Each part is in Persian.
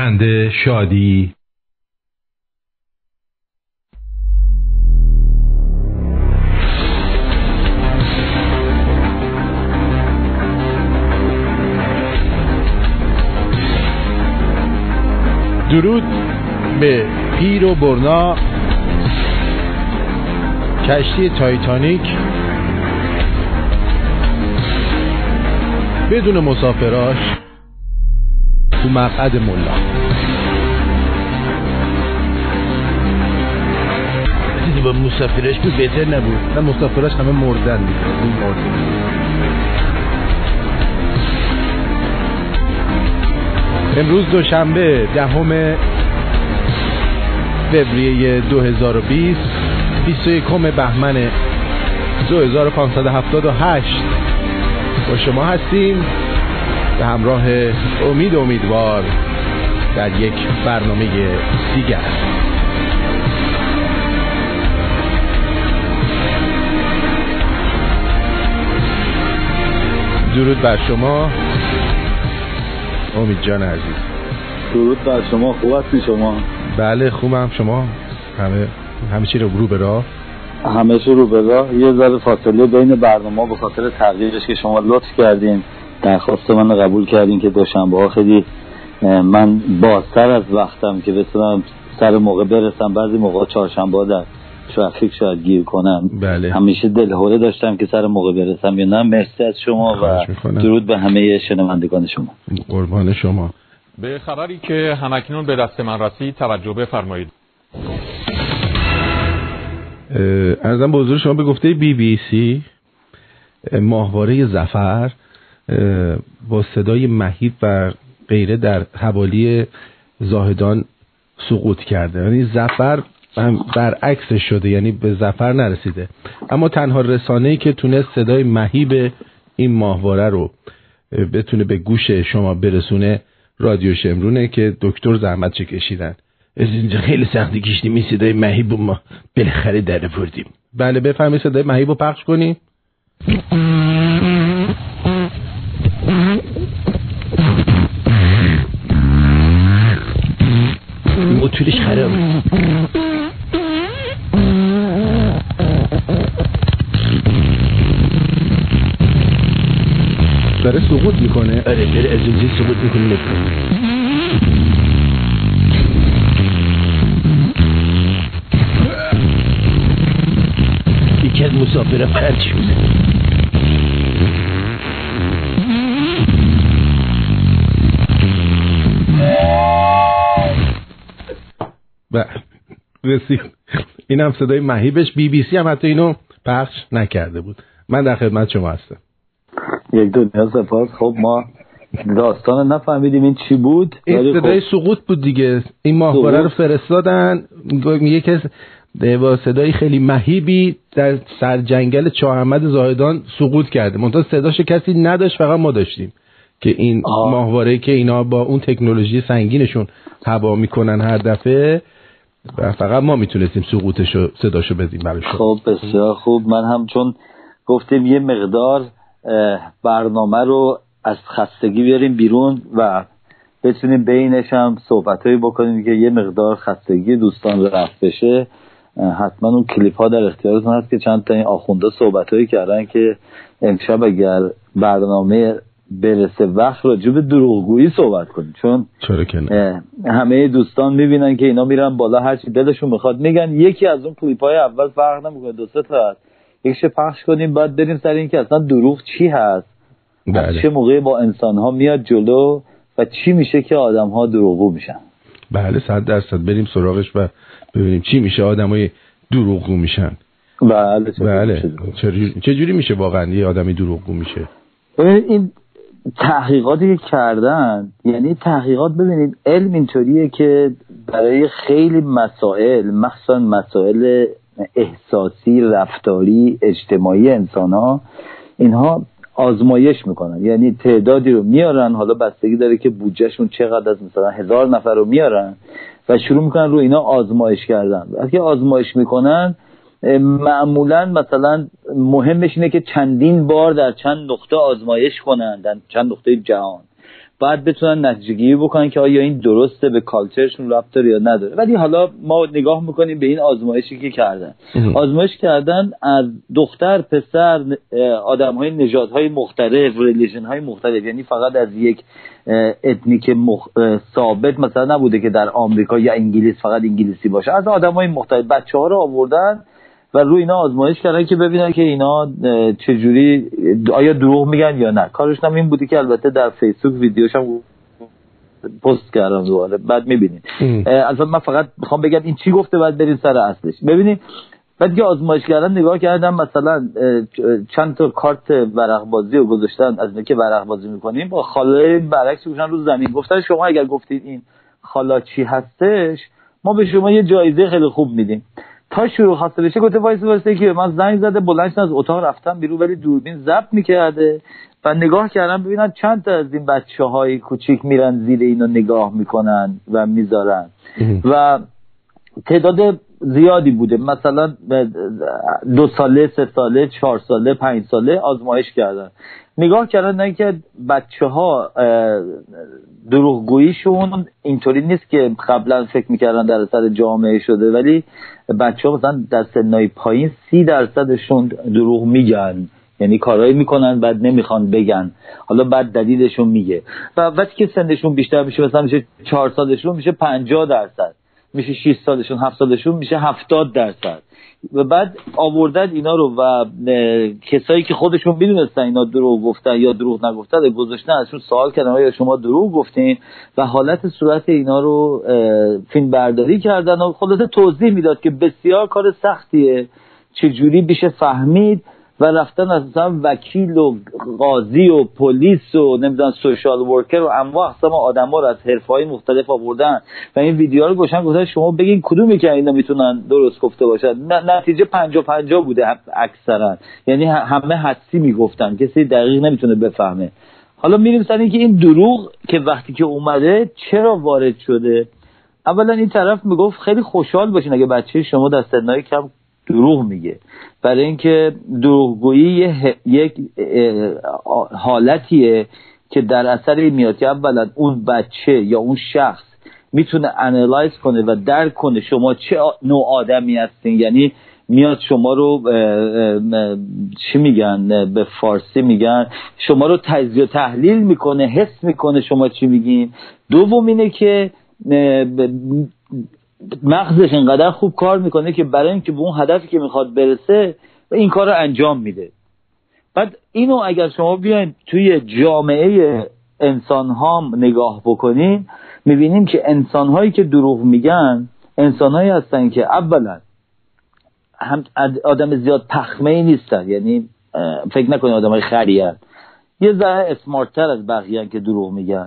بند شادی. درود به پیر و برنا، کشتی تایتانیک بدون مسافراش تو مقعد ملا. دیدی با مسافراش بود بهتر نبود؟ نه مسافراش همه مردن دیگه. امروز دوشنبه 10 فوریه 2020 21 بهمن 2578 با شما هستیم به همراه امیدوار در یک برنامه دیگر. درود بر شما امید جان عزیز. درود بر شما. خوب هستی شما؟ بله خوبم. شما همه چی رو به راه؟ همه چی رو به راه. یه ذره فاصله بین برنامه به خاطر تغییرش که شما لطف کردین، درخواست من قبول کردین که دوشنبه ها خیلی من بازتر از وقتم که بتونم سر موقع برسم. بعضی موقع چهارشنبه ها در ترافیک شاید گیر کنم. بله. همیشه دلهوره داشتم که سر موقع برسم یا نه. مرسی از شما و درود به همه شنوندگان شما. قربان شما. به خبری که همکنون به دست من رسید توجه بفرمایید. عرضم به حضور شما به گفته BBC ماهواره ظفر با صدای مهیب و غیره در حوالی زاهدان سقوط کرده. یعنی ظفر برعکسش شده، یعنی به ظفر نرسیده، اما تنها رسانه‌ای که تونست صدای مهیب این ماهواره رو بتونه به گوش شما برسونه رادیو شمرونه که دکتر زحمت چه کشیدن. از اینجا خیلی سختی کشیدیم این صدای مهیب ما بالاخره در آوردیم. بله بفرمایید صدای مهیب رو پخش کنی. موتورش خرابه. داره سقوط میکنه. آره داره از اونجا سقوط میکنه. یکی از مسافرها پرد شده. رسید. این هم صدای مهیبش. BBC هم حتی اینو پخش نکرده بود. من در خدمت شما هستم. یک دنیا سپاس. خب ما داستان نفهمیدیم این چی بود. این صدای سقوط بود دیگه. این ماهواره رو فرستادن، یکی با صدای خیلی مهیبی در سر جنگل چاه احمد زاهدان سقوط کرده. منتها صداش کسی نداشت، فقط ما داشتیم که این ماهواره که اینا با اون تکنولوژی سنگینشون هوا میکنن هر دفعه و فقط ما میتونستیم سقوطشو صداشو بدیم برای شما. خب بسیار خوب. من هم چون گفتیم یه مقدار برنامه رو از خستگی بیاریم بیرون و بتونیم بینش هم صحبتایی بکنیم که یه مقدار خستگی دوستان رفت بشه، حتما اون کلیپ ها در اختیارتون هست که چند تا این آخونده صحبتایی کردن که امشب اگر برنامه برسه وقت راجع به دروغگویی صحبت کنیم، چون همه دوستان میبینن که اینا میرن بالا هرچی دلشون میخواد میگن. یکی از اون کلیپ های اول فرق نمیکنه، دو سه تا هست، یکیش پخش کنیم بعد بریم سر این که اصلا دروغ چی هست، چه موقعی با انسان ها میاد جلو و چی میشه که آدم ها دروغگو میشن. بله 100% بریم سراغش و ببینیم چی میشه آدمای دروغگو میشن. بله چجوری میشه واقعا یه آدمی دروغگو میشه؟ این تحقیقاتی که کردن، یعنی تحقیقات ببینید علم اینطوریه که برای خیلی مسائل، مخصوصا مسائل احساسی، رفتاری، اجتماعی انسان‌ها، اینها آزمایش میکنن. یعنی تعدادی رو میارن، حالا بستگی داره که بودجهشون چقدر، از مثلا 1000 نفر رو میارن و شروع میکنن رو اینا آزمایش کردن. وقتی آزمایش میکنن معمولا مثلا مهمش اینه که چندین بار در چند نقطه آزمایش کنن، در چند نقطه جهان. باید بتونن نتیجه گیری بکنن که آیا این درسته، به کالچرشون ربط داره یا نداره. ولی حالا ما نگاه میکنیم به این آزمایشی که کردن. آزمایش کردن از دختر، پسر، آدم‌های نژادهای مختلف، ریلیژن‌های مختلف، یعنی فقط از یک اتنیک ثابت مثلا نبوده که در آمریکا یا انگلیس فقط انگلیسی باشه، از آدم‌های مختلف بچه‌ها رو آوردن و روی اینا آزمایش کردن که ببینن که اینا چجوری آیا دروغ میگن یا نه. کارش هم این بودی که البته در فیسبوک ویدیوش هم پست کردم دوباره، بعد میبینید. البته من فقط میخوام بگم این چی گفته، بعد بریم سر اصلش. ببینید بعد که آزمایش کردن نگاه کردم مثلا چند تا کارت ورق بازی رو گذاشتن، از اینکه ورق بازی میکنیم با خاله برعکس گذاشتن رو زمین، گفتن شما اگر گفتید این خالا چی هستش ما به شما یه جایزه خیلی خوب میدیم. تا شروع خواسته بشه گفته وایسه که من زنگ زده، بلند از اتاق رفتم بیرون ولی دوربین ضبط میکرده و نگاه کردم ببینن چند تا از این بچه‌های کوچیک میرن زیر اینو نگاه میکنن و میذارن و تعداد زیادی بوده، مثلا 2 ساله، 3 ساله، 4 ساله، 5 ساله آزمایش کردن. نگاه کردن نه که بچه‌ها دروغگوییشون اینطوری نیست که قبلا فکر میکردن در اثر جامعه شده، ولی بچه‌ها مثلا در سنای پایین 30%شون دروغ میگن، یعنی کارایی میکنن بعد نمیخوان بگن، حالا بعد دلیلشون میگه. و وقتی که سنشون بیشتر میشه، مثلا میشه 4 سالشون میشه 50%، میشه 6 سالشون 7 سالشون میشه 70%. و بعد آوردن اینا رو و کسایی که خودشون میدونستن اینا دروغ گفتن یا دروغ نگفتن گذاشتن، ازشون سوال کردن آیا شما دروغ گفتین و حالت صورت اینا رو فیلم برداری کردن و خلاصه توضیح میداد که بسیار کار سختیه، چجوری بشه فهمید. و رفتن از مثلا وکیل و قاضی و پلیس و نمیدونم سوشال ورکر و انواع اقسام آدما رو از حرفه‌های مختلف آوردن و این ویدیوها رو گفتن شما بگین کدومی که اینا میتونن درست گفته باشن. نتیجه 50-50 بوده اکثرا، یعنی همه حدسی میگفتن، کسی دقیق نمیتونه بفهمه. حالا میریم سر اینکه این دروغ که وقتی که اومده چرا وارد شده. اولا این طرف میگفت خیلی خوشحال باشین اگه بچه شما در سنای کم دروغ میگه، برای اینکه دروغگویی یک حالتیه که در اثر این میاد که اولا اون بچه یا اون شخص میتونه انالایز کنه و درک کنه شما چه نوع آدمی هستین، یعنی میاد شما رو چی میگن به فارسی میگن، شما رو تجزیه و تحلیل میکنه، حس میکنه شما چی میگین. دوم اینه که مغزش اینقدر خوب کار میکنه که برای اینکه به اون هدفی که میخواد برسه این کار رو انجام میده. بعد اینو اگر شما بیاین توی جامعه انسان ها نگاه بکنین میبینیم که انسان هایی که دروغ میگن انسان هایی هستن که اولا هم آدم زیاد پخمه‌ای نیستن، یعنی فکر نکنین آدم های خری هستن، یه ذره اسمارتر از بقیه که دروغ میگن.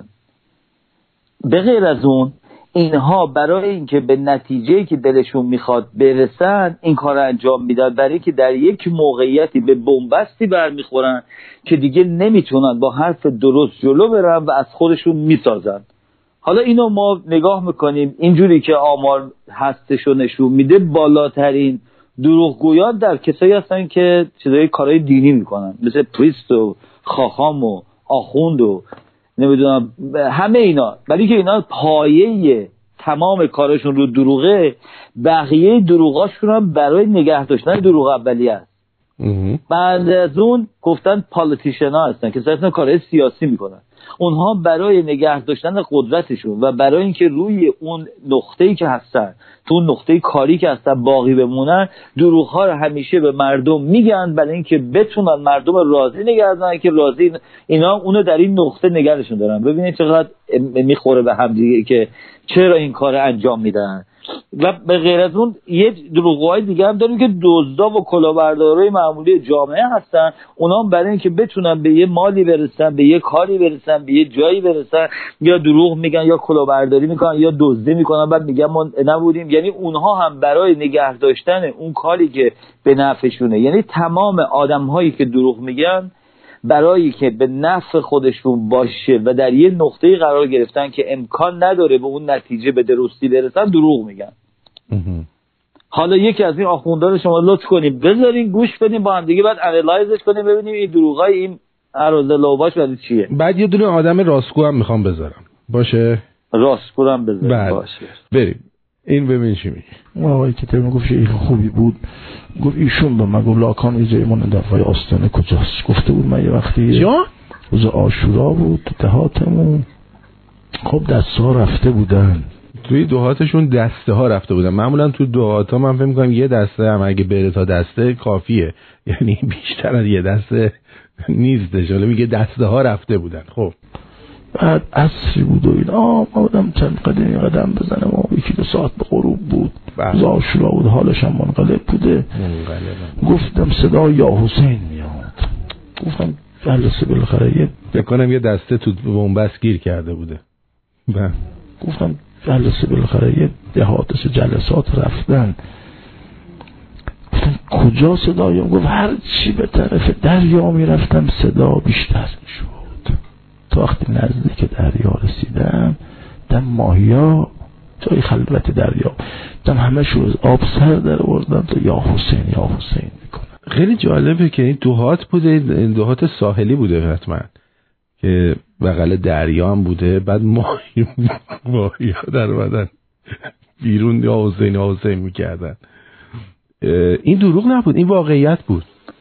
به غیر از اون اینها برای اینکه به نتیجه‌ای که دلشون میخواد برسن این کار انجام میدن، برای اینکه در یک موقعیتی به بنبستی برمیخورن که دیگه نمیتونن با حرف درست جلو برن و از خودشون میسازن. حالا اینو ما نگاه میکنیم اینجوری که آمار هستشو نشون میده بالاترین دروغگویان در کسایی هستن که چیزای کارهای دینی میکنن، مثل پریست و خاخام و آخوند و نمیدونم همه اینا، ولی که اینا پایه تمام کارشون رو دروغه، بقیه دروغاشون هم برای نگه داشتن دروغ اولیه است. بعد از اون گفتن پالیتیشن ها هستن که اصلا کارهای سیاسی میکنن، اونها برای نگه داشتن قدرتشون و برای اینکه روی اون نقطه‌ای که هستن، تو اون نقطه کاری که هستن باقی بمونن، دروغ ها رو همیشه به مردم میگن برای اینکه بتونن مردم راضی نگه دارن که راضی اینا اونو در این نقطه نگهشون دارن. ببینید چقدر میخوره به هم دیگه که چرا این کار انجام میدن. و به غیر از اون یه دروغ‌های دیگه هم داریم که دزدا و کلاهبردارای معمولی جامعه هستن، اونا هم برای اینکه بتونن به یه مالی برسن، به یه کاری برسن، به یه جایی برسن، یا دروغ میگن یا کلاهبرداری میکنن یا دزدی میکنن بعد میگن ما نبودیم. یعنی اونها هم برای نگه داشتن اون کاری که به نفعشونه، یعنی تمام آدم‌هایی که دروغ میگن برای که به نفع خودشون باشه و در یه نقطه‌ای قرار گرفتن که امکان نداره به اون نتیجه به درستی برسن دروغ میگن. حالا یکی از این آخوندا رو شما لطف کنید بذارین گوش بدین با هم دیگه، بعد انالایزش کنیم ببینیم این دروغای این اراذلوباش ولی چیه؟ بعد یه دونه آدم راستگو هم میخوام بذارم باشه. راستگو هم بذارم باشه. بریم این ببین چی میگه. آقای که تیم گفت شیخ خوبی بود، گفت ایشون به من گفت لاکان یه جایی من دفعه آستانه کجاست. گفته بود من یه وقتی روز عاشورا بود تو دهاتمون، خب دسته ها رفته بودن توی دهاتشون، دسته ها رفته بودن. معمولا تو دهات ها من فکر می‌کنم یه دسته هم اگه بره تا دسته کافیه، یعنی بیشتر از یه دسته نیستش. حالا میگه دسته ها رفته بودن. خب بعد عصری بود و اینا، ما بودم چند قدم بزنم و 1-2 ساعت به غروب بود، روز عاشورا بود، حالش هم منقلب بوده. گفتم صدا یا حسین میاد. گفتم جلسه بالاخره بکنم یه دسته تو بنبست گیر کرده بوده. گفتم جلسه بالاخره یه دهاتش جلسات رفتن. گفتم کجا صدایم؟ گفت هر چی به طرف دریا میرفتم صدا بیشتر میشد. تا وقتی نزدیک دریا رسیدم دم ماهیا جای خلوت دریا دم همه شو از آب سر در آوردن تا یا حسین یا حسین میکنن. خیلی جالبه که این دهات بوده، دهات ساحلی بوده حتما که بغل دریا هم بوده. بعد ماهیا در بدن بیرون یا حسین میکردن. این دروغ نبود، این واقعیت بود.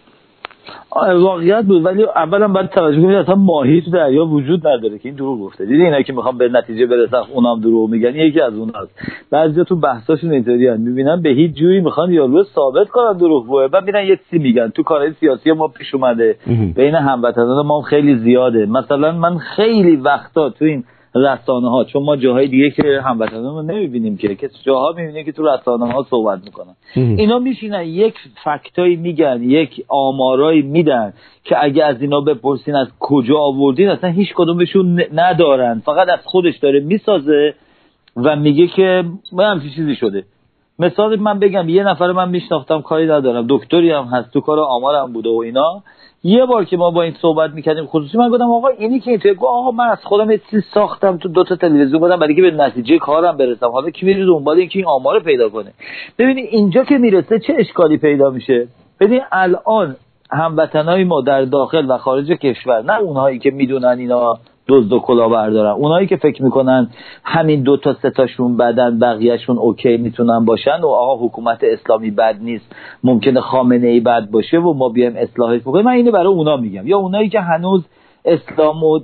واقعیت بود، ولی اولا باید توجه کنید اصلا ماهی تو دریا وجود نداره که این دروغ گفته. دیدی اینا که میخوام به نتیجه برسن اونام دروغ میگن، یکی از اوناست. بعضیا تو بحثاشون اینطوریه، میبینن به هیچ جوری میخوان یارو ثابت کنن دروغگوه، بعد میرن یه چیزی میگن. تو کارهای سیاسی ما پیش اومده، بین هموطنان ما خیلی زیاده. مثلا من خیلی وقتا تو این رسانه ها، چون ما جاهای دیگه که هموطنان رو نمیبینیم که جاها میبینیم که تو رسانه ها صحبت میکنن، اینا میشینن یک فکتایی میگن، یک آمارایی میدن که اگه از اینا بپرسین از کجا آوردین اصلا هیچ کدومشون ندارن، فقط از خودش داره میسازه و میگه که همچین چیزی شده. مثال من بگم، یه نفر من میشناختم، کاری ندارم، دکتری هم هست، تو کار آمارم بوده و اینا. یه بار که ما با این صحبت میکردیم خصوصی، من گفتم آقا اینی که اینطوری، آقا من از خودم یه چیز ساختم تو 2 تا تلویزیون بودم برای که به نتیجه کارم برسم، حالا کی میره دنبال این که این آمار پیدا کنه؟ ببینید اینجا که میرسه چه اشکالی پیدا میشه. ببین الان هموطنای ما در داخل و خارج کشور، نه اونهایی که میدونن اینا دزد و کلاهبردارن، اونایی که فکر میکنن همین 2 تا 3 تاشون بدن بقیه‌شون اوکی میتونن باشن و آقا حکومت اسلامی بد نیست، ممکنه خامنه‌ای بد باشه و ما بیایم اصلاحش بکنیم. من اینو برای اونا میگم، یا اونایی که هنوز اسلامو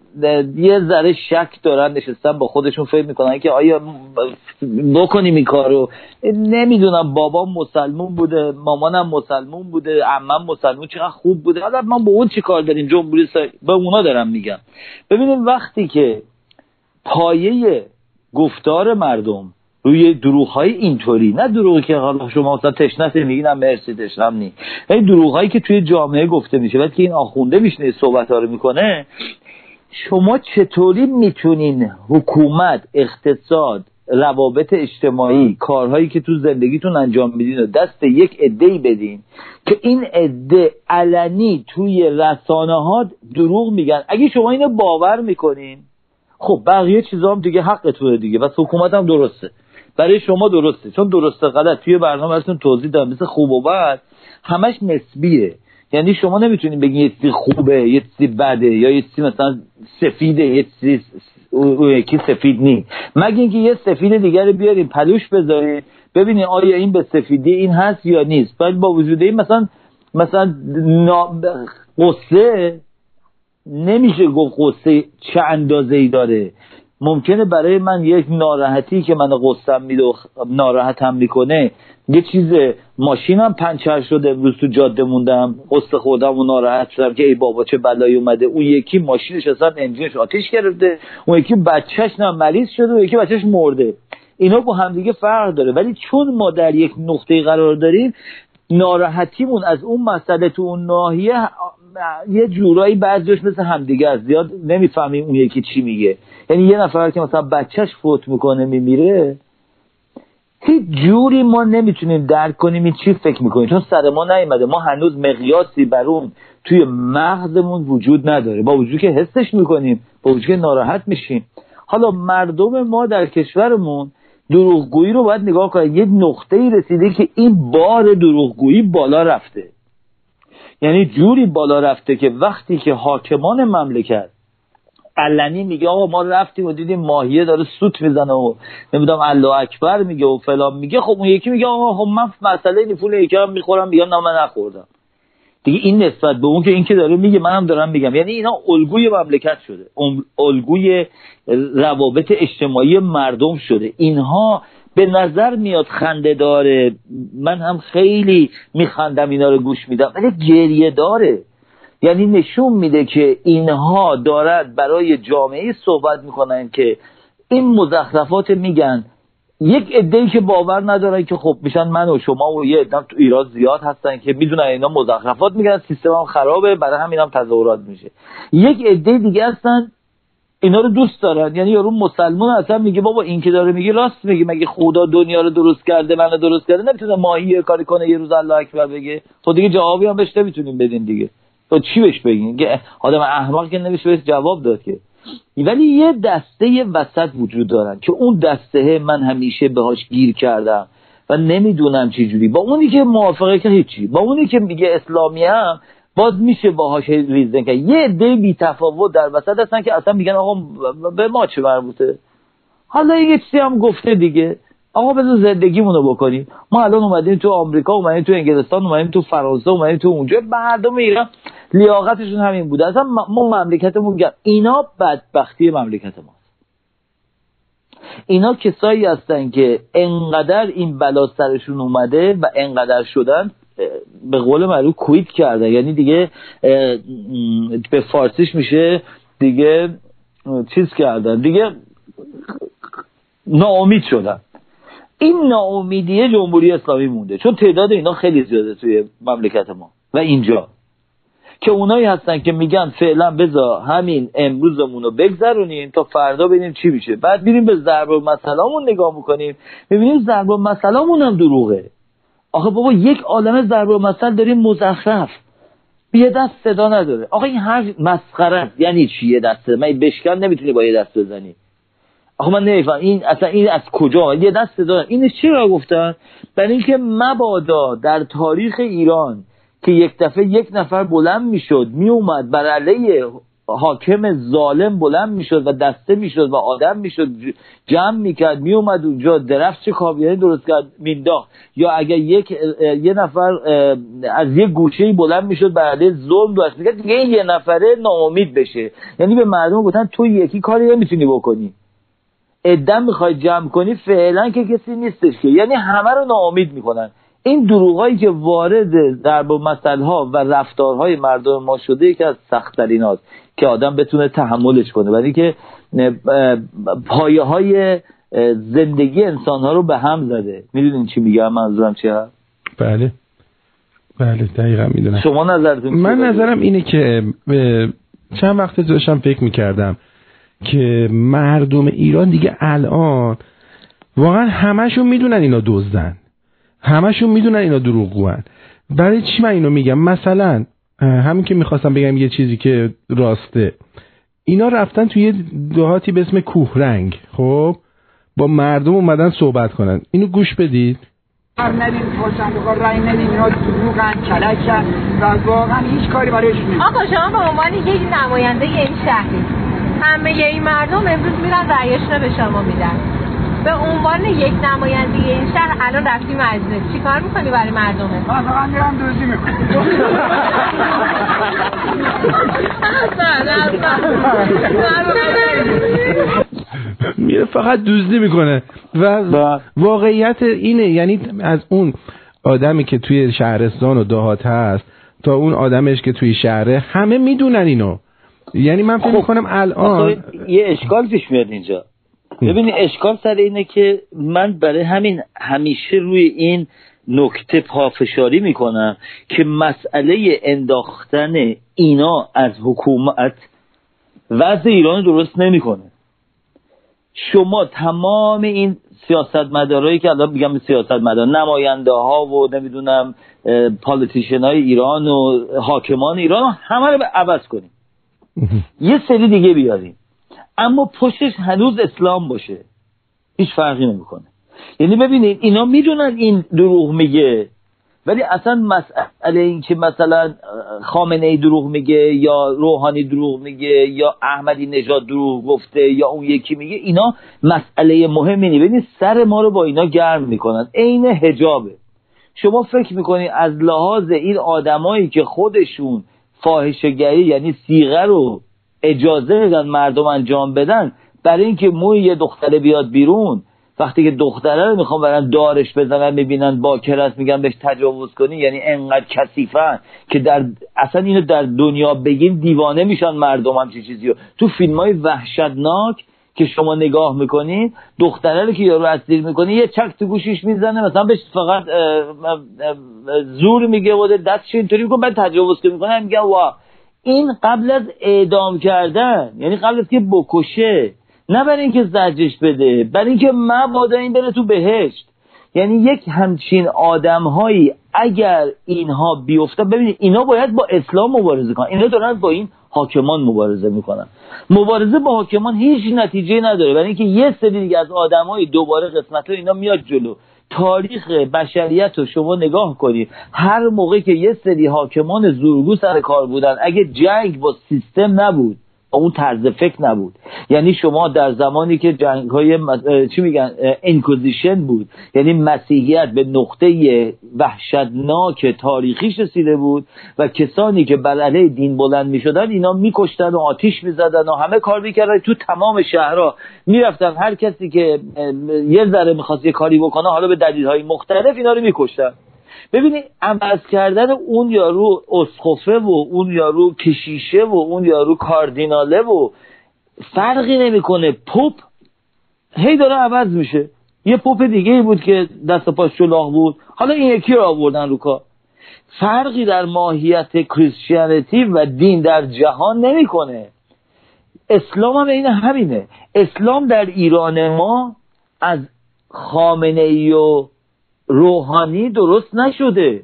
یه ذره شک دارن، نشستن با خودشون فکر میکنن که آیا بکنیم این کارو. نمیدونم، بابام مسلمون بوده، مامانم مسلمون بوده، عمم مسلمون، چقدر خوب بوده، حالا ما با اون چی کار داریم؟ جمهوری به اونا دارم میگم. ببینیم وقتی که پایه گفتار مردم روی دروغ‌های اینطوری، نه دروغی که حالا شما مثلا تشنه میگین مرسی تشنم نی، این دروغایی که توی جامعه گفته میشه، بعد که این آخونده میشینه صحبت‌ها رو میکنه، شما چطوری میتونین حکومت، اقتصاد، روابط اجتماعی، کارهایی که تو زندگیتون انجام میدین و دست یک عده‌ای بدین که این عده علنی توی رسانه‌ها دروغ میگن؟ اگه شما اینو باور میکنین، خب بقیه چیزا هم دیگه حقتونه دیگه، بس حکومت هم درسته، برای شما درسته، چون درسته غلط توی برنامه‌تون توضیح دادم. مثل خوب و بد همش نسبیه، یعنی شما نمیتونین بگین یه چیزی خوبه یه چیزی بده، یا یه چیزی مثلا سفیده یه چیزی یکی سفید نی، مگه اینکه یه سفید دیگر رو بیارین پلوش بذارین ببینین آیا این به سفیدی این هست یا نیست. ولی با وجود این مثلا قصه نمیشه گفت قصه چه اندازه‌ای داره. ممکنه برای من یک ناراحتی که من قصه‌ام میده و ناراحتم میکنه، یه چیز ماشینم پنچر شده امروز تو جاده موندم، قصه خودم و ناراحت شدم که ای بابا چه بلایی اومده، اون یکی ماشینش اصلا انجینش آتیش گرفته، اون یکی بچهش نه مریض شده، اون یکی بچهش مرده. اینا با هم دیگه فرق داره، ولی چون ما در یک نقطه قرار داریم، ناراحتیمون از اون مسئله تو اون ناحیه یه جورایی بعضیش مثل همدیگه است، زیاد نمیفهمیم اون یکی چی میگه. یعنی یه نفر که مثلا بچهش فوت میکنه میمیره، هیچ جوری ما نمیتونیم درک کنیم این چی فکر میکنیم، چون سر ما نیومده، ما هنوز مقیاسی بر اون توی مغزمون وجود نداره، با وجود که حسش میکنیم، با وجود که ناراحت میشیم. حالا مردم ما در کشورمون دروغگویی رو باید نگاه کنید، یه نقطه‌ای رسیده که این بار دروغگویی بالا رفته یعنی جوری بالا رفته که وقتی که حاکمان مملکت علنی میگه آقا ما رفتیم و دیدیم ماهیه داره سوت میزنه و نمیدونم الله اکبر میگه و فلان میگه، خب اون یکی میگه آقا خب من مسئله نفول یکم میخورم، میگم نه من نخوردم دیگه. این نسبت به اون که این که داره میگه منم دارم میگم، یعنی اینا الگوی مملکت شده، الگوی روابط اجتماعی مردم شده. اینها به نظر میاد خنده داره، من هم خیلی میخندم اینا رو گوش میدم، ولی گریه داره. یعنی نشون میده که اینها دارد برای جامعه صحبت میکنن که این مزخرفات میگن. یک عده‌ای که باور ندارن که خب میشن من و شما و یه عده تو ایران زیاد هستن که میدونن اینا مزخرفات میگن، سیستم هم خرابه، برای همین هم تظاهرات میشه. یک عده دیگه هستن اینا رو دوست دارن، یعنی یارو مسلمان اصلا میگه بابا این که داره میگه راست میگه، مگه خدا دنیا رو درست کرده منو درست کرده نمیتونه ماهی کاری کنه یه روز الله اکبر بگه؟ خب دیگه جوابی هم بهش نمیتونیم بدین دیگه، تو چی بهش بگین؟ که آدم احمق که نمیشه بهش جواب داد که. ولی یه دسته وسط وجود دارن که اون دسته من همیشه بهاش گیر کردم و نمیدونم چی جوری، با اونی که موافقه که هیچی، با اونی که میگه اسلامی هم باز میشه باهاش ریزن که یه عده بی تفاوت در وسط هستن که اصلا میگن آقا به ما چه مربوطه، حالا یه چیزی هم گفته دیگه، آقا بذار زندگیمونو بکنیم. ما الان اومدیم تو آمریکا، اومدیم تو انگلستان، اومدیم تو فرانسه، اومدیم تو اونجا، مردم ایران لیاقتشون همین بوده، اصلا ما مملکتمون گرم. اینا بدبختی مملکت ماست. اینا کسایی هستن که انقدر این بلا سرشون اومده و انقدر شدن به قول معروف کویت کرده، یعنی دیگه به فارسیش میشه دیگه چیز کردن، دیگه ناامید شدن. این ناامیدیه جمهوری اسلامی مونده، چون تعداد اینا خیلی زیاده توی مملکت ما و اینجا، که اونایی هستن که میگن فعلا بذار همین امروزمون رو بگذرونیم تا فردا ببینیم چی میشه، بعد میریم به ضرب المثلمون نگاه میکنیم میبینیم ضرب المثلمون هم دروغه. آخه بابا یک عالمه ضرب المثل داریم مزخرف، یه دست صدا نداره. آخه این حرف مسخره است. یعنی چی یه دست صدا؟ من بشکن نمیتونی با یه دست بزنی. آخه من نمیفهم این اصلا این از کجا یه دست صدا؟ اینش چی را گفتن؟ برای اینکه مبادا در تاریخ ایران که یک دفعه یک نفر بلند میشد میومد بر علیه حاکم ظالم بلند میشد و دسته میشد و آدم میشد جمع میکرد میومد اونجا درفش کابینه درست کرد مینداخت، یا اگر یه نفر از یک گوشه‌ای بلند میشد بر علیه ظلم درست میکرد، دیگه این یه نفره ناامید بشه. یعنی به مردم گفتن تو یکی کاری نمیتونی بکنی، عدم میخوای جمع کنی، فعلا که کسی نیستش که، یعنی همه رو ناامید میکنن. این دروغایی که وارد ضرب المثل‌ها و رفتارهای مردم ما شده یکی از سخت‌ترین هاست که آدم بتونه تحملش کنه، ولی که پایه‌های زندگی انسان‌ها رو به هم زده. میدونین چی میگم؟ منظورم چیه؟ بله دقیقاً میدونم. شما نظرتون؟ من نظرم اینه که چند وقت داشتم فکر میکردم که مردم ایران دیگه الان واقعا همشون میدونن اینا دزدن، همشون میدونن اینا دروغگوان. برای چی من اینو میگم؟ مثلا همین که میخواستم بگم یه چیزی که راسته، اینا رفتن توی دهاتی به اسم کوهرنگ، خب با مردم اومدن صحبت کنن. اینو گوش بدید. ندید پرسندگاه رای ندید، اینا دروغن، کلکن و واقعا هیچ کاری برایش نیست. آقا شما به عنوان یک نماینده این شهری، همه این مردم امروز میرن رایشون رو به شما میدن. به عنوان یک نماینده این شهر الان رفتی مجلس، چی کار میکنی برای مردمه؟ من فقط میرم دزدی میکنم. میره فقط دزدی میکنه و واقعیت اینه. یعنی از اون آدمی که توی شهرستان و دهات هست تا اون آدمش که توی شهره، همه میدونن اینو. یعنی من فکر میکنم الان یه اشکال پیش میاد اینجا. ببینید اشکال سر اینه که من برای همین همیشه روی این نکته پافشاری میکنم که مسئله انداختن اینا از حکومت وضع ایران درست نمیکنه. شما تمام این سیاستمدارایی که الان میگم سیاستمدار، نماینده ها و نمیدونم پالیتیشن های ایران و حاکمان ایران، همه رو به عوض کنیم، یه سری دیگه بیاریم، اما پشتش هنوز اسلام باشه، هیچ فرقی نمیکنه. یعنی ببینید اینا میدونن این دروغ میگه، ولی اصلا مسئله این که مثلا خامنه ای دروغ میگه یا روحانی دروغ میگه یا احمدی نژاد دروغ گفته یا اون یکی میگه، اینا مسئله مهمی نیست. ببینید سر ما رو با اینا گرم میکنن، عین حجابه. شما فکر میکنید از لحاظ این آدمایی که خودشون فاحشه‌گری یعنی صیغه رو اجازه میدن مردم انجام بدن برای اینکه موی یه دختره بیاد بیرون، وقتی که دختره رو میخوان برن دارش بزنن میبینن باکر است میگن بهش تجاوز کنی، یعنی انقدر کثیفن که اصلا اینو در دنیا بگیم دیوانه میشن مردم همچین چیزی رو. تو فیلم‌های وحشتناک که شما نگاه میکنین دختره رو که یارو اسیر میکنه یه چک تو گوشیش میزنه، مثلا بهش فقط زور میگه و دستش اینطوری میکنه بعد تجاوز میکنه، میگه وا این قبل از اعدام کردن، یعنی قبل از که بکشه، نه برای اینکه زجرش بده، برای اینکه مبادا این بره تو بهشت. یعنی یک همچین آدم‌هایی اگر اینها بیفتن، ببینید اینا باید با اسلام مبارزه کنن، اینا دارن با این حاکمان مبارزه میکنن. مبارزه با حاکمان هیچ نتیجه نداره، برای اینکه یه سری دیگه از آدم‌های دوباره قسمت‌ها اینا میاد جلو. تاریخ بشریت رو شما نگاه کنید، هر موقع که یه سری حاکمان زورگو سر کار بودن، اگه جنگ با سیستم نبود، اون طرز فکر نبود، یعنی شما در زمانی که جنگ‌های چی میگن انکوزیشن بود، یعنی مسیحیت به نقطه وحشتناک تاریخیش رسیده بود و کسانی که بر علیه دین بلند میشدن اینا میکشتن و آتیش میزدن و همه کار میکردن، تو تمام شهرها میرفتن، هر کسی که یه ذره میخواست یه کاری بکنه حالا به دلیل‌های مختلف اینا رو میکشتن. ببینید عوض کردن اون یارو اسقفه و اون یارو کشیشه و اون یارو کاردیناله و فرقی نمیکنه، پوپ هی داره عوض میشه. یه پوپ دیگه ای بود که دست و پاش چلاق بود، حالا این یکی رو آوردن رو کار. فرقی در ماهیت کریستیانیتی و دین در جهان نمیکنه. اسلام هم این همینه. اسلام در ایران ما از خامنه‌ای و روحانی درست نشده.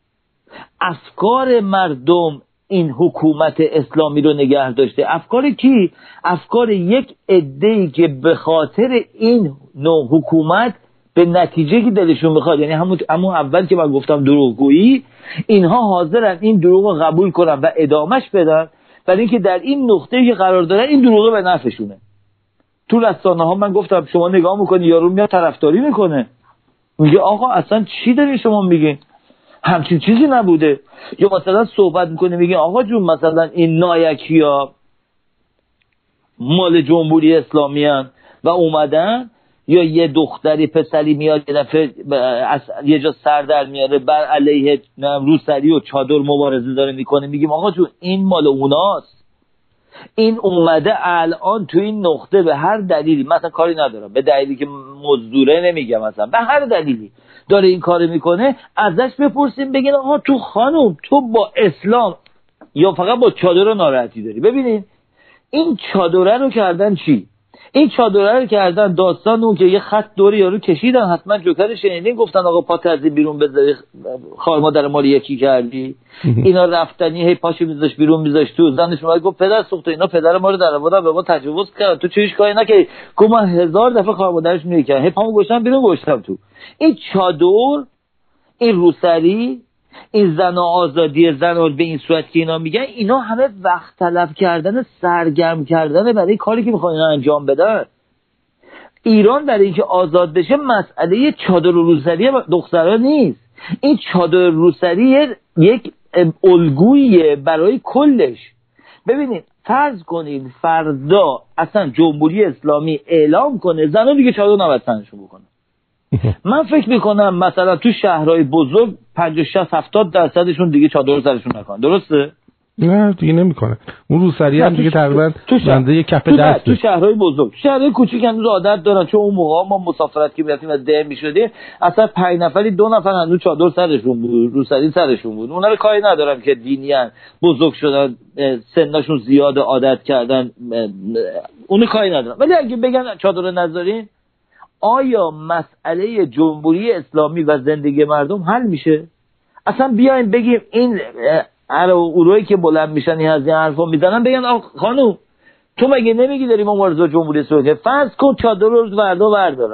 افکار مردم این حکومت اسلامی رو نگه داشته. افکار کی؟ افکار یک عده‌ای که به خاطر این نوع حکومت به نتیجه که دلشون میخواد، یعنی همون اول که من گفتم دروغگویی، اینها حاضرن این دروغ رو قبول کنن و ادامش بدن، برای اینکه در این نقطه‌ای که قرار دارن این دروغ به نفعشونه. تو رسانه ها من گفتم شما نگاه میکنی یارو میاد طرفداری میکنه، میگه آقا اصلا چی داری شما میگین، همچین چیزی نبوده. یا مثلا صحبت میکنه میگه آقا جون مثلا این نایکیا مال جمهوری اسلامی هن و اومدن، یا یه دختری پسری میاد یه دفعه یه جا سر در میاره بر علیه روسری و چادر مبارزه داره میکنه، میگیم آقا جون این مال اوناست، این اومده الان تو این نقطه به هر دلیلی، مثلا کاری ندارم به دلیلی که مزدوره نمیگم، مثلا به هر دلیلی داره این کارو میکنه، ازش بپرسیم بگین آقا تو خانم تو با اسلام یا فقط با چادر ناراحتی داری؟ ببینین این چادره رو کردن چی؟ این چادره رو کردن داستان اون که یه خط دور یارو کشیدن، حتما جوکر شنیدین، گفتن آقا پات از بیرون بذاری خار مادر مال یکی کردی. اینا رفتنی هی پاشو میذاش بیرون میذاش تو، زنش اومد گفت پدر سوخت اینا پدر ما رو در آوردن به ما تجاوز کرد، تو چه کاری نکردی؟ گفت من 1000 دفعه خار مادرش میکردم، هی پامو گشتم بیرون گشتم تو. این چادر، این روسری، این زن و آزادی زن به این صورت که اینا میگن، اینا همه وقت طلب کردن، سرگرم کردن برای کاری که میخوان اینا انجام بدن. ایران برای اینکه آزاد بشه مسئله چادر و روسری دخترها نیست، این چادر روسری یک الگوییه برای کلش. ببینید فرض کنید فردا اصلا جمهوری اسلامی اعلام کنه زنان دیگه چادر نباید تنشون بکنه، من فکر میکنم مثلا تو شهرهای بزرگ 50-60-70% دیگه چادر سرشون نکنن، درسته؟ نه دیگه نمیکنه. اون روسری هم دیگه تقریبا بنده یه کف دست. تو شهرهای بزرگ، شهرهای کوچیک هنوز عادت دارن، چون اون موقع ما مسافرت که میرفتیم و ده میشدیم اصلا 5 نفری 2 نفر هنوز چادر سرشون بود، روسری سرشون بود. اونا رو کاری ندارم که دینیان بزرگ شدن سنشون زیاد عادت کردن، اونو کاری ندارم، ولی اگه بگن چادر نذارین، آیا مسئله جمهوری اسلامی و زندگی مردم حل میشه؟ اصلا بیایم بگیم این اروایی که بلند میشن این از این حرفا میزنن بگن آقا خانوم تو مگه نمیگی داریم مبارزه جمهوری اسلامی؟ فرض کن چادر رو بردارن،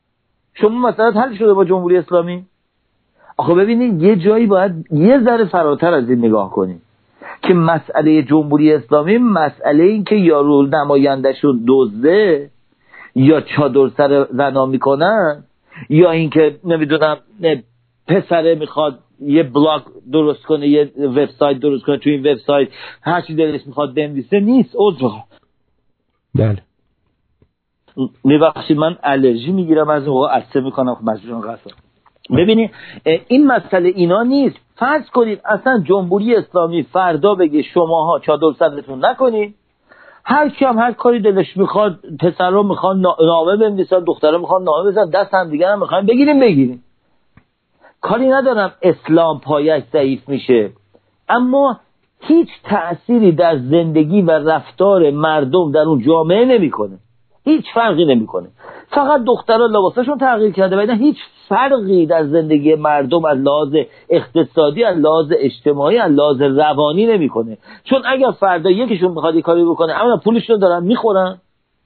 شما مسئله حل شده با جمهوری اسلامی؟ آخه ببینید یه جایی باید یه ذره فراتر از این نگاه کنیم. که مسئله جمهوری اسلامی مسئله این که یارو نمایندهشون دزده یا چادر سر زنا میکنن یا اینکه نمیدونم پسره میخواد یه بلاگ درست کنه، یه وبسایت درست کنه، توی این وبسایت هر چی دلش میخواد بنویسه نیست. بله میبخشید من الرژی میگیرم از اون موقع عصبی میکنم مجبورم قصد. ببینید این مسئله اینا نیست. فرض کنید اصلا جمهوری اسلامی فردا بگه شماها چادر سرتون نکنید، هر کی هم هر کاری دلش میخواد، پسرا میخوان نامه بنویسن، دخترا میخوان نامه بزنن، دست هم دیگه هم میخوان بگیریم. کاری ندارم اسلام پایش ضعیف میشه، اما هیچ تأثیری در زندگی و رفتار مردم در اون جامعه نمیکنه، هیچ فرقی نمیکنه. فقط دخترها لباساشون تغییر کرده و هیچ فرقی در زندگی مردم از لحاظ اقتصادی، از لحاظ اجتماعی، از لحاظ روانی نمیکنه. چون اگر فردا یکیشون میخواد یه کاری بکنه، اولا پولشون دارن میخورن،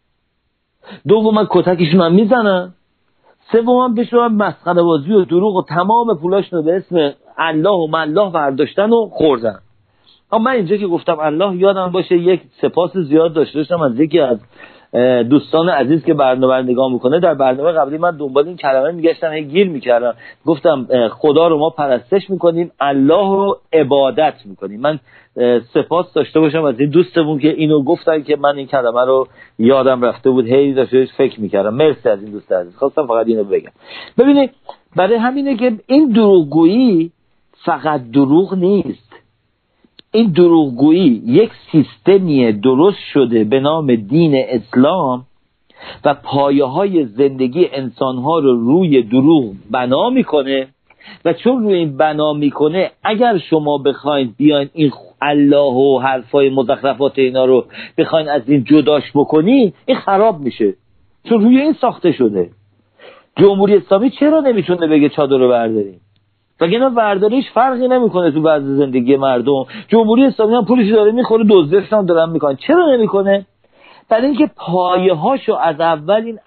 دوما کتکشون هم میزنن، سوما بهشون مسخره بازی و دروغ و تمام پولاشون به اسم الله و مالله برداشتن و خوردن. اما من اینجا که گفتم الله یادم باشه یک سپاس زیاد داشتم از یکی از دوستان عزیز که برنامه نگاه میکنه. در برنامه قبلی من دنبال این کلمه میگشتم، گیر میکردم، گفتم خدا رو ما پرستش میکنیم، الله رو عبادت میکنیم. من سپاس داشته باشم از این دوستمون که اینو گفتن که من این کلمه رو یادم رفته بود، هی داشتم فکر میکردم. مرسی از این دوست عزیز، خواستم فقط اینو بگم. ببینید برای همینه که این دروغگویی فقط دروغ نیست، این دروغگویی یک سیستمیه درست شده به نام دین اسلام و پایه‌های زندگی انسان‌ها رو روی دروغ بنا میکنه و چون روی این بنا میکنه اگر شما بخواید بیاین این الله و حرفای مزخرفات اینا رو بخواید از این جداش بکنی، این خراب میشه، چون روی این ساخته شده. جمهوری اسلامی چرا نمیتونه بگه چادر رو برداریم؟ وگرنه برداریش فرقی نمیکنه تو وضع زندگی مردم. جمهوری اسلامی هم پولش داره میخوره، دزدش هم دارن میکنن. چرا نمیکنه؟ برای اینکه پایه‌هاشو از اول این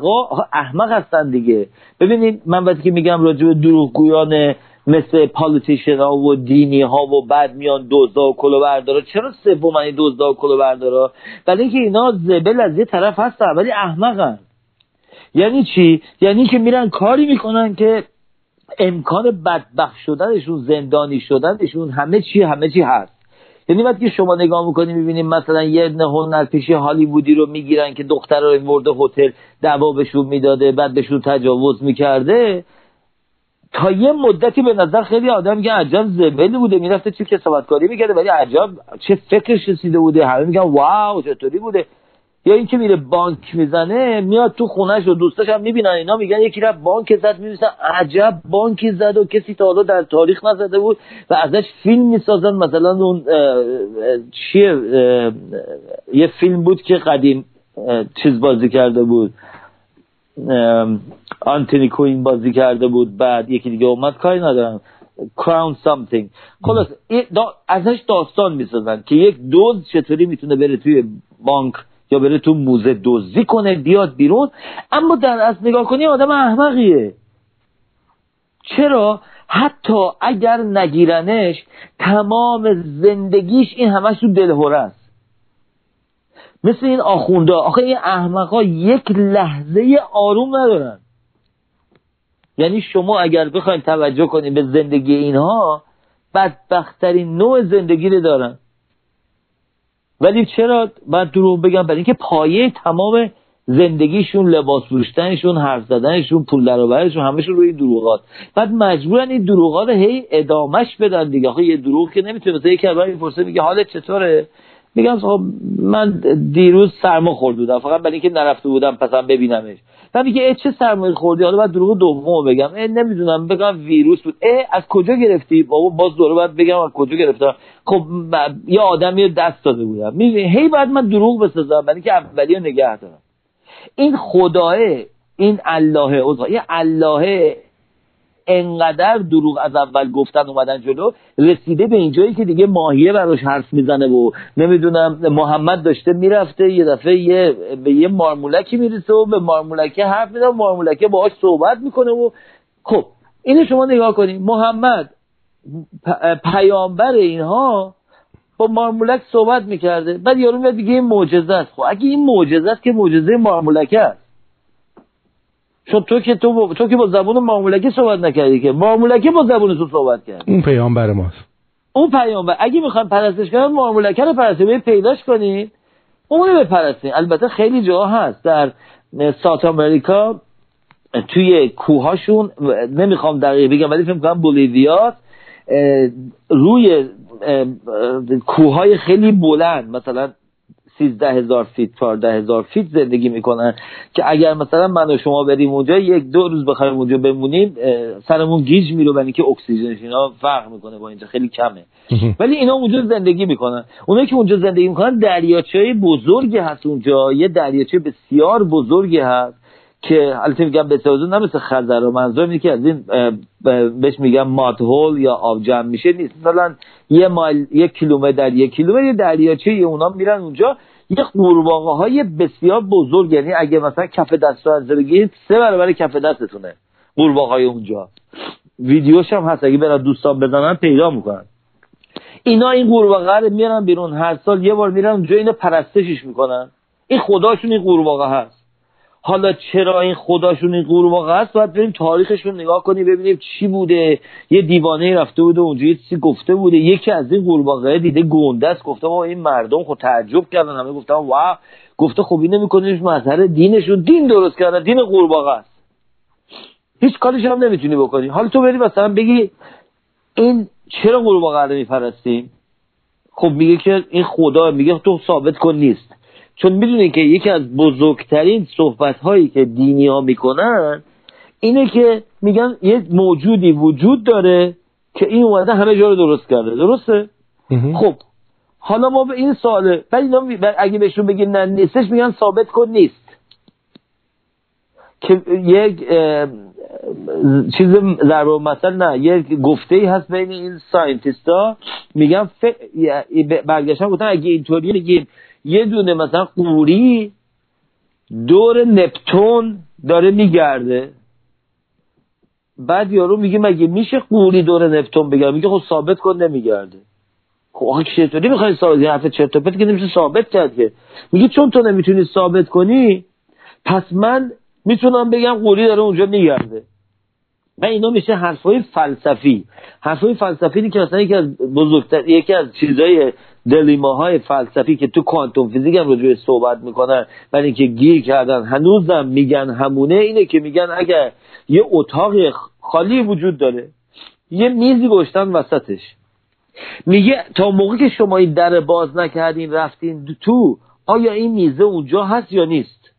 احمق هستن دیگه. ببینید من وقتی که میگم راجع به دروغگویان مثل پالیتیشن ها و دینی ها و بعد میان دزدا و کلاهبردارا، چرا سومین دزدا و کلاهبردارا؟ برای اینکه اینا زبل از یه طرف هستن ولی احمقن. یعنی چی؟ یعنی که میرن کاری میکنن که امکان بدبخت شدنشون، زندانی شدنشون، همه چی هست. یعنی وقتی که شما نگاه میکنی میبینید مثلا یه هنرپیشه هالیوودی رو میگیرن که دختر رو ورده هتل دعوا بهشون میداده، بعد بهشون تجاوز میکرده، تا یه مدتی به نظر خیلی آدم میگن عجب زبلی بوده، میرفته چه کسافتکاری میکرده، ولی عجب چه فکرش رسیده بوده، همه میگن واو چطوری بوده. یا این که میره بانک میزنه، میاد تو خونهش و دوستاش هم میبینن، اینا میگن یکی رفت بانک زد، میبینن عجب بانکی زد و کسی تا حالا در تاریخ نزده بود و ازش فیلم میسازن. مثلا اون چیه، یه فیلم بود که قدیم چیز بازی کرده بود، آنتونی کوین بازی کرده بود، بعد یکی دیگه اومد، کاری ندارم، Crown something. خلاص ازش داستان میسازن که یک دزد چطوری میتونه بره توی بانک یا بره تو موزه دزدی کنه بیاد بیرون. اما در اصل نگاه کنی آدم احمقیه. چرا؟ حتی اگر نگیرنش تمام زندگیش این همش تو دلهوره است. مثل این آخونده. آخه این احمقا یک لحظه آروم ندارن. یعنی شما اگر بخواید توجه کنید به زندگی اینها، بدبخت‌ترین نوع زندگی رو دارن. ولی چرا باید دروغ بگم؟ برای اینکه پایه تمام زندگیشون، لباس پوشیدنشون، حرف زدنشون، پول درآوریشون، همشون روی دروغات. بعد مجبورن این دروغات رو هی ادامش بدن دیگه. آخه یه دروغ که نمیتونه. مثلا یکی برای میپرسه میگه حالت چطوره؟ میگم خب من دیروز سرما خورده بودم، فقط برای اینکه نرفته بودم پسم ببینمش. بعد میگه چه سرمایی خوردی؟ حالا بعد دروغ دومو بگم، نمیدونم، بگم ویروس بود. از کجا گرفتی؟ بابا باز دوره بعد بگم از کجا گرفتم. خب یه آدمی دست داده بودم. هی بعد من دروغ بسازم برای اینکه اولیو نگه دارم. این خداه، این الله، این الله انقدر دروغ از اول گفتن اومدن جلو، رسیده به اینجایی که دیگه ماهیه براش حرف میزنه و نمیدونم محمد داشته میرفته یه دفعه به یه مارمولکی میرسه و به مارمولکی حرف میزنه و مارمولکی باهاش صحبت میکنه. و خب اینو شما نگاه کنید، محمد پیامبر اینها با مارمولک صحبت میکرده. بعد یارو میاد دیگه این معجزه است. خب اگه این معجزه است که معجزه مارمولک است، چون تو که با زبون مارمولکی صحبت نکردی، که مارمولکی با زبون تو صحبت کرد. اون پیامبر ماست. اون پیامبر. اگه میخوایم پرستش کنن مارمولکی رو پرستش پیداش کنین، اونو بپرستین. البته خیلی جاها هست در ساوت امریکا توی کوهاشون، نمیخوام دقیق بگم ولی فکر می‌کنم بولیویا، روی کوههای خیلی بلند مثلا 13,000 فیت 14,000 فیت زندگی میکنن که اگر مثلا من و شما بریم اونجا 1-2 روز بخوایم اونجا بمونیم سرمون گیج میره، برای اینکه اکسیژنش اینا فرق میکنه با اینجا خیلی کمه. ولی اینا اونجا زندگی میکنن. اونایی که اونجا زندگی میکنن دریاچه‌های بزرگی هست اونجا، یه دریاچه بسیار بزرگی هست که البته میگم به توضیح نه مثل خزر و منظورم اینه که از این بهش میگم ماد هول یا آب جمع میشه نیست، مثلا 1 کیلومتر در 1 کیلومتر یه دریاچه اونا میرن اونجا، یه قورباغه‌های بسیار بزرگ، یعنی اگه مثلا کف دست رو بگیرید 3 برابر کف دستتونه قورباغه‌های اونجا. ویدیوش هم هست، اگه برای دوستان بزنن پیدا میکنن. اینا این قورباغه رو میارن بیرون، هر سال یه بار میرن اونجا اینو پرستشش میکنن. این خداشون این قورباغه هست. حالا چرا این خداشون این قورباغه است؟ باید بریم تاریخشون نگاه کنیم ببینیم چی بوده. یه دیوانه رفته بوده اونجا یه چیزی گفته بوده، یکی از این قورباغه‌ها دیده گنده است، گفته ما این مردم خود تعجب کردن، همه گفتن واو، گفته خب این نمی‌کنیش مظهر دینشون، دین درست کردن، دین قورباغه است، هیچ کاریش هم نمیتونی بکنی. حالا تو بری مثلا بگی این چرا قورباغه رو میپرستیم؟ خب میگه که این خدا، میگه تو ثابت کن نیست. چون میدونی که یکی از بزرگترین صحبت‌هایی که دینی‌ها میکنن اینه که میگن یه موجودی وجود داره که این اومده همه جا رو درست کرده. درسته؟ خب حالا ما به این سواله، ولی اینا اگه بهشون بگیم نه نیستش میگن ثابت کن نیست. که یک چیز ضرب المثل نه، یک گفته‌ای هست بین این ساینتیستا، میگن برگشتن گفتن اگه اینطوری بگیم یه دونه مثلا قوری دور نپتون داره میگرده، بعد یارو میگه مگه میشه قوری دور نپتون بگرده؟ میگه خب ثابت کن نمیگرده. خب آخه چطوری میخوای ثابت؟ یه حرف چرت و پرت که نمیشه ثابت کرد که. میگه چون تو نمیتونی ثابت کنی پس من میتونم بگم قوری داره اونجا میگرده. و اینا میشه حرفای فلسفی. حرفای فلسفی که مثلا یکی از چیزای دلیماهای فلسفی که تو کوانتوم فیزیک هم روش صحبت میکنن برای اینکه گیر کردن هنوزم میگن همونه، اینه که میگن اگر یه اتاق خالی وجود داره، یه میزی گذاشتن وسطش، میگه تا موقعی که شما این در باز نکردین رفتین تو، آیا این میزه اونجا هست یا نیست؟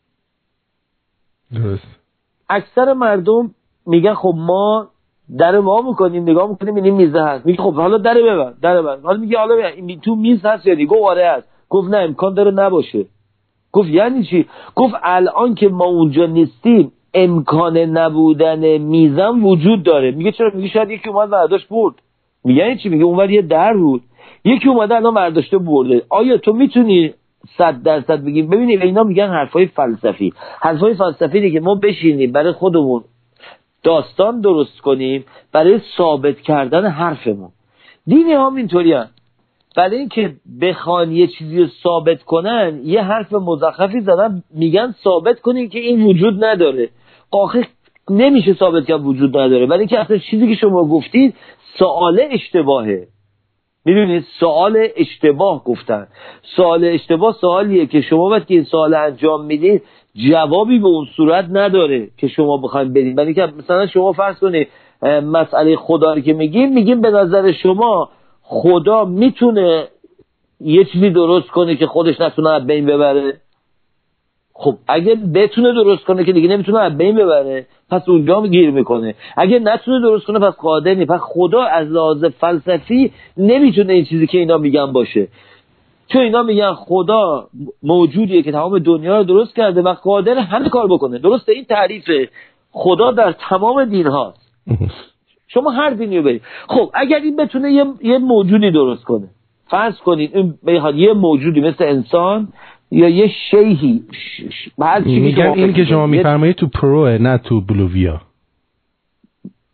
درست. اکثر مردم میگن خب ما در وا میکنیم نگاه میکنیم این میزه هست. میگه خب حالا در ببند. حالا میگه حالا این تو میز هست یا گفت آره هست. گفت نه امکان داره نباشه. گفت یعنی چی؟ گفت الان که ما اونجا نیستیم امکان نبودن میزم وجود داره. میگه چرا؟ میگه شاید یکی اومد برداشت برد. میگه یعنی چی؟ میگه اونور یه در بود یکی اومده الان برداشته برده. آیا تو میتونی 100% بگیم؟ ببینید اینا میگن حرفای فلسفی. حرفای فلسفی دیگه ما بشینیم برای خودمون داستان درست کنیم برای ثابت کردن حرفمون. دینی هم اینطوری هست. برای اینکه بخوان یه چیزی رو ثابت کنن یه حرف مزخرفی زدن، میگن ثابت کنین که این وجود نداره. آخه نمیشه ثابت کرد وجود نداره، برای اینکه اصلا چیزی که شما گفتید سوال اشتباهه. میدونید سوال اشتباه گفتن. سوال اشتباه سوالیه که شما وقتی این سوال انجام میدید جوابی به اون صورت نداره که شما بخواید بدید. برای اینکه مثلا شما فرض کنید مسئله خدا رو که میگیم به نظر شما خدا میتونه یه چیزی درست کنه که خودش نتونه از بین ببره؟ خب اگه بتونه درست کنه که دیگه نمیتونه از بین ببره، پس اونجا گیر میکنه. اگه نتونه درست کنه پس قادر نیست. پس خدا از لحاظ فلسفی نمیتونه این چیزی که اینا میگن باشه. چون اینا میگن خدا موجودیه که تمام دنیا رو درست کرده و قادر همه کار بکنه. درسته؟ این تعریف خدا در تمام دین هاست. شما هر دینی رو برید. خب اگر این بتونه یه موجودی درست کنه، فرض کنید این بخواد یه موجودی مثل انسان یا یه شیهی، میگن این که شما میفرمایید تو پروه نه تو بلوویا.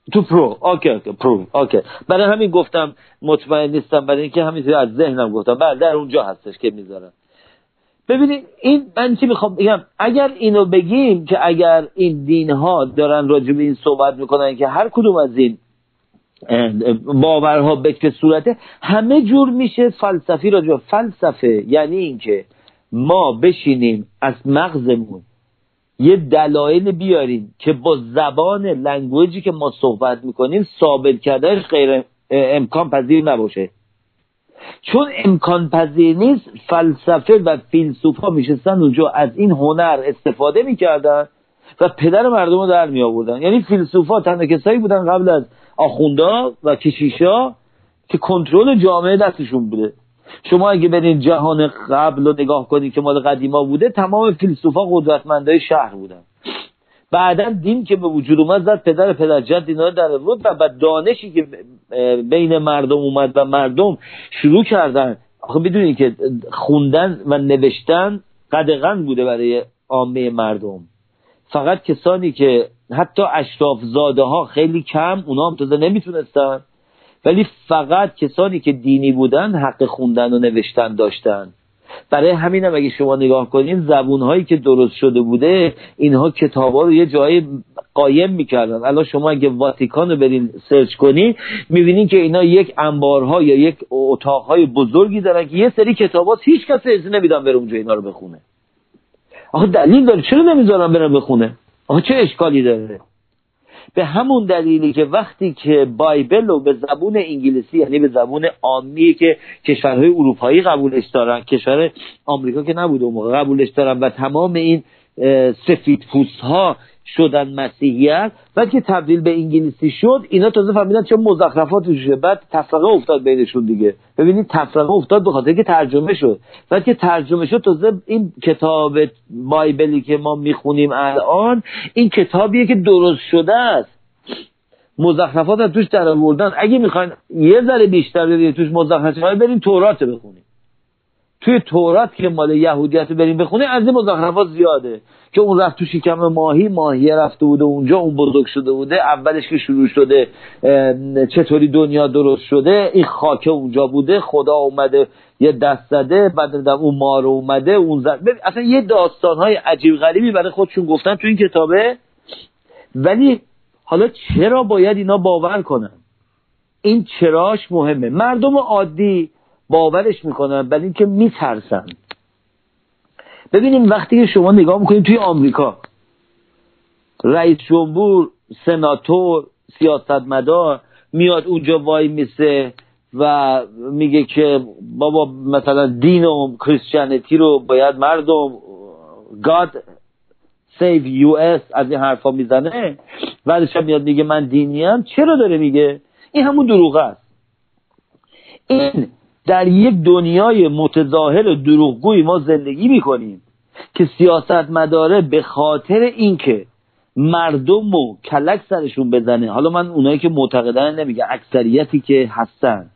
تو پرو. اوکی پرو. اوکی، برای همین گفتم مطمئن نیستم، برای اینکه همینطوری از ذهنم گفتم بله در اونجا هستش که میذارن. ببینید این من چی میخوام بگم، اگر اینو بگیم که اگر این دینها دارن راجع به این صحبت میکنن که هر کدوم از این باورها به چه صورته، همه جور میشه فلسفی راجع به فلسفه. یعنی اینکه ما بشینیم از مغزمون یه دلایل بیاریم که با زبان لنگویجی که ما صحبت میکنیم ثابت کردنش غیر امکان پذیر نباشه. چون امکان پذیر نیست، فلسفه و فیلسوفا میشستن اونجا از این هنر استفاده میکردن و پدر مردم رو در میآوردن. یعنی فیلسوفا تنها کسایی بودن قبل از آخوندا و کشیشا که کنترل جامعه دستشون بوده. شما اگه برین جهان قبل رو نگاه کنید که مال قدیما بوده، تمام فیلسوفا قدرتمندای شهر بودن. بعداً دین که به وجود اومد زد پدر جد اینا رو در آورد و دانشی که بین مردم اومد و مردم شروع کردن. آخه میدونید که خوندن و نوشتن قدغن بوده برای عامه مردم. فقط کسانی که حتی اشراف زاده ها خیلی کم، اونا هم تازه نمیتونستن، ولی فقط کسانی که دینی بودن حق خوندن و نوشتن داشتن. برای همین هم اگه شما نگاه کنین زبونهایی که درست شده بوده، اینها کتابا رو یه جایی قایم میکردن. الان شما اگه واتیکان رو برین سرچ کنین میبینین که اینا یک انبارها یا یک اتاقهای بزرگی دارن که یه سری کتاباست، هیچ کس اجازه نمیدن بره اونجا اینا رو بخونه. آخه دلیل داره، چرا نمیذارن برن بخونه؟ آخه چه اشکالی داره؟ به همون دلیلی که وقتی که بایبل رو به زبون انگلیسی، یعنی به زبون عامی که کشورهای اروپایی قبولش دارن، کشور آمریکا که نبود اون موقع قبولش دارن و تمام این سفید ها شدن مسیحیت، بعد که تبدیل به انگلیسی شد اینا تازه فهمیدن چه مزخرفاتی شده. بعد تفرقه افتاد بینشون دیگه. ببینید تفرقه افتاد به خاطر که ترجمه شد. بعد که ترجمه شد تازه این کتاب بایبلی که ما میخونیم الان، این کتابیه که درست شده است، مزخرفات از توش در آوردن. اگه میخواین یه ذره بیشتر ببینید توش مزخرفات، برین تورات بخونید. توی تورات که مال یهودیت بریم بخونید از این مزخرفات زیاده که اون رفت تو شکم ماهیه رفته بوده اونجا، اون بزرگ شده بوده، اولش که شروع شده چطوری دنیا درست شده، این خاک اونجا بوده، خدا اومده یه دست زده، بعد اون مار اومده اون زد. اصلا یه داستانهای عجیب غریبی برای خودشون گفتن تو این کتابه. ولی حالا چرا باید اینا باور کنن؟ این چراش مهمه. مردم عادی باورش میکنن برای اینکه میترسن. ببینیم وقتی که شما نگاه میکنید توی آمریکا، رئیس جمهور، سناتور، سیاستمدار میاد اونجا وای میسه و میگه که بابا مثلا دین و کریسچنیتی رو باید مردم God save US از این حرفا میزنه. بعدش میاد میگه من دینیم. چرا داره میگه؟ این همون دروغ است. این در یک دنیای متظاهر و دروغگوی ما زندگی میکنیم که سیاستمداره به خاطر اینکه مردم رو کلک سرشون بزنه، حالا من اونایی که معتقدن نمیگم، اکثریتی که هستن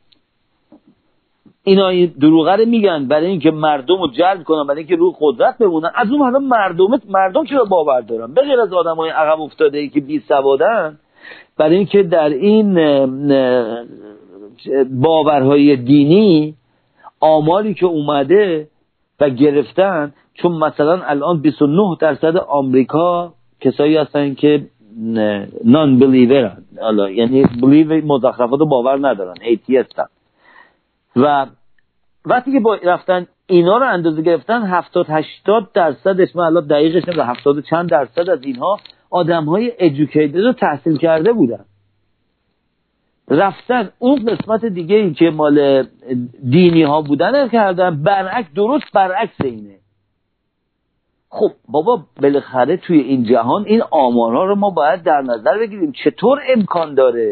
اینا دروغه رو میگن برای اینکه مردم رو جلب کنن، برای اینکه روی قدرت بمونن. از اون حالا مردم چرا باور دارن؟ به غیر از آدمای عقب افتاده ای که بی سوادن، برای اینکه در این باورهای دینی آماری که اومده و گرفتن، چون مثلا الان 29% آمریکا کسایی هستن که نان بلیورن، یعنی بلیو مزخرفات رو باور ندارن، ایتیستن. و وقتی که رفتن اینا رو اندازه گرفتن، 70-80%، من الان دقیقش نمیدونم 70 چند درصد از اینها آدم‌های ادوکیتد رو تحصیل کرده بودن، رفتن اون قسمت دیگه این که مال دینی ها بودن کردن درست برعکس اینه. خب بابا بالاخره توی این جهان این آمارها رو ما باید در نظر بگیریم. چطور امکان داره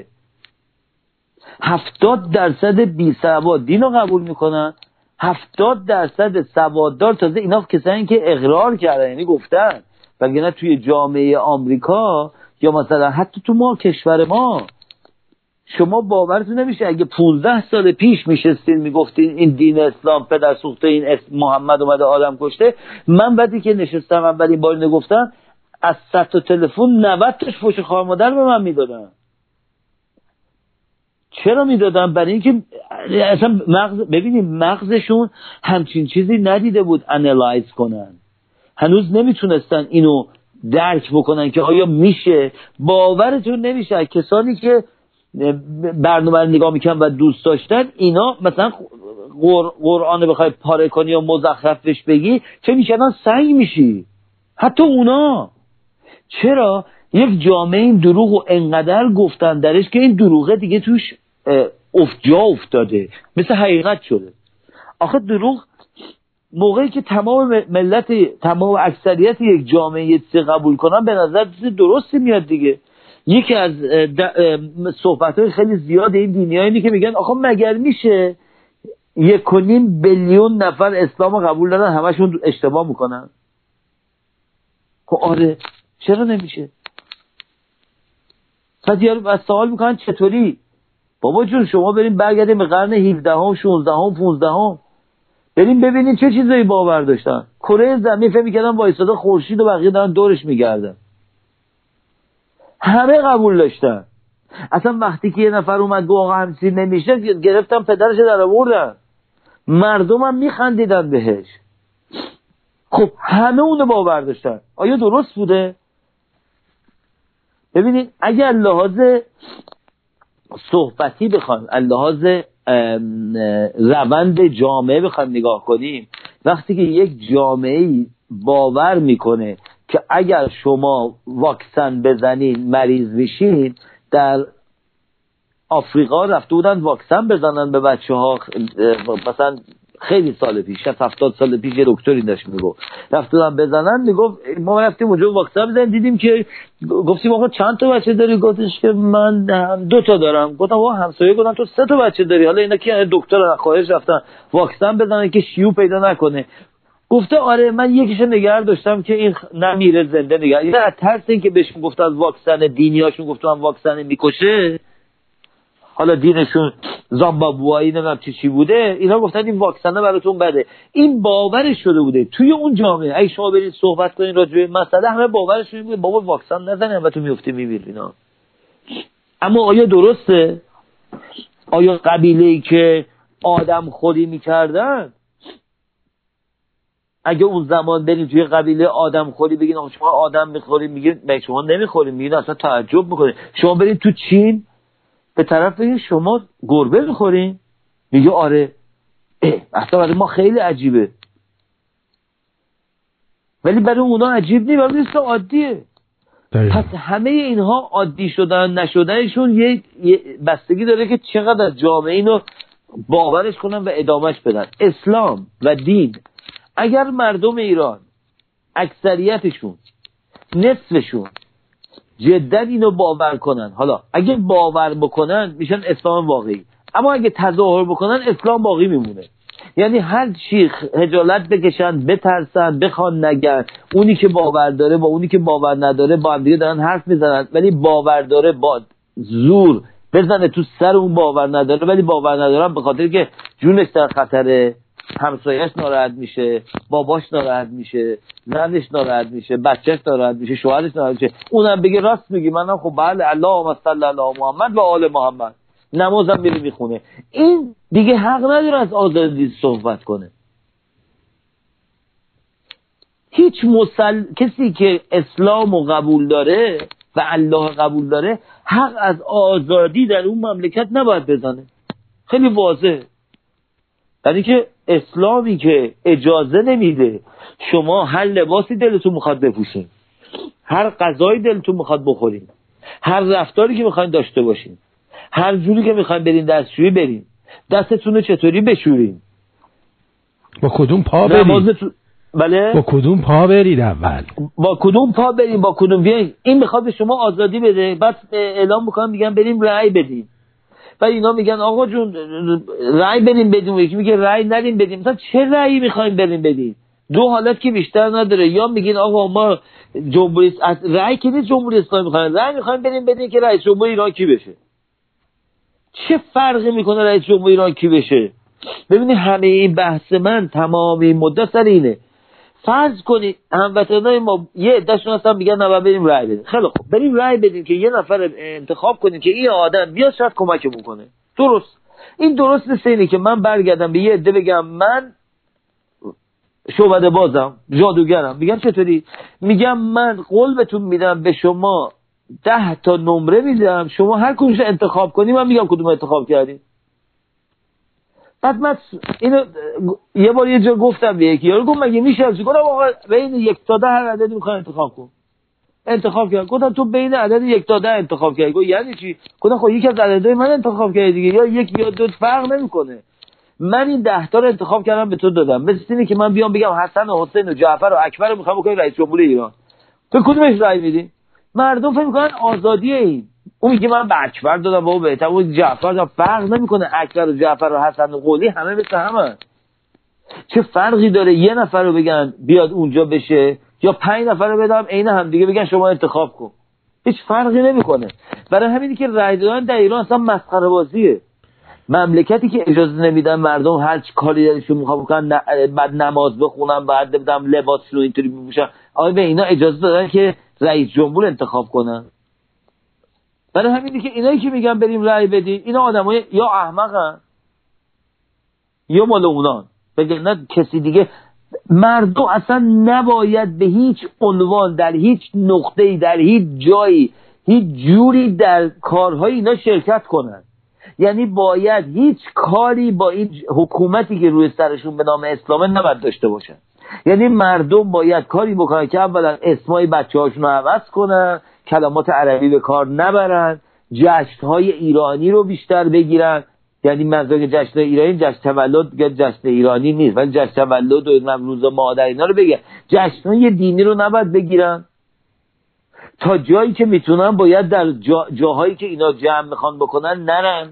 70% بی سواد دین رو قبول میکنن، 70% سواددار، تازه اینا کسانی که اقرار کردن، یعنی گفتن. وگرنه توی جامعه آمریکا یا مثلا حتی تو ما کشور ما، شما باورتون نمیشه اگه 15 سال پیش میشستین میگفتین این دین اسلام پدر سوخته، این محمد اومده آدم کشته، من بعدی که نشستم اولین بار نگفتم از 100 تا تلفن 90 تاش فوش خواهر مادر به من میدادن. چرا میدادن؟ برای اینکه اصلا ببینید مغزشون همچین چیزی ندیده بود انالایز کنن، هنوز نمیتونستن اینو درک بکنن که آیا میشه. باورتون نمیشه کسانی که برنامه رو نگاه میکنن و دوست داشتن اینا مثلا قرآن رو بخوای پاره کنی یا مزخرفش بگی چه میشدن؟ سنگ میشی. حتی اونا. چرا؟ یک جامعه این دروغ رو انقدر گفتن درش که این دروغه دیگه توش جا افتاده، مثل حقیقت شده. آخه دروغ موقعی که تمام ملت، تمام اکثریت یک جامعه یه چیزی قبول کنن به نظر درستی میاد دیگه. یکی از صحبت‌های خیلی زیاد این دینی‌ها اینه که میگن آخه مگر میشه 1.5 بیلیون نفر اسلام قبول دارن همشون اشتباه میکنن؟ خب آره، چرا نمیشه؟ بعد یارو از سوال میکنن چطوری؟ بابا جون شما بریم برگردیم به قرن 17 هم 16 هم 15 هم بریم ببینیم چه چیزایی باور داشتن. کره زمین فکر می‌کردن وایساده خورشید و بقیه دارن دورش میگردن، همه قبول داشتن. اصلا وقتی که یه نفر اومد گفت آقا همچین نمیشه، گرفتن پدرش در آوردن، مردم هم میخندیدن بهش. خب همه اونو باور داشتن. آیا درست بوده؟ ببینید اگر لحاظ صحبتی بخوایم، لحاظ روند جامعه بخوایم نگاه کنیم، وقتی که یک جامعه باور میکنه که اگر شما واکسن بزنین مریض میشین، در آفریقا رفته بودن واکسن بزنن به بچه ها، مثلا خیلی سال پیش، 70 سال پیش یه دکتری داشت میگفت رفته بودن بزنن، میگفت ما رفتیم اونجا واکسن بزنیم، دیدیم که گفتیم آقا چند تا بچه داری؟ گفتش که من 2 تا دارم. گفتم آقا همسایه گفتن تو 3 تا بچه داری، حالا اینا که دکتر خارج رفتن واکسن بزنن که شیوع پیدا نکنه. گفته آره من یکیشو نگه داشتم که این نمیره زنده نگه. اینا از ترس این که بهشون گفتن واکسن، دینیاشون گفتن واکسن میکشه، حالا دینشون زامبابوایی نمیدونم چی بوده، اینا گفتن این واکسنه براتون بده. این باورش شده بوده توی اون جامعه. اگه شما برید صحبت کنین راجع به مسئله، همه باورش شده بوده بابا واکسن نزنین و تو میفتی میمیری اینا. اما آیا درسته؟ آیا قبیله‌ای که آدم خوری میکردن، اگه اون زمان بریم توی قبیله آدم خوری بگین شما آدم میخورین، میگین مگه شما نمیخورین؟ میگین اصلا تعجب میکنین. شما برید تو چین به طرف بگین شما گربه میخورین، میگه آره. اصلا برای ما خیلی عجیبه، ولی برای اونا عجیب نیست، برای اصلا عادیه. پس همه اینها عادی شدن نشدنشون یه بستگی داره که چقدر جامعه اینو باورش کنن و ادامهش بدن. اسلام و دین، اگر مردم ایران اکثریتشون، نصفشون جدا اینو باور کنن، حالا اگه باور بکنن میشن اسلام واقعی، اما اگه تظاهر بکنن اسلام باقی میمونه. یعنی هر چی خجالت بکشن، بترسن، بخوان نگن، اونی که باور داره با اونی که باور نداره با هم دیگه دارن حرف میزنن، ولی باور داره با زور بزنه تو سر اون باور نداره، ولی باور ندارن به خاطر که جونش در خطره، همسایه‌اش ناراحت میشه، باباش ناراحت میشه، زنش ناراحت میشه، بچه‌ش ناراحت میشه، شوهرش ناراحت میشه، اونم بگه راست میگی منم خب بله اللهم صل علی محمد و آل محمد، نمازم میره میخونه. این دیگه حق نداره از آزادی صحبت کنه. هیچ کسی که اسلامو قبول داره و الله قبول داره حق از آزادی در اون مملکت نباید بزنه. خیلی واضحه. یعنی که اسلامی که اجازه نمیده شما هر لباسی دلتون میخواد بپوشین، هر غذایی دلتون میخواد بخورین، هر رفتاری که میخواین داشته باشین، هر جوری که میخواین برین دستشویی برین، دستتون رو چطوری بشورین، با کدوم پا برید، بله با کدوم پا برید، اول با کدوم پا بریم، با کدوم بیاین. این میخواد به شما آزادی بده، بعد اعلام میکنن میگن بریم رأی بدیم، بعد اینا میگن آقا جون رأی بدیم بدیم، یکی میگه رأی ندیم بدیم. مثلا چه رأیی میخوایم بریم بدیم؟ دو حالت که بیشتر نداره، یا میگین آقا ما جمهوری رأی که نیست، جمهوری اسلامی میخوایم، رأی میخوایم بریم بدیم که رئیس جمهور ایران کی بشه. چه فرقی میکنه رئیس جمهور ایران کی بشه؟ ببینید همه این بحث من تمام این مدت سر اینه، فرض کنید هموطنای ما یه عده‌شون هستن میگن نه بریم رای بدیم. خیلی خوب بریم رای بدیم که یه نفر انتخاب کنیم که این آدم بیاد شاید کمکمون کنه. درست. این درست نیست اینه که من برگردم به یه عده بگم من شعبده بازم جادوگرم. میگم چطوری؟ میگم من قول بهتون میدم به شما 10 تا نمره میدم، شما هر کدومش انتخاب کنی من میگم کدوم انتخاب کردی. بعد من اینو یه بار یه جا گفتم به یکی یارو گفت مگه میشه؟ گفتم آقا بین 1 تا 10 هر عددی میخوای انتخاب کن. انتخاب کرد. گفتم تو بین عدد 1 تا 10 انتخاب کردی. گفت یعنی چی؟ گفتم خب یکی از عددهای من انتخاب کردی دیگه، یا 1 یا 2 فرق نمیکنه. من این 10 تا رو انتخاب کردم به تو دادم. مثل اینه که من بیام بگم حسن و حسین و جعفر و اکبر رو میخوام بکنم رئیس جمهور ایران. تو کدومش رأی میدی؟ مردم فکر میکنن آزادیه این. اون میگه من به اکبر دادم بابا بهتر، اون جعفر دادم. فرق نمیکنه اکبر و جعفر و حسن و قلی همه مثل همه. چه فرقی داره یه نفر رو بگن بیاد اونجا بشه یا 5 نفر رو بدم عین هم دیگه بگن شما انتخاب کن؟ هیچ فرقی نمیکنه. برای همینی که رأی دادن در ایران اصلا مسخره بازیه. مملکتی که اجازه نمیدن مردم هر چی کاری دلشون میخواد بکنن، بعد نماز بخونن، بعد بدم لباسشون اینطوری بپوشن، آیا به اینا اجازه دادن که رئیس جمهور انتخاب کنن؟ برای همینی که اینایی که میگن بریم رأی بدیم اینا آدمای یا احمقن یا مال اونان. بگن نه کسی دیگه. مردم اصلا نباید به هیچ عنوان در هیچ نقطه‌ای در هیچ جایی هیچ جوری در کارهای اینا شرکت کنن. یعنی باید هیچ کاری با این حکومتی که روی سرشون به نام اسلامه نباید داشته باشن. یعنی مردم باید کاری بکنن که اولا اسمای بچه‌هاشون رو عوض کنن، کلمات عربی به کار نبرن، جشن‌های ایرانی رو بیشتر بگیرن. یعنی منظور جشن ایرانی جشن تولد یا جشن ایرانی نیست، ولی جشن تولد و نوروز مادر اینا رو بگیرن. جشن‌های دینی رو نباید بگیرن. تا جایی که میتونن باید در جاهایی که اینا جمع میخوان بکنن نرن،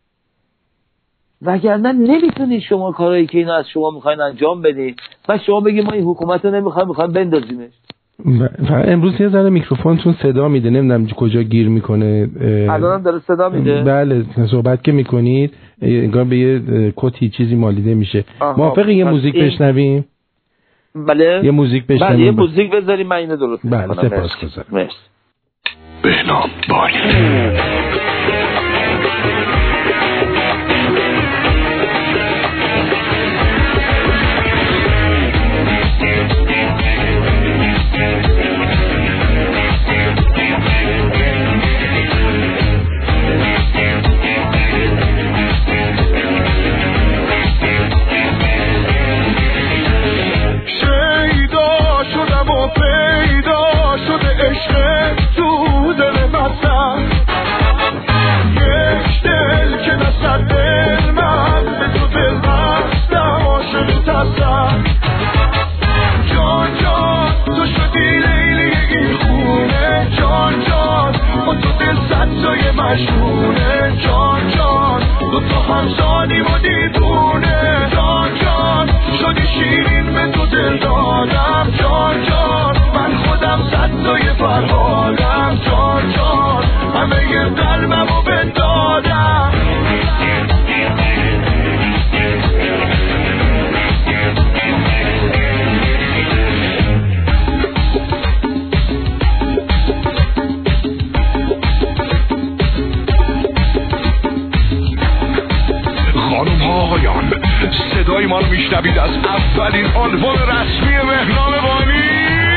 وگرنه نمیتونید شما کارهایی که اینا از شما میخواین انجام بدید و شما بگید ما این حکومت رو نمیخوایم، میخوایم بندازیمش. امروز یه ذره میکروفونتون صدا میده، نمیدونم کجا گیر میکنه. الان داره صدا میده؟ بله صحبت که میکنید انگار به یه کتی چیزی مالیده میشه. موافقی یه موزیک بشنویم؟ بله یه موزیک بشنویم. بله یه موزیک بذاریم من اینو درست میکنم. بله سپاسگزارم. مرسی. بهنام بانی. مشهوره جان جان دو تا همزادیم و دیوونه جان جان شدی شیرین به تو دل دادم جان جان من خودم صدای فرهادم جان جان همه ی قلبم رو بدادم صدای ما رو میشنوید از اولین عنوان رسمی بهنام بانی.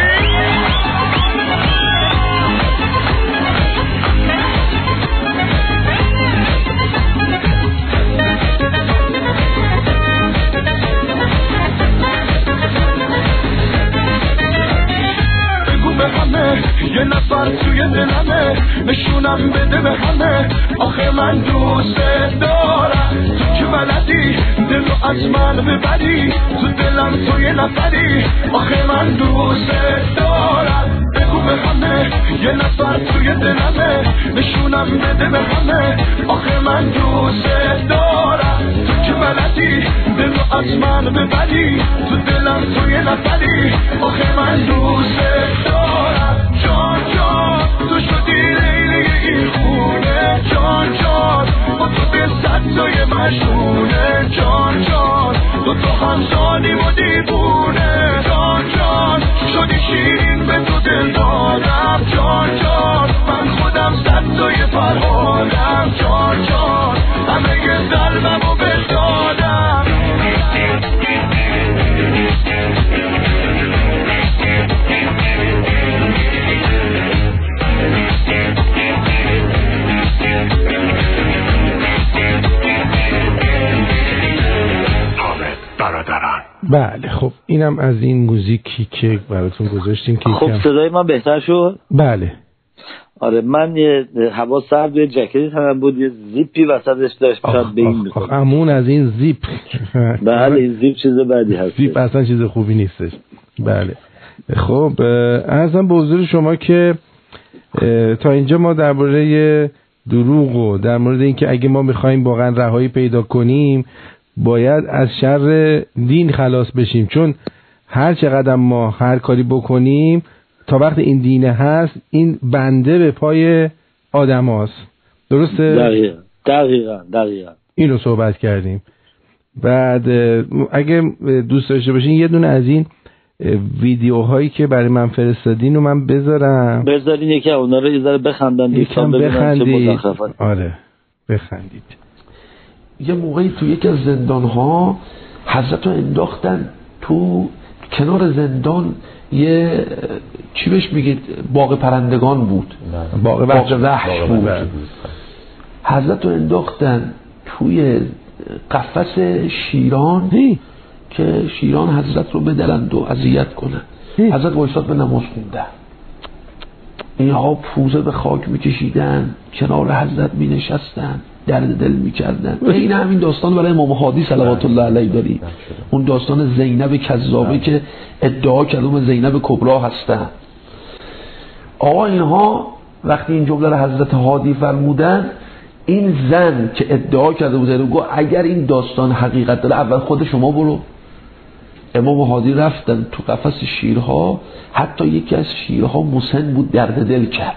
بگو به همه یه نفر توی دلمه نشونم بده به همه آخه من دوست دارم تو که بلدی دل رو از من ببری تو دلم تو یه نفری آخه من دوست دارم بگو به همه یه نفر توی دلمه نشونم بده به همه آخه من دوست دارم تو که بلدی دل رو از من ببری تو دلم تو یه نفری آخه من دوست دارم جان جان تو شدی لیلی این خونه جان جان با تو دل صدای مشهوره جان جان دو تا همزادیم و دیوونه جان جان شیرین به تو دل دادم جان جان من خودم صد تای فرهادم جان جان همه قلبمو بزادم بله خب اینم از این موزیکی که براتون گذاشتیم که خب صدای من بهتر شد؟ بله آره من یه هوا سرد و جکتی هم بود یه زیپی وسطش داشت شاید به این میخواد امون از این زیپ بله این زیپ چیز بدی هست زیپ اصلا چیز خوبی نیستش بله خب عرضم به حضور شما که تا اینجا ما درباره دروغ و در مورد اینکه اگه ما میخوایم واقعا رهایی پیدا کنیم باید از شر دین خلاص بشیم، چون هر چقدر ما هر کاری بکنیم تا وقت این دینه هست این بنده به پای آدم هست. درسته؟ دقیقا این رو صحبت کردیم. بعد اگه دوست داشته باشین یه دونه از این ویدیوهایی که برای من فرستادین رو من بذارین یکی اونا رو یه ذره بخندن یکم بخندید. آره بخندید. یه موقعی تو یکی از زندان‌ها حضرت رو انداختن تو کنار زندان، یه چی بهش میگید باغ پرندگان بود، باغ وحش بود. حضرت رو انداختن توی قفس شیران که شیران حضرت رو بدرند و اذیت کنن. حضرت وایساد به نماز خوندن، اینها پوزه به خاک میکشیدن، کنار حضرت مینشستن، درد دل میکردن. این همین داستان برای امام هادی صلوات الله علیه داری، اون داستان زینب کذابه که ادعا کردم زینب کبرا هستن. آقا اینها وقتی این جمله رو حضرت هادی فرمودن، این زن که ادعا کرده بود گفت اگر این داستان حقیقت داره اول خود شما برو. امام هادی رفتن تو قفس شیرها، حتی یکی از شیرها مسن بود درد دل کرد،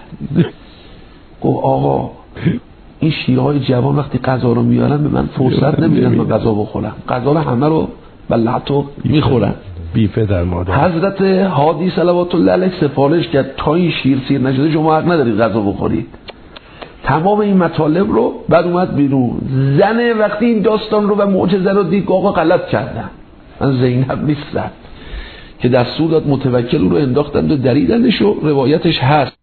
گفت آقا این شیرهای جوان وقتی غذا رو میارن به من فرصت نمیدن من غذا بخورم، غذا رو همه رو بلعتو میخورن. بی پدر مادر. حضرت هادی صلوات الله علیه سفارش کرد تا این شیر سیر نشده شما حق ندارید غذا بخورید. تمام این مطالب رو بعد اومد بیرون. زنه وقتی این داستان رو و معجزه رو دید آقا غلط کردم، من زینب نیستم، که دستور داد متوکل رو انداختند و دریدنش و روایتش هست.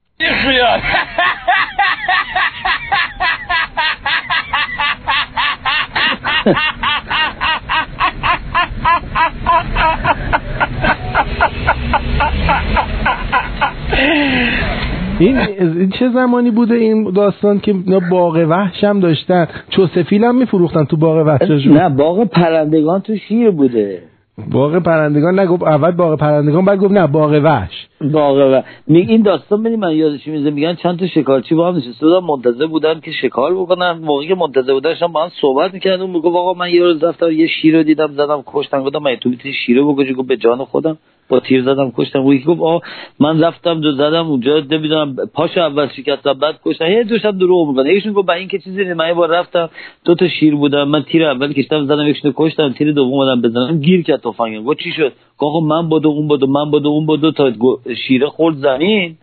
این چه زمانی بوده این داستان که باغ وحش هم داشتن؟ چوسفیل هم میفروختن تو باغ وحششون؟ نه باغ پرندگان تو شیر بوده. باغ پرندگان نگفت اول باغ پرندگان بعد گفت نه باغ وحش. این داستان ببین من یادش میاد میگن چند تا شکارچی با هم نشسته بودن منتظر بودن که شکار بکنن. موقعی که منتظر بودن داشتن با هم صحبت میکردن. میگه آقا من یه روز رفتم یه شیر رو دیدم زدم کشتم. گفتم من تو میتونی شیر رو بکشی؟ گفت به جان خودم با تیر زدم کشتم. یکی گفت آقا من رفتم دو زدم اونجا نمیدونم پاشو اول شکستم بعد کشتم. هی دوشم دروغ میگن. یکیشون گفت با این که چیزی نه، من یه بار رفتم دو تا شیر بودم من تیر اول کشتم زدم یکیشون کشتم تیر دوم اومدم بزنم گیر کرد تفنگم. گفت چی شد؟ آقا من بدو اون بدو من بدو اون بدو تا شیر خورد زمین.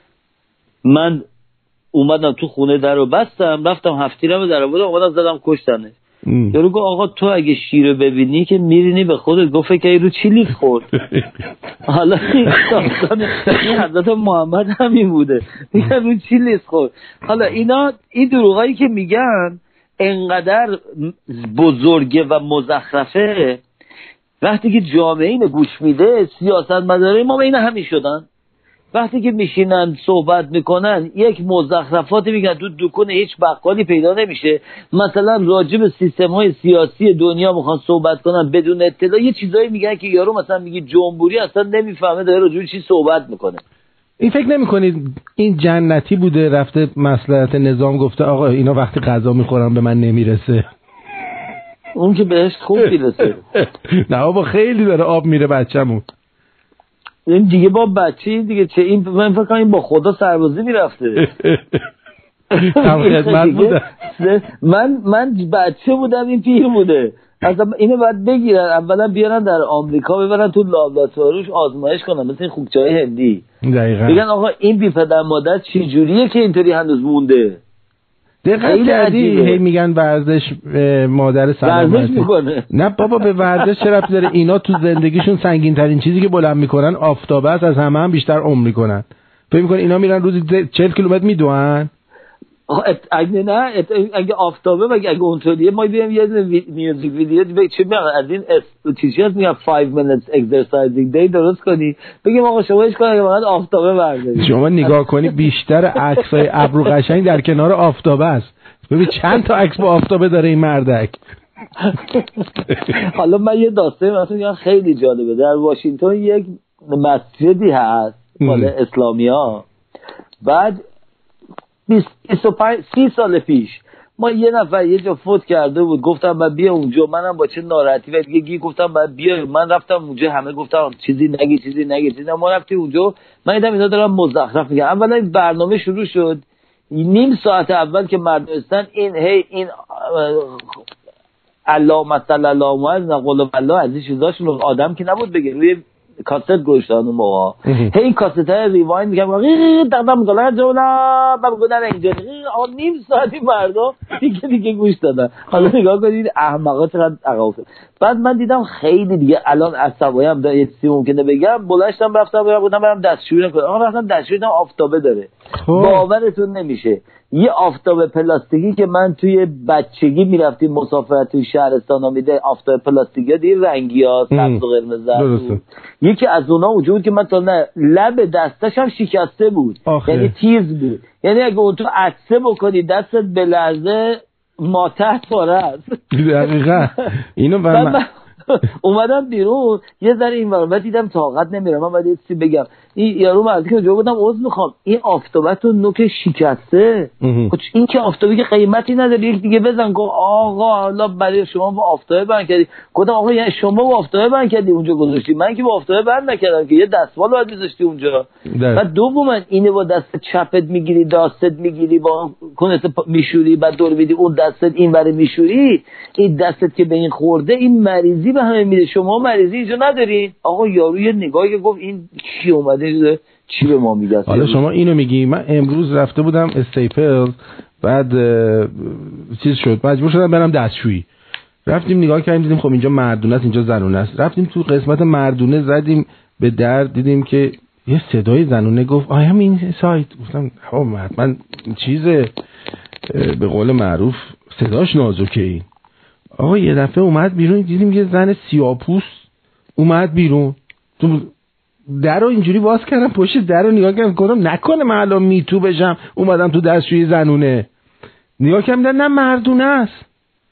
من اومدم تو خونه درو بستم رفتم هفتیرم در آوردم اومدم زدم کشتنش. یارو گفت آقا تو اگه شیر رو ببینی که میرینی به خودت. گفت که رو چی لیز خورد. حالا این داستان حضرت محمد همین بوده، میگن رو چی لیز خورد. حالا اینا این دروغایی که میگن انقدر بزرگه و مزخرفه، وقتی که جامعه اینو گوش میده سیاست مداره ما اینا همین شدن. وقتی که میشینن صحبت میکنن یک مزخرفاتی میگن تو دکون هیچ بقالی پیدا نمیشه. مثلا راجع به سیستم های سیاسی دنیا میخوان صحبت کنن بدون اطلاع یه چیزایی میگن که یارو مثلا میگه جمهوری اصلا نمیفهمه داره راجع به چی صحبت میکنه. این فکر نمیکنید این جنتی بوده رفته مصلحت نظام گفته آقا اینا وقتی غذا میخورن به من نمیرسه؟ اون که بهش خوب میرسه. نه بابا خیلی داره آب میره بچه‌مون. این دیگه با بچه دیگه چه این من فکر کنم این با خدا سربازی میرفته. هم خدمت بوده. من بچه بودم این پیر بوده. اصلا اینو باید بگیرن اولا بیارن در آمریکا ببرن تو لابراتواریش آزمایش کنن مثل این خوکچه‌های هندی دقیقاً بگن آقا این بی پدر مادر چه جوریه که اینطوری هنوز مونده. دقیقاً کردی هی میگن ورزش مادر سلامتی. نه بابا به ورزش چه ربطی داره؟ اینا تو زندگیشون سنگین ترین چیزی که بلند میکنن آفتابه است، از همه هم بیشتر عمر میکنن. فکر میکنن اینا میرن روزی 40 کیلومتر میدوئن؟ اگه آفتابه مگه اگه اونطوریه ما بیایم یه میوزیک ویدیو چه میگن از این چیزی هست میگن 5 minutes exercising day درست کنی بگیم آقا شما هیچ کاری واقعا آفتابه بردارید. شما نگاه کنی بیشتر عکسای ابرو قشنگ در کنار آفتابه است. ببین چند تا عکس با آفتابه داره این مردک. حالا من یه داستانی مثلا خیلی جالبه. در واشنگتن یک مسجدی هست مال اسلامیا. بعد 30 سال پیش ما یه نفر یه جا فوت کرده بود، گفتم بعد بیا اونجا. منم با چه ناراحتی و دیگه گفتم بعد بیا. من رفتم اونجا، همه گفتم چیزی نگی. ما رفتیم اونجا، من دیدم اینا دارن مزخرف میگن. اولا این برنامه شروع شد، نیم ساعت اول که مردم استن این علامه صلی الله علیه و قول الله از این چیزاشون آدم که نبود بگه روی کاست گوشتن اون موقع این کاست های ریوایند میگم دقدم دلار جولا بگودن اینجا نیم ساعتی مردم دیگه گوش دادن. حالا نگاه کنید احمقا چقدر عقب. بعد من دیدم خیلی دیگه الان عصبی هم یه چیزی ممکنه بگم، بلاشتم رفتم گفتم برم دستشویی کنم. آقا رفتم دستشویی دیدم آفتابه داره. باورتون نمیشه یه آفتاب پلاستیکی که من توی بچگی میرفتیم مسافرت توی شهرستان ها میده آفتاب پلاستیکی دی رنگی ها سبز و قرمز بود. یکی از اونا اونجا بود که من تا لب دستش هم شکسته بود. یعنی تیز بود. یعنی اگه اون تو عطسه بکنی دستت به لرزه ماتحت پاره است. دقیقا اینو من اومدم بیرون یه ذره این ور دیدم طاقت نمیره. من باید یه چیزی بگم. این یارو مرد که اونجا بودم عذر میخوام این آفتابتون نوک شکسته. این که آفتابی که قیمتی نداره یک دیگه بزن. گفت آقا حالا برای شما با آفتابه بند کردی. گفتم آقا یعنی شما با آفتابه بند کردی اونجا گذاشتی، من که با آفتابه بند نکردم که یه دستمال باید میذاشتی اونجا. بعد دوما اینو با دست چپت میگیری دستت میگیری با کنت میشوری، بعد دور میدی اون دستت این برای میشوری، این دستت که به این خورده این مریضی به همه میده. شما مریضی اینجا ندارین. آقا یارو یه نگاهی گفت این کی اومده چی به ما میگه. حالا شما اینو میگی. من امروز رفته بودم استیپل، بعد چیز شد مجبور شدم برم دستشویی. رفتیم نگاه کردیم دیدیم خب اینجا مردونه است اینجا زنونه است. رفتیم تو قسمت مردونه زدیم به در، دیدیم که یه صدای زنونه گفت آی هم این سایت. گفتم ها من چیز به قول معروف صداش نازکه این. آقا یه دفعه اومد بیرون دیدیم یه زن سیاه‌پوست اومد بیرون. تو در رو اینجوری باز کردم پشت در رو نگاه کردم گفتم نکنه من الان میتو بشم اومدم تو دستشویی زنونه. نگاه کردم نه مردونه است.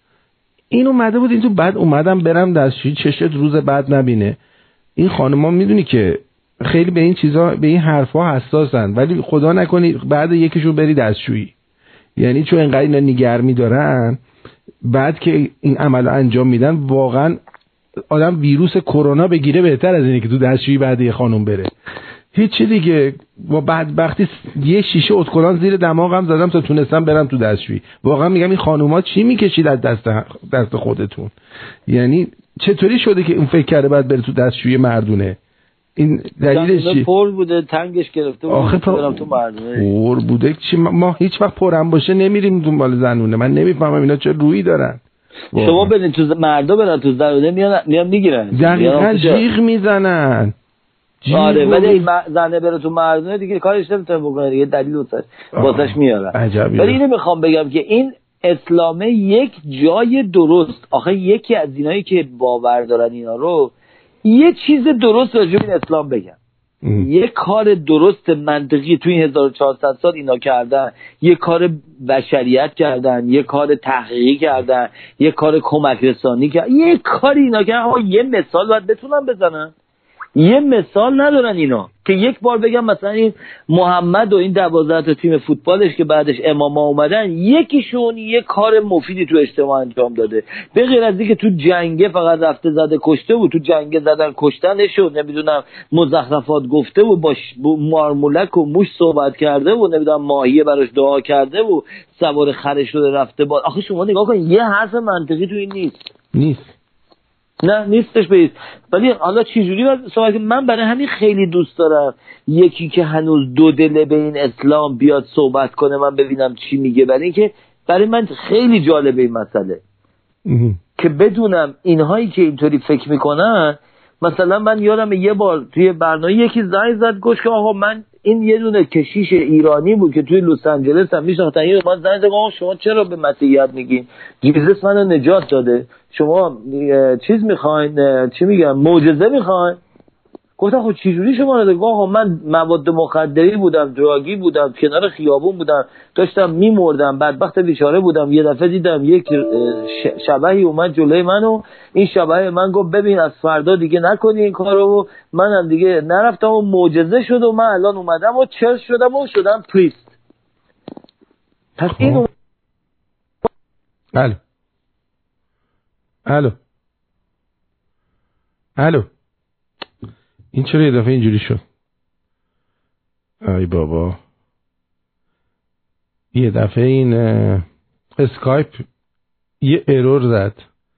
این اومده بود این تو. بعد اومدم برم دستشویی چشت روز بعد نبینه. این خانم‌ها میدونی که خیلی به این چیزا به این حرفا حساسن، ولی خدا نکنی بعد یکیشون بری دستشویی. یعنی چون اینقدر اینا نگرمی دارن بعد که این عملو انجام میدن واقعا آدم ویروس کرونا بگیره بهتر از اینه که تو دستشویی بعد یه خانم بره. هیچ دیگه با بدبختی یه شیشه اتکلان زیر دماغم زدم تا تونستم برم تو دستشویی. واقعا میگم این خانوما چی میکشید از دست خودتون؟ یعنی چطوری شده که اون فکر کرده بعد بره تو دستشویی مردونه؟ این دلیلش چیه؟ پر بوده تنگش گرفته بود. آخه تو مردونه پر بوده چی؟ ما هیچ وقت پرم باشه نمیریم دنبال زنونه. من نمیفهمم اینا چه رویی دارن. شما برین تو مردا برن تو زنونه میان میگیرن. دقیقاً جیغ میزنن. آره ولی زنه بره تو مردونه دیگه کارش نمیتونه بکنه دیگه، دلیل واسش میارن. ولی اینو میخوام بگم که این اسلامه یک جای درست. آخه یکی از اینایی که باور دارن اینا رو یه چیز درست راجع به اسلام بگم. یه کار درست منطقی توی 1400 سال اینا کردن، یه کار بشریت کردن، یه کار تحقیقی کردن، یه کار کمک رسانی کردن، یه کاری اینا کردن. اما یه مثال باید بتونن بزنن. یه مثال ندارن اینا که یک بار بگم مثلا این محمد و این 12 تا تیم فوتبالش که بعدش اماما اومدن یکیشون یه کار مفیدی تو اجتماع انجام داده، به غیر از اینکه تو جنگه فقط رفته زده کشته بود. تو جنگه زدن کشتنش و نمیدونم مزخرفات گفته بود، با مارمولک و موش صحبت کرده بود، نمیدونم ماهیه براش دعا کرده بود، سوار خرش شده رفته با. آخه شما نگاه کن یه حرف منطقی تو این نیست. نه نیستش بید. ولی حالا چجوری صحبت، من برای همین خیلی دوست دارم یکی که هنوز دو دله به این اسلام بیاد صحبت کنه، من ببینم چی میگه. برای اینکه برای من خیلی جالبه این مسئله که بدونم اینهایی که اینطوری فکر میکنن. مثلا من یادم یه بار توی برنامه یکی زنگ زد گوش که آقا من این یه دونه کشیش ایرانی بود که توی لس آنجلس هم میشناختن، یه من زنگ زد آقا شما چرا به مسیحیت میگین؟ جیزس منو نجات داده، شما چیز میخواین، چی میگن، معجزه میخواین؟ گفتم خب چه جوری شما رو؟ آقا من مواد مخدری بودم، دراگی بودم، کنار خیابون بودم، داشتم میمردم، بدبخت بیچاره بودم. یه دفعه دیدم یک شبحی اومد جلوی منو، این شبح من گفت ببین از فردا دیگه نکنی این کارو. منم دیگه نرفتم و معجزه شد و من الان اومدم و چرچ شدم و شدم پریست. پس این الو این چرا یه دفعه اینجوری شد؟ ای بابا یه دفعه این اسکایپ یه ارور زد.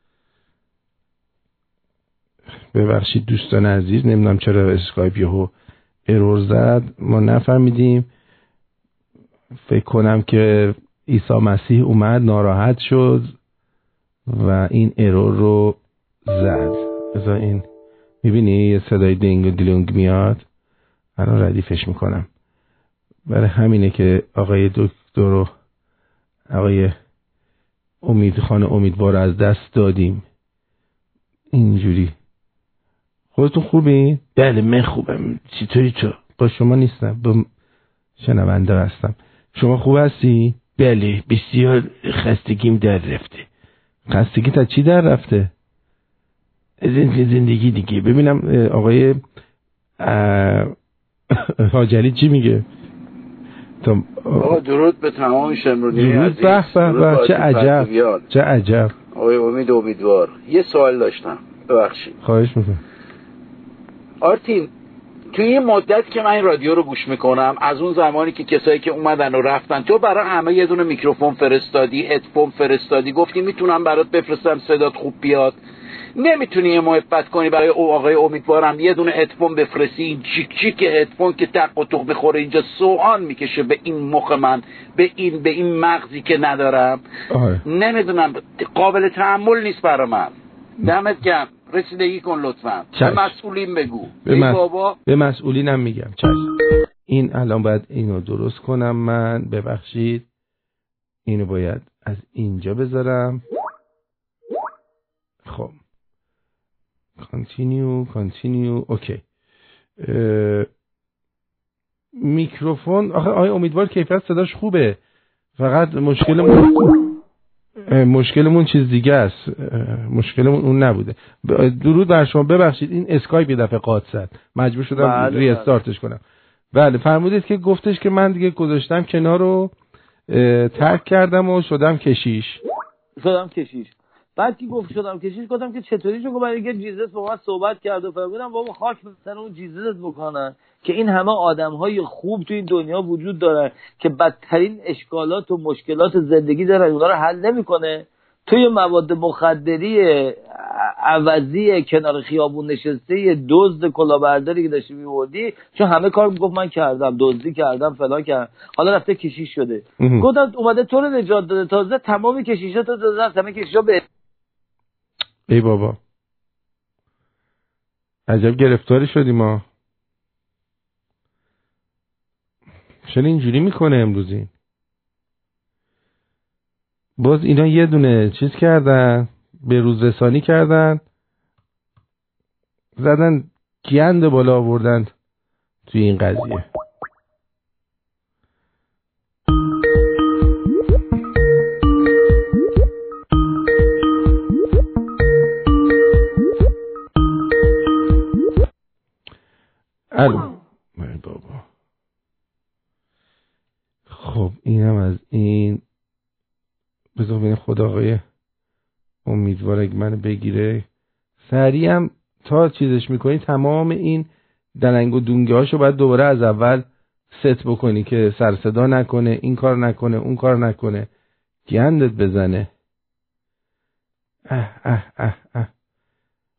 ببخشید دوستان عزیز، نمیدونم چرا اسکایپ یهو ارور زد، ما نفهمیدیم. فکر کنم که عیسی مسیح اومد ناراحت شد و این ارور رو زد. بذار این میبینی یه صدای دینگ و دیلونگ میاد، الان ردیفش میکنم. برای همینه که آقای دکتر و آقای امیدوار از دست دادیم. اینجوری. خودتون خوبی؟ بله من خوبم. چطوری تو؟ با شما نیستم، با شنونده هستم. شما خوب هستی؟ بله بسیار خستگیم در رفته. خستگی تا چی در رفته؟ زندگی دیگه. ببینم آقای حاجلی چی میگه؟ آقا درود به تمام شمرونی عزیز. به چه عجب. آقای امیدوار یه سوال داشتم، ببخشید. خواهش میکنم. آرتین توی این مدت که من این رادیو رو گوش میکنم، از اون زمانی که کسایی که اومدن و رفتن، تو برای همه یه دونه میکروفون فرستادی، هدفون فرستادی، گفتی میتونم برات بفرستم صدات خوب بیاد. نمیتونی یه محبت کنی برای آقای امیدوارم یه دونه هدفون بفرستی؟ این چیک هدفون که تق و توق بخوره اینجا سوهان میکشه به این مخ من، به این مغزی که ندارم. نمیدونم، قابل تحمل نیست برای من. دمت گرم، رسیدگی کن لطفا. به مسئولین بگو. بابا به مسئولینم میگم. این الان باید اینو درست کنم من، ببخشید. اینو باید از اینجا بذارم. خب کانتینیو اوکی. میکروفون آخه امیدوار کیفیت صداش خوبه، فقط مشکلمون چیز دیگه است. مشکلمون اون نبوده. درود بر شما، ببخشید این اسکایپ یه دفعه قاطع زد، مجبور شدم ریستارتش کنم. بله فرمودید که گفتش که من دیگه گذاشتم کنار رو ترک کردم و شدم کشیش. بعد که گفت شدم کشیش، گفتم که چطوری شو؟ برای اینکه جیزس با من صحبت کرد و فرمودم بابا خاک سر اون جیزس بکنن که این همه آدم‌های خوب تو این دنیا وجود دارن که بدترین اشکالات و مشکلات زندگی دارن، اونا رو حل نمی‌کنه. توی مواد مخدری عوضی کنار خیابون نشسته یه دزد کلاهبرداری که داشتی می‌بردی، چون همه کار میگفت من کردم، دزدی کردم، فلان کردم، حالا رفته کشیش شده. گفتم اومده تو رو نجات داده، تازه تمام کشیشات رو داده، همه کشیشا به ای بابا عجب گرفتاری شدیم ما. چرا اینجوری میکنه امروزی؟ باز اینا یه دونه چیز کردن، به روز رسانی کردن، زدن گند بالا آوردن توی این قضیه. الو بابا. خب اینم از این. بذار ببین خدا آقای امیدوار اگه منو بگیره سریع هم تا چیزش میکنی تمام این دلنگ و دونگه هاشو باید دوباره از اول ست بکنی که سر صدا نکنه، این کار نکنه، اون کار نکنه، گندت بزنه.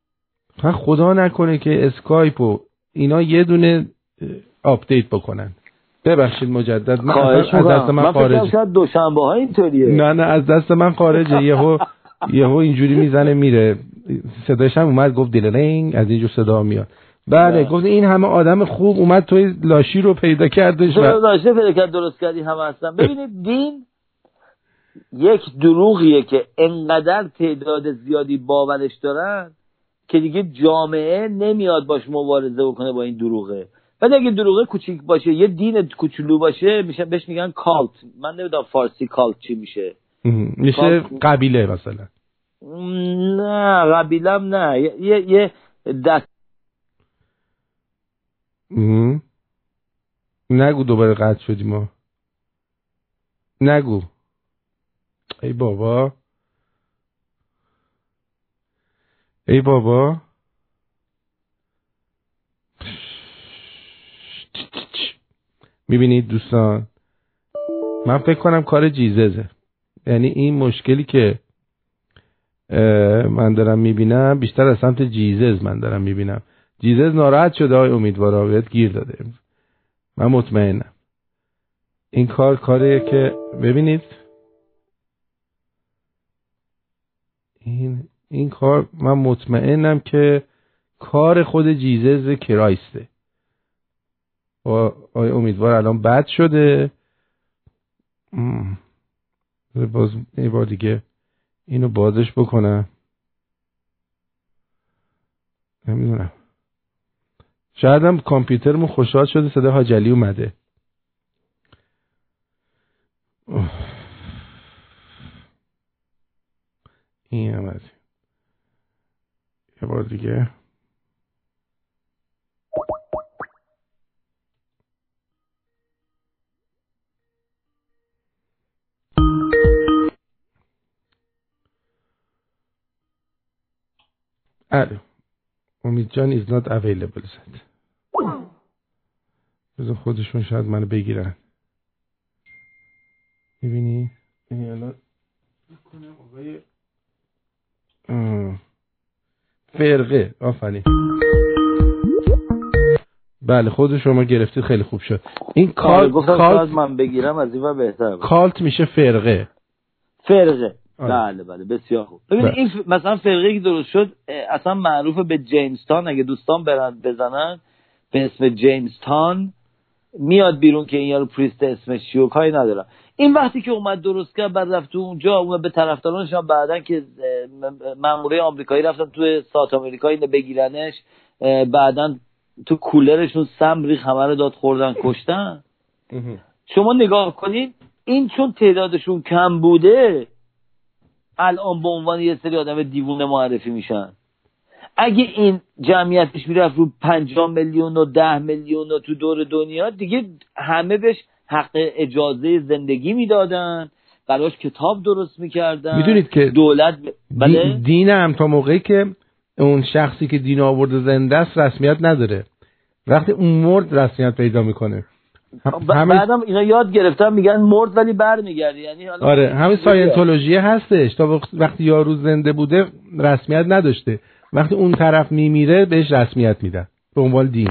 خدا نکنه که اسکایپ و اینا یه دونه آپدیت بکنن. ببخشید مجدد من از دست من خارجه. من فکر دوشنبه ها اینطوریه. نه از دست من خارجه. یهو اینجوری میزنه میره. صداش هم اومد گفت دلرنگ، از اینجور صدا میاد. بله گفت این همه آدم خوب اومد توی لاشی رو پیدا کردش. لاشی پیدا کرد، درست کردی همه هستن. ببینید دین یک دروغیه که انقدر تعداد زیادی باورش دارن که دیگه جامعه نمیاد باش مبارزه بکنه با این دروغه. ولی اگه دروغه کوچیک باشه، یه دین کوچولو باشه، بهش میگن کالت. من نمیدونم فارسی کالت چی میشه. میشه قبیله مثلا. نه قبیلم نه، یه دست. نگو دوباره قطع شدی ما. نگو. ای بابا میبینید دوستان، من فکر کنم کار جیززه. یعنی این مشکلی که من دارم میبینم بیشتر از سمت جیزز من دارم میبینم. جیزز ناراحت شده های امیدوارا بهت گیر داده. من مطمئنم این کاریه که ببینید این کار، من مطمئنم که کار خود جیزز کرایسته. آیا امیدوار الان بد شده؟ باز یه بار دیگه اینو بازش بکنم. نمیدونم، شاید هم کامپیوترمون خوشحال شده صدا حاج علی اومده. این هم از یه بار دیگه. امید جان is not available set. بذار خودشون شاید منو بگیرن. میبینی؟ این الان بکنم آقای فرقه. آفرین. بله خود شما گرفتید، خیلی خوب شد. این کالت من بگیرم از این بهتر. کالت میشه فرقه. بله بسیار خوب. ببینید این مثلا فرقه‌ای که درست شد اصلا معروف به جیمز تان. اگه دوستان برن بزنن به اسم جیمز تان میاد بیرون که این یارو پریست اسمش چیه، کاری ندارم. این وقتی که اومد درست کرد، بعد رفت تو اونجا، اون به طرفدارانش هم بعدن که مامورای آمریکایی رفتن تو ساوت آمریکا اینو بگیرنش، بعدن تو کولرشون سم ریخ، همه رو داد خوردن کشتن. شما نگاه کنین این چون تعدادشون کم بوده الان به عنوان یه سری آدم دیوونه معرفی میشن. اگه این جمعیتش میرفت رو 50 میلیون و 10 میلیون و تو دور دنیا، دیگه همه بهش حق اجازه زندگی میدادن، براش کتاب درست میکردن. میدونید که دولت دین هم تا موقعی که اون شخصی که دین آورده زنده است رسمیت نداره، وقتی اون مرد رسمیت پیدا میکنه. بعدم اینا یاد گرفتن میگن مرد ولی برمیگرده. یعنی آره همین ساینتولوژی هستش. تا وقتی یارو زنده بوده رسمیت نداشته، وقتی اون طرف میمیره بهش رسمیت میدن به عنوان دین.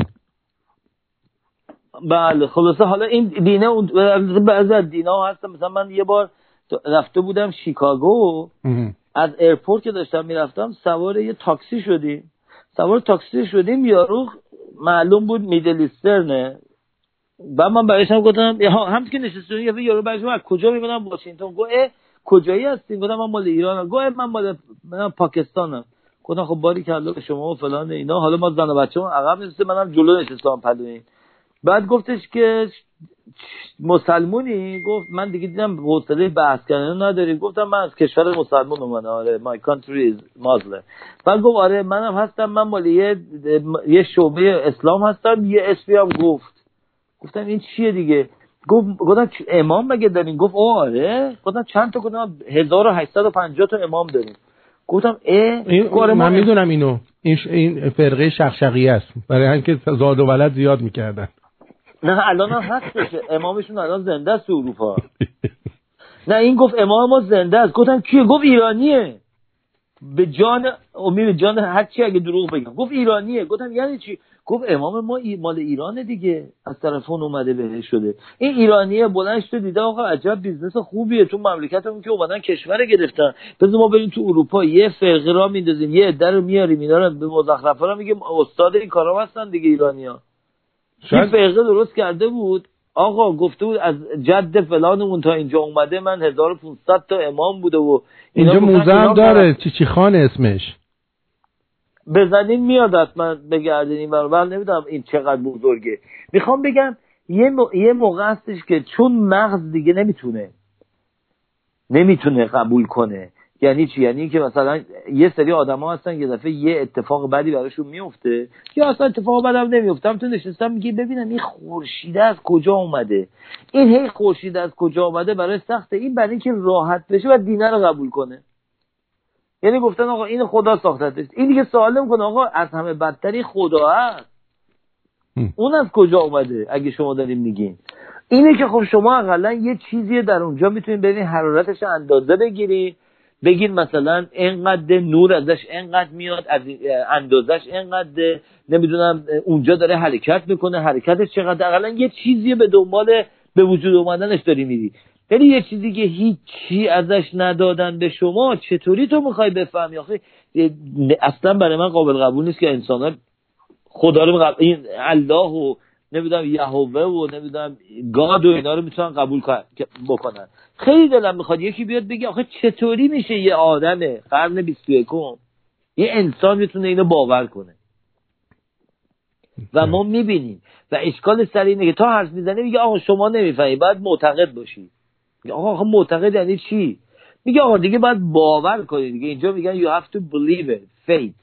بله خلاصه حالا این دینه بعضی از دینا هستن. مثلا من یه بار رفته بودم شیکاگو، از ایرپورت که داشتم میرفتم سوار یه تاکسی شدیم، یارو معلوم بود میدل ایسترنه. بعد من برایش هم گفتم هم که نشستونی یارو برایش از کجا میبینم واشنگتن. گفت کجایی هستین؟ گفتم من مال ایرانم. گفت من مال پاکستانم. گفتم خب باری کلا به شما و فلان اینا. حالا ما زن و بچه‌مون عقب نشسته، منم جلو نشستم پلوین. بعد گفتش که مسلمونی؟ گفت من دیگه دیدم حوصله بحث کردن نداری. گفتم من از کشور مسلمان اومدم. آره my country is Muslim. بعد گفت آره منم هستم، من مال یه شعبه اسلام هستم، یه اسمی هم گفتم این چیه دیگه؟ گفتم امام مگه دارین؟ گفت آره. گفتم چند تا؟ گفتم 1850 تا امام داریم. گفتم من میدونم اینو، این فرقه شقشقیه است، برای اینکه زاد و ولد زیاد میکردن. نه الان هم هستش، امامشون الان زنده است تو اروپا. نه این گفت امام ما زنده است. گفتم کیه؟ گفت ایرانیه. به جان امید جان هر چی اگه دروغ بگم. گفت ایرانیه. گفتم یعنی چی؟ گفت امام ما مال ایرانه دیگه، از طرفون اومده بهش شده. این ایرانیه بلند شده دیده آقا عجب بیزنس خوبیه تو مملکتمون که اومدن کشور گرفتن، بذار ما بریم تو اروپا یه فرقه را میندازیم، یه عده رو میاریم، اینا رو به مزخرفا رو میگیم استاد این کارا هستن دیگه ایرانی‌ها. این فرقه درست کرده بود آقا، گفته بود از جد فلانمون تا اینجا اومده من 1500 تا امام بوده و اینجا موزه هم داره چی خان اسمش. بزنین میاد حتما بگردین من نمیدونم این چقدر بزرگه. میخوام بگم یه موقع هستش که چون مغز دیگه نمیتونه قبول کنه. یعنی چی؟ یعنی که مثلا یه سری آدما هستن یه دفعه یه اتفاق بدی براشون میفته یا اصلا اتفاق بدی هم نمیفته، تو نشستم میگی ببینم این خورشید از کجا اومده، این هی خورشید از کجا اومده برای سخته، این برای اینکه راحت بشه و دینه رو قبول کنه. یعنی گفتن آقا این خدا ساختتش، این دیگه سوال میکنه آقا از همه بدتری خدا هست، اون از کجا اومده؟ اگه شما دارین میگین اینه که خب شما حداقل یه چیزی در اونجا میتونین ببینین حرارتش اندازه بگیرید، بگین مثلا اینقدر نور ازش اینقدر میاد، از اندازش اینقدر، نمیدونم اونجا داره حرکت میکنه، حرکتش چقدر، حداقل یه چیزی به دنبال به وجود اومدنش داری میری. یعنی یه چیزی که هیچی ازش ندادن به شما، چطوری تو میخوای بفهمی؟ آخه اصلا برای من قابل قبول نیست که انسان‌ها خدا رو این الله و نمیدونم یهوه و نمیدونم گاد و اینا رو میتونن قبول بکنن. خیلی دلم میخواد یکی بیاد بگه آخه چطوری میشه یه آدم قرن 21 یه انسان میتونه اینو باور کنه. و ما میبینیم و اشکال سر اینه که تا حرف میزنه میگه آقا شما نمیفهمی، باید معتقد باشی. میگه آقا معتقد یعنی چی؟ میگه آقا دیگه باید باور کنی دیگه. اینجا میگن you have to believe it, faith.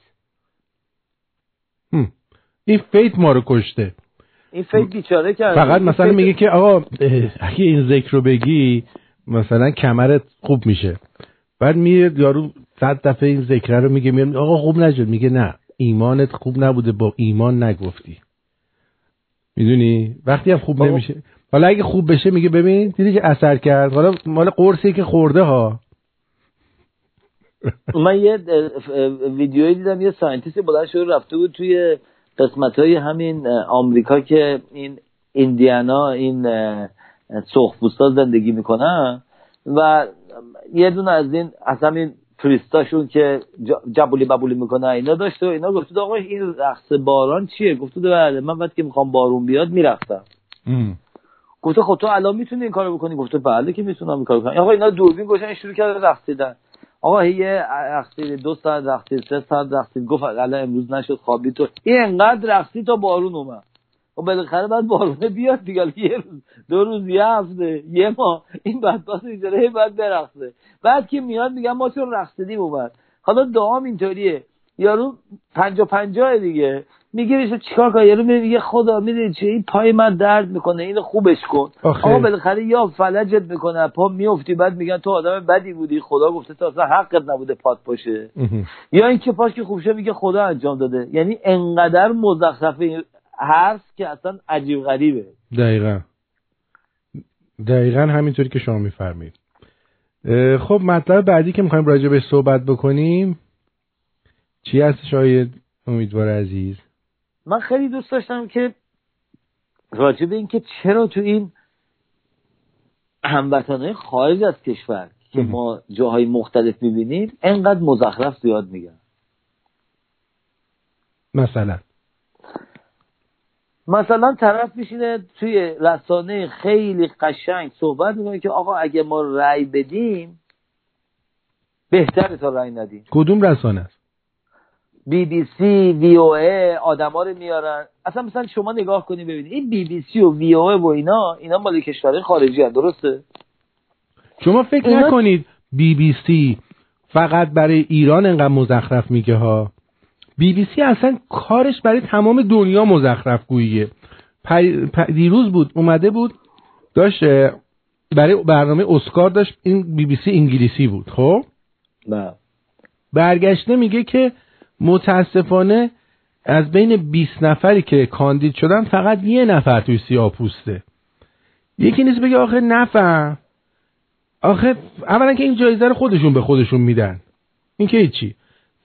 این فیت ما رو کشته، این فیت بیچاره کرده. فقط مثلا میگه که آقا اگه این ذکر رو بگی مثلا کمرت خوب میشه، بعد میاد یارو 100 دفعه این ذکر رو میگه، میاد آقا خوب نشد، میگه نه ایمانت خوب نبوده، با ایمان نگفتی. میدونی وقتی هم خوب نمیشه، حالا اگه خوب بشه میگه ببین دیدی که اثر کرد، حالا مال قرصی که خورده ها. من یه ویدیویی دیدم یه ساینتیستی بلند شده رفته بود توی قسمت‌های همین آمریکا که این ایندیانا این سرخپوستا زندگی میکنن و یه دونه از این اصلا این توریستاشون که جبولی ببولی میکنه اینا داشته و اینا گفته آقا این رقص باران چیه؟ گفته بله من وقتی که میخوام بارون بیاد میرقصم. گفته خب تو الان میتونی این کارو بکنی؟ گفته بله که میتونم این کارو کنم. آقا اینا دوربین گوشن شروع کرده رقصیدن. آقا یه رقصید 2 ساعت رقصید 3 ساعت رقصید، گفت الان امروز نشد خوابید تو این انقدر رقصید تا بارون اومد. و بالاخره بعد بارونه بیاد دیگه، یه روز 2 روز یه هفته یه ماه این بدبخت اینجوریه بعد برقصه، بعد که میاد میگم ما چون رقصیدیم اومد. حالا دعام اینطوریه یارو 50 دیگه میگه میشه چیکار کنه؟ یارو میگه خدا میدونی چه این پای من درد میکنه اینو خوبش کن. آقا بالاخره یا فلجت میکنه پا میافتی، بعد میگن تو آدم بدی بودی خدا گفته تو اصلا حقت نبوده پات باشه، یا اینکه پاش که خوب شه میگه خدا انجام داده. یعنی انقدر مزخرفه حرف که اصلا عجیب غریبه. دقیقاً همینطوری که شما میفرمایید. خب مطلب بعدی که میخوایم راجع بهش صحبت بکنیم چی هست شاید امیدوار عزیز؟ من خیلی دوست داشتم که راجع به این که چرا تو این هموطنهای خارج از کشور که ما جاهای مختلف میبینیم انقدر مزخرف زیاد میگن. مثلا طرف میشینه توی رسانه خیلی قشنگ صحبت میکنه که آقا اگه ما رأی بدیم بهتره تا رأی ندیم. کدوم رسانه است؟ BBC، VOA آدما رو میارن. اصلا مثلا شما نگاه کنی ببینید این BBC و VOA و اینا مال کشورهای خارجی هست، درسته؟ شما فکر نکنید BBC فقط برای ایران انقدر مزخرف میگه ها. BBC اصلا کارش برای تمام دنیا مزخرف گوییه. دیروز بود اومده بود داشت برای برنامه اسکار داشت، این BBC انگلیسی بود. خب نه برگشته میگه که متاسفانه از بین 20 نفری که کاندید شدن فقط 1 نفر توی سیاه‌پوسته. یکی نیست بگه آخه اولا که این جایزه رو خودشون به خودشون میدن، این که هیچی.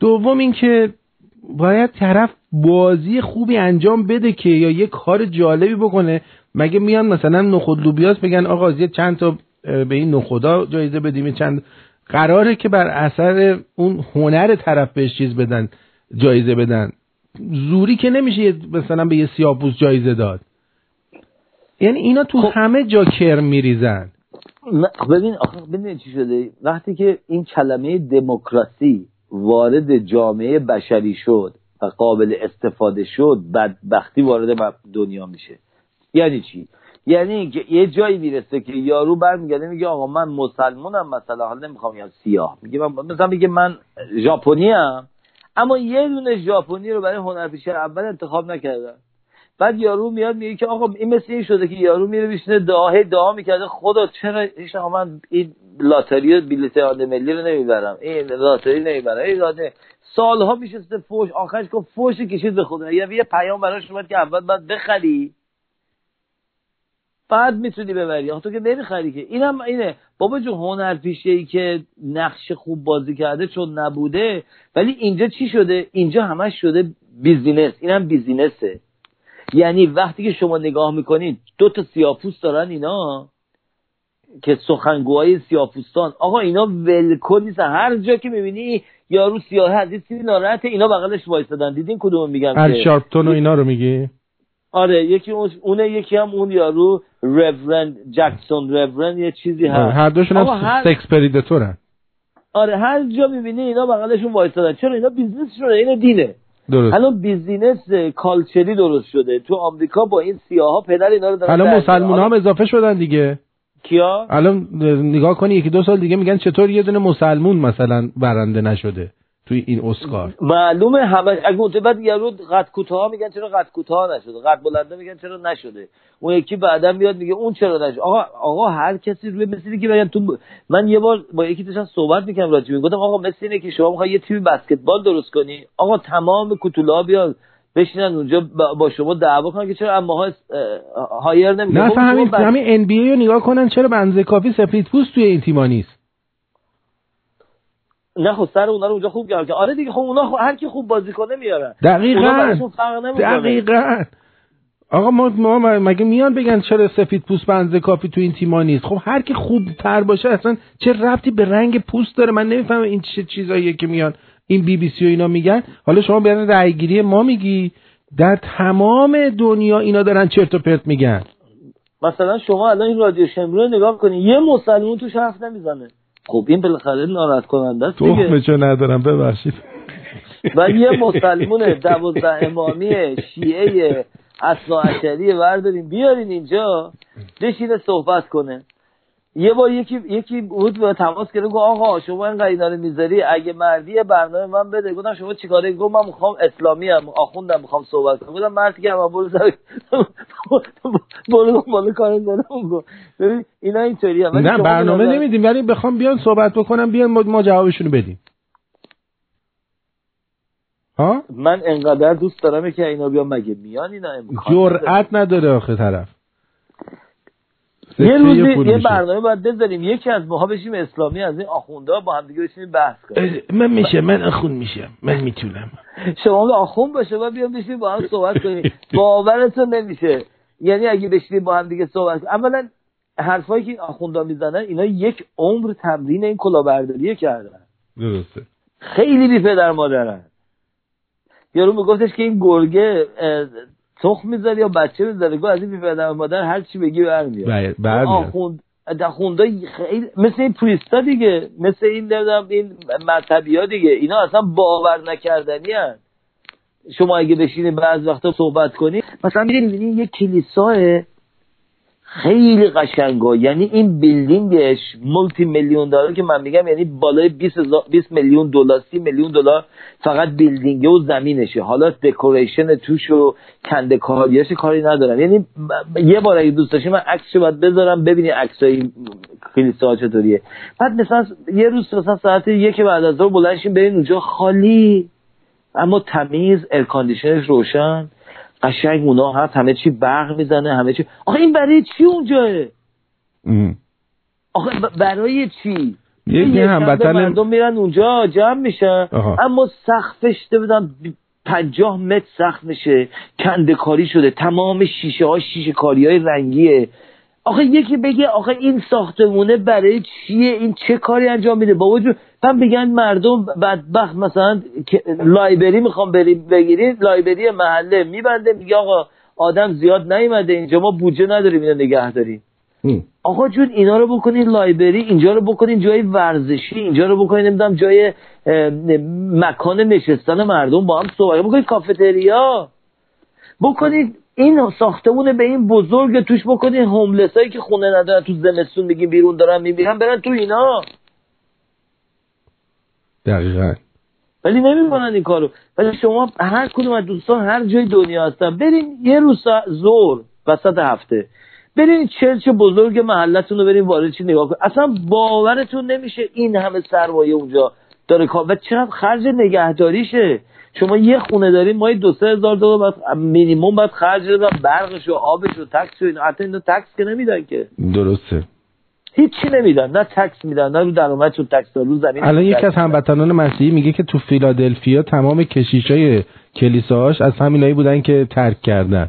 دوم این که باید طرف بازی خوبی انجام بده که یا یه کار جالبی بکنه. مگه میان مثلا نخود لوبیاس بگن آقا یه چند تا به این نخودا جایزه بدیم، چند قراره که بر اثر اون هنر طرف بهش چیز بدن، جایزه بدن. زوری که نمیشه مثلا به یه سیاه‌پوست جایزه داد. یعنی اینا تو همه جا کرم میریزن. ببین چی شده وقتی که این کلمه دموکراسی وارد جامعه بشری شد و قابل استفاده شد، بدبختی وارد دنیا میشه. یعنی چی؟ یعنی که یه جایی میرسه که یارو برمیگرده میگه آقا من مسلمانم، مثلا حالا نمیخوام بگم سیاه، میگه من ژاپنی ام، اما یه دونه ژاپنی رو برای هنرپیشه اول انتخاب نکردن. بعد یارو میاد میگه که آقا این مثل این شده که یارو میره بشینه دعا میکرده خدا چرا من این لاتاری بلیط آنده ملی رو نمیبرم، این لاتاری نمیبرم، این لاتاری سالها میشسته فوش، آخرش گفت فوش کشید به خدا. یه پیام براش اومد که اول باید بخری بعد میتونی ببری، آخه تو که نمیخری که. اینه بابا جو هنرپیشه‌ای که نقش خوب بازی کرده چون نبوده. ولی اینجا چی شده؟ اینجا همش شده بیزینس. اینم بیزینسه. یعنی وقتی که شما نگاه میکنید 2 تا سیاه‌پوست دارن اینا که سخنگوهای سیاه‌پوستان، آقا اینا ولکن نیستن. هر جا که میبینی یارو سیاه حدیثی ناراحته اینا بغلش وایسادن. دیدین کدوم میگم؟ ال شارپتون و اینا رو میگی؟ آره یکی اونه، یکی هم اون یارو رورند جکسون رورند یه چیزی هست. هر دوشون هم سکس پریدتورن. آره هر جا میبینی اینا بغلشون وایسادن. چرا؟ اینا بیزنس شده، این دینه. درست. الان بیزینس کالچری درست شده تو آمریکا با این سیاها. پدر اینا رو دارن. الان مسلمونا هم اضافه شدن دیگه. کیا؟ الان نگاه کنی 1-2 سال دیگه میگن چطور یه دونه مسلمون مثلا برنده نشده توی این اسکار. معلومه همه اگه بعد یارو قد کوتاه میگن چرا قد کوتاه نشده، قد بلنده میگن چرا نشده، اون یکی بعدا میاد میگه اون چرا نشده. آقا هر کسی روی مثلی که بگن تو. من یه بار با یکی داشتم صحبت میکردم راجع به گفتم آقا مثل اینه که شما میخوای یه تیم بسکتبال درست کنی، آقا تمام کوتولا بیاد بشینن اونجا با شما دعوا کنن که چرا اماها هایر نمیگن. نه همین ان بی ای رو نگاه کنن چرا به اندازه کافی سفیدپوست توی این تیم‌ها نیست. نه خب سر اونا رو اونجا خوب گرفتن. آره دیگه خب اونا هر کی خوب بازی کنه میارن. دقیقاً. آقا ما مگه میان بگن چرا سفید پوست به اندازه کافی تو این تیم‌ها نیست؟ خب هر کی خوب تر باشه اصلا چه ربطی به رنگ پوست داره؟ من نمیفهمم این چه چیزاییه که میان این بی بی سی و اینا میگن. حالا شما برن رأی گیری ما میگی در تمام دنیا اینا دارن چرت و پرت میگن. مثلا شما الان این رادیو شمرو نگاه کنید یه مسلمون توش حرف نمیزنه. خب این بالاخره ناراحت کننده است دیگه. تخمشو ندارم ببخشید. و یه مسلمون 12 امامی شیعه اثناعشری بردارین بیارین اینجا بشینه صحبت کنه. یه بار یکی بود به تماس گرفت گفت آقا شما اینقدر اینا رو میذاری اگه مردی برنامه من بده. گفتم شما چیکاره؟ گفت من میخوام اسلامی ام آخوندم میخوام صحبت کنم. گفتم مردی که من برو بالا کار دارم. گفت ببین اینا اینطوریه. نه برنامه نمیدیم ولی بخوام بیان صحبت بکنم بیان ما جوابشونو بدیم. ها من انقدر دوست دارم که اینا بیان. مگه میان اینا امکان جرأت نداره آخه طرف. یه روزی یه برنامه باید بذاریم یکی از ماها بشیم اسلامی از این آخوندا با هم دیگه بشیم بحث کنیم. من آخوند میشم. من میتونم. شما آخوند باشه و بیان بشیم با هم صحبت کنیم. باورتون نمیشه. یعنی اگه بشینیم با هم دیگه صحبت کنیم. اولا حرفایی که آخوندا میزنن اینا یک عمر تمرین این کلاهبرداری کردن. درسته. خیلی بی پدر مادرن. یارو میگفتش که این گرگه تخم میذاره یا بچه میذاره. گفت از این بی پدر مادر هر چی بگی برمیاد. آخوندا خیلی مثل این پریستا دیگه، مثل این نمیدونم این مذهبی‌ها دیگه. اینا اصلا باور نکردنی هست. شما اگه بشینید بعض وقتا صحبت کنید مثلا می‌بینید یه کلیسا خیلی قشنگه، یعنی این بیلدینگش مولتی میلیون دلار که من میگم، یعنی بالای 20 میلیون دلار 30 میلیون دلار فقط بیلدینگ و زمینشه. حالا دکوریشن توش و کنده‌کاریاش کاری ندارن. یعنی یه بار اگه دوست داشتی من عکسشو باید بذارم ببینی عکسای کلیسا چطوریه. بعد مثلا یه روز مثلا ساعت 1 بعد از ظهر بلند شیم بریم اونجا، خالی اما تمیز، ایر کاندیشنرش روشن، قشنگ اونا هست، همه چی برق میزنه، همه چی. آخه این برای چی اونجاه؟ آخه برای چی؟ یه هموطن مردم میرن اونجا جمع میشن، اما سقفش بدم 50 متر سقف میشه، کنده کاری شده، تمام شیشه ها شیشه کاری های رنگیه. آخه یکی بگه آخه این ساختمونه برای چیه، این چه کاری انجام میده؟ بابا جون من بگن مردم بدبخت مثلا لایبری میخوام بگیری، لایبری محله میبنده میگه آقا آدم زیاد نیومده اینجا، ما بودجه نداریم اینو نگه داریم. آقا جون اینا رو بکنین لایبری، اینجا رو بکنین جای ورزشی، اینجا رو بکنین نمیدونم جای مکان نشستن مردم با هم صحبت بکنین، کافتریا بکنین، این ساختمون به این بزرگ توش بکنین، هوملسایی که خونه ندارن تو زمستون میگین بیرون دارن میمیرن برن تو اینا. دقیقاً. ولی نمیکنن این کارو. ولی شما هر کدوم از دوستان هر جای دنیا هستن برین یه روز ظهر وسط هفته برین چرچ بزرگ محلتون رو برین وارد چی نگاه کنید، اصلا باورتون نمیشه این همه سرمایه اونجا داره و چقدر خرج نگهداریشه. شما یه خونه دارین ماهی 2-3 هزار دلار بعد مینیمم باید خرج بدن، برقش و آبش و تکس و اینا. حتی اینا تکس که نمیدن که. درسته. هیچی نمیدن، نه تکس میدن نه رو درآمدشون تکس رو زمین. الان یکی از هموطنان مسیحی میگه که تو فیلادلفیا تمام کشیشای کلیساهاش از همینایی بودن که ترک کردن.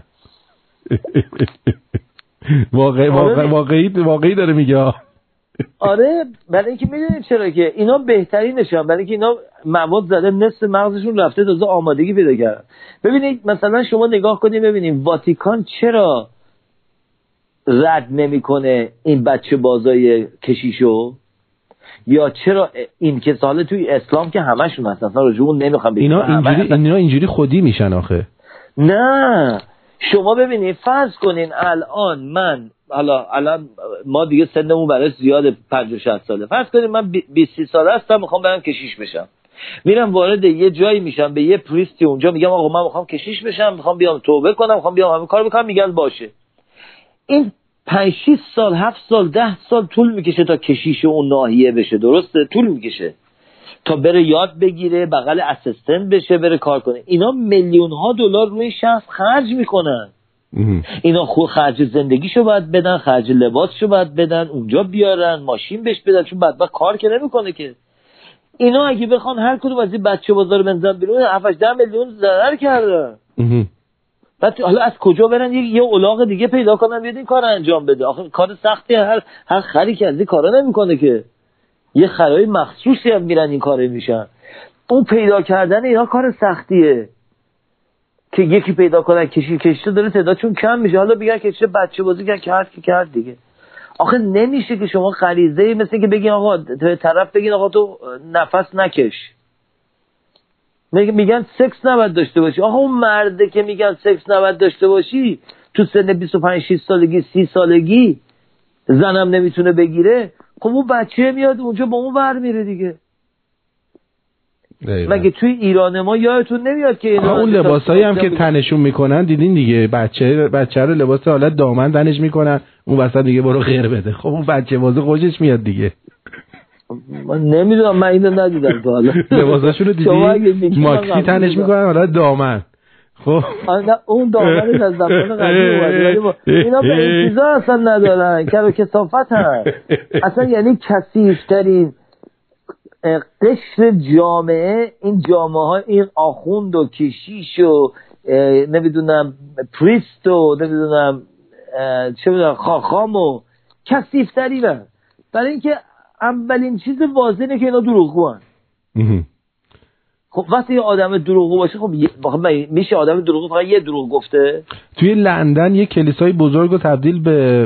واقعی داره میگه. آره برای اینکه میدونید چرا که اینا بهترینشن، برای اینکه اینا مواد زده نصف مغزشون رفته تازه آمادگی پیدا کردن. ببینید مثلا شما نگاه کنید ببینید واتیکان چرا رد نمیکنه این بچه بازای کشیشو، یا چرا این که سال توی اسلام که همشون هستن اصلا رجوع نمیخوام بگم اینا اینجوری خودی میشن آخه. نه شما ببینید فرض کنین الان من الان ما دیگه سنمون برای زیاده 50-60 ساله، فرض کنین من 20 ساله هستم میخوام برم کشیش بشم، میرم وارد یه جایی میشم به یه پریستی اونجا میگم آقا من میخوام کشیش بشم، میخوام بیام توبه کنم، میخوام بیام همین کارو بکنم، میگن باشه. این 5-6 سال 7 سال 10 سال طول میکشه تا کشیش اون ناحیه بشه، درسته؟ طول میکشه تا بره یاد بگیره، بغل اسیستنت بشه، بره کار کنه. اینا میلیون ها دلار روی شخص خرج میکنن. اینا خود خرج زندگیشو باید بدن، خرج لباسشو باید بدن، اونجا بیارن، ماشین بهش بدن، چون بعد کار که نمیکنه که. اینا اگه بخوان هر کدوم از این بچه بازار بنزن بیرون 7-10 میلیون ضرر کردن. بعد حالا از کجا برن یه الاغ دیگه پیدا کنن بیاد این کار انجام بده؟ آخه کار سختی، هر خری که از این کارا نمیکنه که. یه خرای مخصوصی هم میرن این کارو میشن. اون پیدا کردن اینا کار سختیه که یکی پیدا کنن کشیشته داره تعدادشون کم میشه، حالا بگن کشیشه بچه بازی کرد دیگه. آخه نمیشه که شما غریزه مثل که بگین آقا طرف بگین آقا تو نفس نکش، میگن سکس نباید داشته باشی. آقا اون مرده که میگن سکس نباید داشته باشی تو سن 25-6 سالگی 30 سالگی زنم نمیتونه بگیره، خب اون بچه میاد اونجا با اون ور میره دیگه. مگه توی ایران ما یادتون نمیاد که اینا اون لباسایی هم که تنشون میکنن دیدین دیگه، بچه رو لباس حالت دامن تنش میکنن اون وسط دیگه برو غیر بده. خب اون بچه بازه خوشش میاد دیگه. من نمیدونم، من اینو ندیدم تا حالا. لباساشون رو دیدی ماکسی تنش میکنن حالت دامن. خب اون دامنش از زمان قدیم اومده، اینا به این چیزا اصلا ندارن، کثافت هست اصلا. یعنی کثیف‌ترین قشر جامعه این جامعه ها، این آخوند و کشیش و نمیدونم پریست و نمیدونم چه میدونم خاخام و کثیف‌ترین هست. برای اینکه اولین چیز واضحه که اینا دروغگوان. خب وقتی یه آدم دروغگو باشه خب میشه آدم دروغگو فقط یه دروغ گفته؟ توی لندن یه کلیسای بزرگ رو تبدیل به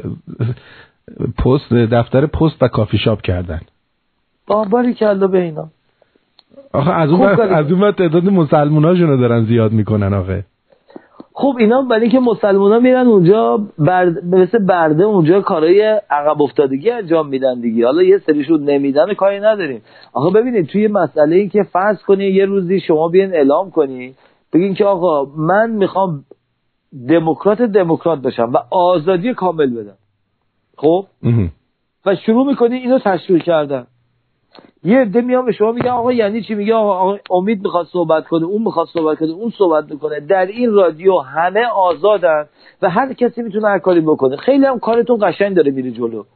دفتر پست و کافی شاپ کردن. باری کلا به اینا. آخه از اون تعداد مسلموناشونو دارن زیاد میکنن آخه. خب اینا برای اینکه مسلمونا میرن اونجا مثل برده اونجا کارهای عقب افتادگی انجام میدن دیگه. حالا یه سریشون نمیدن کاری نداریم. آخه ببینید توی مسئله این که فرض کنی یه روزی شما بیان اعلام کنی بگین که آقا من میخوام دموکرات باشم و آزادی کامل بدم، خب و شروع میکنی اینو تشویق کردن. یه عده میان به شما میگن آقا یعنی چی؟ میگه آقا امید میخواد صحبت کنه، اون میخواد صحبت کنه، اون صحبت میکنه. در این رادیو همه آزادن و هر کسی میتونه هر کاری بکنه. خیلی هم کارتون قشنگ داره میره جلو.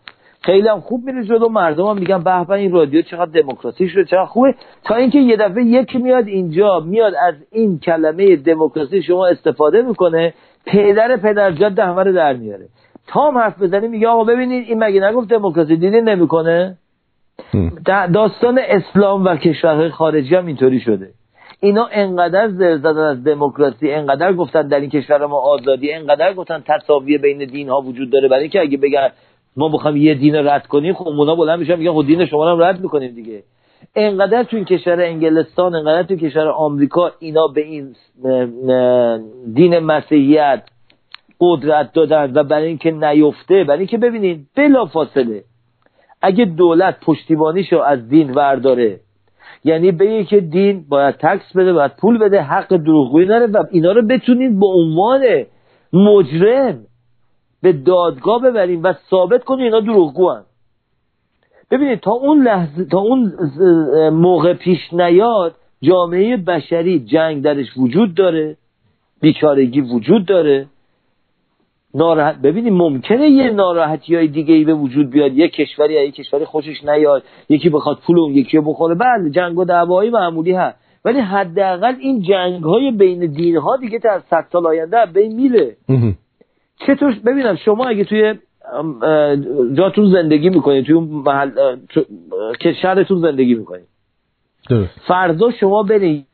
خیلی هم خوب میره جلو، مردم هم میگن به به این رادیو چقدر دموکراسی شده، چقدر خوبه. تا اینکه یه دفعه یکی میاد اینجا، میاد از این کلمه دموکراسی شما استفاده میکنه، پدرجد همه رو در میاره. تا هم حرف بزنی میگه آقا ببینید این مگه نگفت دموکراسی، دیدین نمیکنه. داستان اسلام و کشورهای خارجی هم اینطوری شده. اینا انقدر زر زدن از دموکراسی، انقدر گفتن در این کشور ما آزادی، انقدر گفتن تساوی بین دین ها وجود داره، برای اینکه اگه بگن ما بخوام یه دین رو رد کنیم، خب اونا بلند میشن میگن خب دین شما رو رد میکنیم دیگه. انقدر تو این کشور انگلستان، انقدر تو کشور آمریکا اینا به این دین مسیحیت قدرت دادن و برای اینکه نیفته، برای اینکه ببینید بلافاصله اگه دولت پشتیبانیشو از دین ورداره، یعنی بگه که دین باید تکس بده، باید پول بده، حق دروغگویی نره، و اینا رو بتونید به عنوان مجرم به دادگاه ببرین و ثابت کنین اینا دروغگوان. ببینید تا اون لحظه، تا اون موقع پیش نیاد، جامعه بشری جنگ درش وجود داره، بیچارگی وجود داره، ناراحت. ببینید ممکنه یه ناراحتی‌های دیگه‌ای به وجود بیاد، یه کشوری از یه کشوری خوشش نیاد، یکی بخواد پول اون یکی رو بخوره، بله جنگ و دعوایی معمولی هست، ولی حداقل این جنگ‌های بین دین‌ها دیگه تا 100 سال آینده بین میره. چطور؟ ببینم شما اگه توی جاتون زندگی میکنید، توی محل که شهرتون زندگی میکنید، فردا شما برید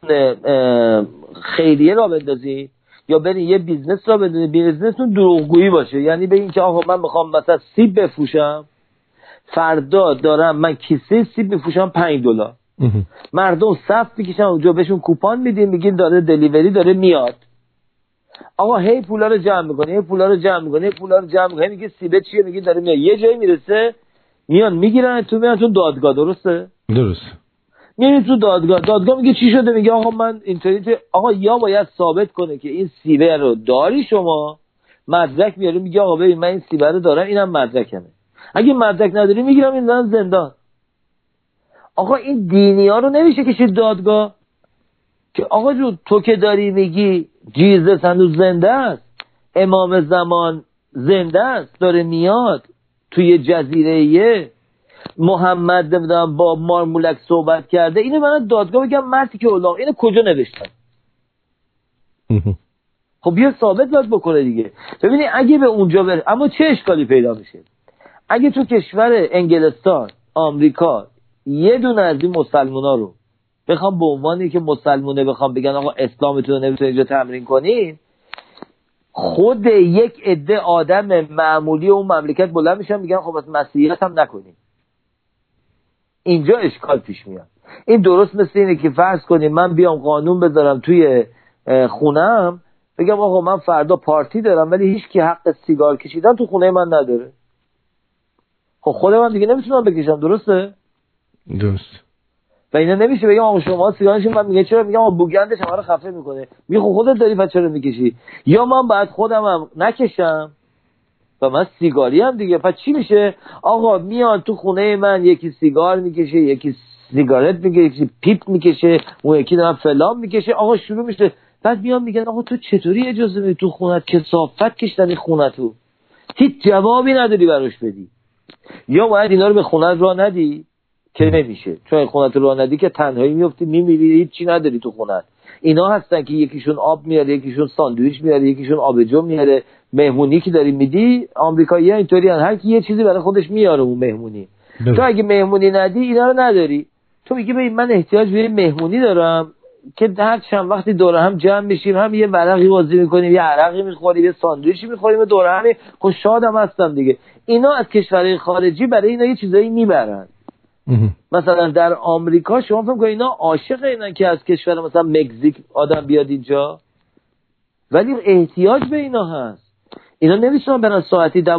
خیریه را بندازید یا برید یه بیزنس را بندازید، بیزنستون دروغگویی باشه، یعنی به این که آقا من میخوام مثلا سیب بفروشم، فردا دارم من کیسه سیب میفروشم $5، مردم صف میکشن اونجا، بهشون کوپان میدین، میگین داره دلیوری داره میاد، آقا هی پولا رو جمع میکنه، هی پولا رو جمع میکنه، هی پولا رو جمع میکنه، میگه سیبه چیه، میگه داره میاد، یه جایی میرسه میان میگیرن تو، میان تو دادگاه. درسته میان تو دادگاه میگه چی شده، میگه آقا من اینطوری. آقا یا باید ثابت کنه که این سیبه رو داری، شما مدرک میاری، میگه آقا ببین من این سیبه رو دارم، اینم مدرکمه. اگه مدرک نداری میگیرم این زندان. آقا این دینی ها رو نمیشه کشید دادگاه که آقا جون تو که داری میگی جیزس هنوز زنده است، امام زمان زنده است، داره میاد توی جزیره، محمد نمیدونم با مارمولک صحبت کرده، اینو من دادگاه بگم مرتی که اولاغ اینو کجا نوشتن؟ خب بیا ثابت باید بکنه دیگه. ببینید اگه به اونجا بره، اما چه اشکالی پیدا میشه اگه تو کشور انگلستان، آمریکا یه دونه از این مسلمونا رو بخوام به عنوانی که مسلمونه بخوام بگن آقا اسلامتون رو نمیتونید اینجا تمرین کنین، خود یک عده آدم معمولی اون مملکت بلند میشن میگن خب بس مسیحیت هم نکنین. اینجا اشکال پیش میاد. این درست مثل اینه که فرض کنیم من بیام قانون بذارم توی خونم، بگم آقا من فردا پارتی دارم ولی هیچ کی حق سیگار کشیدن تو خونه من نداره. خب خود من دیگه نمیتونم بکشم. درسته؟ درست. و اینا نمیشه بگم آقا شما سیگارشون، من میگه چرا، میگم آقا بوگندش همه رو خفه میکنه، میگه خب خودت داری پس چرا میکشی؟ یا من بعد خودم هم نکشم و من سیگاری هم دیگه، پس چی میشه؟ آقا میاد تو خونه من یکی سیگار میکشه، یکی سیگارت میکشه، یکی پیپ میکشه، اون یکی دارم فلان میکشه، آقا شروع میشه. بعد میام میگن آقا تو چطوری اجازه میدی تو خونت کثافت کشیدن خونتو، هیچ جوابی نداری براش بدی. یا باید اینا رو به خونت راه ندی که نمیشه، چون خونت راه ندی که تنهایی میفتی میمیری، هیچ چی نداری تو خونت. اینا هستن که یکیشون آب میاره، یکیشون ساندویچ میاره، یکیشون آبجو میاره. مهمونی که داری میدی، آمریکایی‌ها اینطوری هستن، هر کی یه چیزی برای خودش میاره اون مهمونی. تو اگه مهمونی ندی اینا رو نداری، تو میگی ببین من احتیاج به مهمونی دارم که هر چند وقتی دور هم جمع میشیم، هم یه ورقی بازی میکنیم، یه عرقی میخوریم، یه ساندویچی میخوریم، دور هم خب شادم هستم دیگه. اینا از کشورهای خارجی برای اینا یه چیزایی میبرن. مثلا در آمریکا شما فکر کنید اینا عاشق اینن که از کشور مثلا مکزیک آدم بیاد اینجا، ولی احتیاج به اینا هست. اینا نمیتونن برن ساعتی $12 $15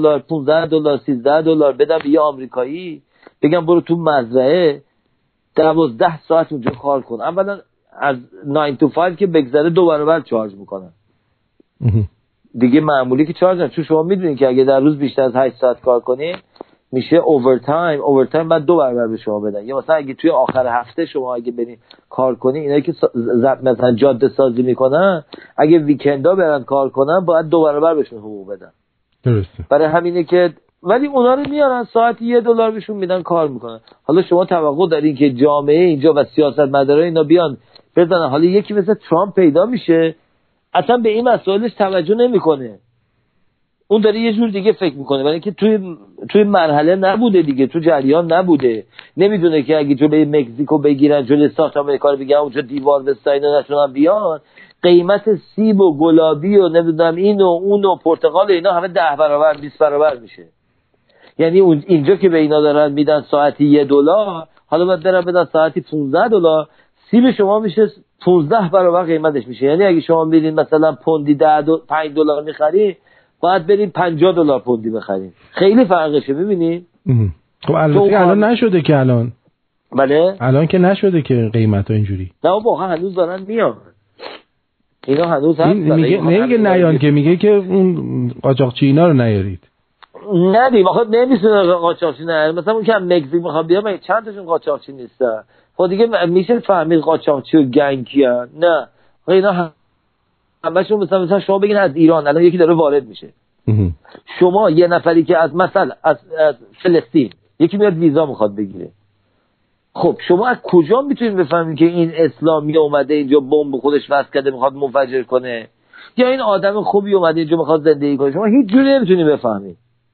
$13 بدن به یه آمریکایی بگم برو تو مزرعه 12 ساعت اونجا کار کن. اولا از 9 to 5 که بگذره 2 برابر چارج میکنن دیگه. معمولی که چارج نمیکنن، چون شما میدونین که اگه در روز بیشتر از 8 ساعت کار کنی میشه اوورتایم بعد 2 برابر به شما بدن. یا مثلا اگه توی آخر هفته شما اگه برین کار کنی، اینایی که مثلا جاده سازی میکنن اگه ویکندا برن کار کنن باید 2 برابر بهشون حقوق بدن. درسته. برای همینه که ولی اونا رو میارن ساعتی $1 بهشون میدن کار میکنن. حالا شما توقع دارین که جامعه اینجا و سیاستمدارای اینا بیان بزنن؟ حالا یکی مثل ترامپ پیدا میشه اصلا به این مسائلش توجه نمیکنه، اون داره یه جور دیگه فکر میکنه، ولی که توی مرحله نبوده دیگه، تو جریان نبوده، نمیدونه که اگه جلوی مکزیکو بگیرن، جلوی ساوت آمریکا رو بگیرن، اونجا دیوار بسازن نشونن بیان، قیمت سیب و گلابی و نمیدونم این و اون و پرتقال اینا همه 10 برابر 20 برابر میشه. یعنی اینجا که به اینا دارن میدن ساعتی $1، حالا باید برن بدن ساعتی $15، سیب شما میشه 15 برابر قیمتش میشه. یعنی اگه شما میرین مثلا پوندی $5 میخرین، باید برین $50 پوندی بخرین. خیلی فرقشه، ببینید. خب البته الان نشده که الان. بله الان که نشده که قیمتا اینجوری. نه واقعا هنوز دارن میان. اینا هنوز هست. نمیگه نیان که میگه که اون قاچاقچی اینا رو نیارید. ندیم آخه نمیتونه قاچاقچی نیاره. مثلا اون که مکزیک میخواد بیاد، من چند تاشون قاچاقچی نیستن. خب دیگه میشه فهمید قاچاقچی و گنگ کیان. نه اینا همشون مثلا شما بگین از ایران الان یکی داره وارد میشه. شما یه نفری که از مثلا از فلسطین یکی میاد ویزا میخواد بگیره، خب شما از کجا میتونید بفهمید که این اسلامی اومده اینجا بمب خودش وصل کرده میخواد منفجر کنه، یا این آدم خوبی اومده اینجا میخواد زندگی کنه؟ شما هیچ جوری نمیتونید بفهمید.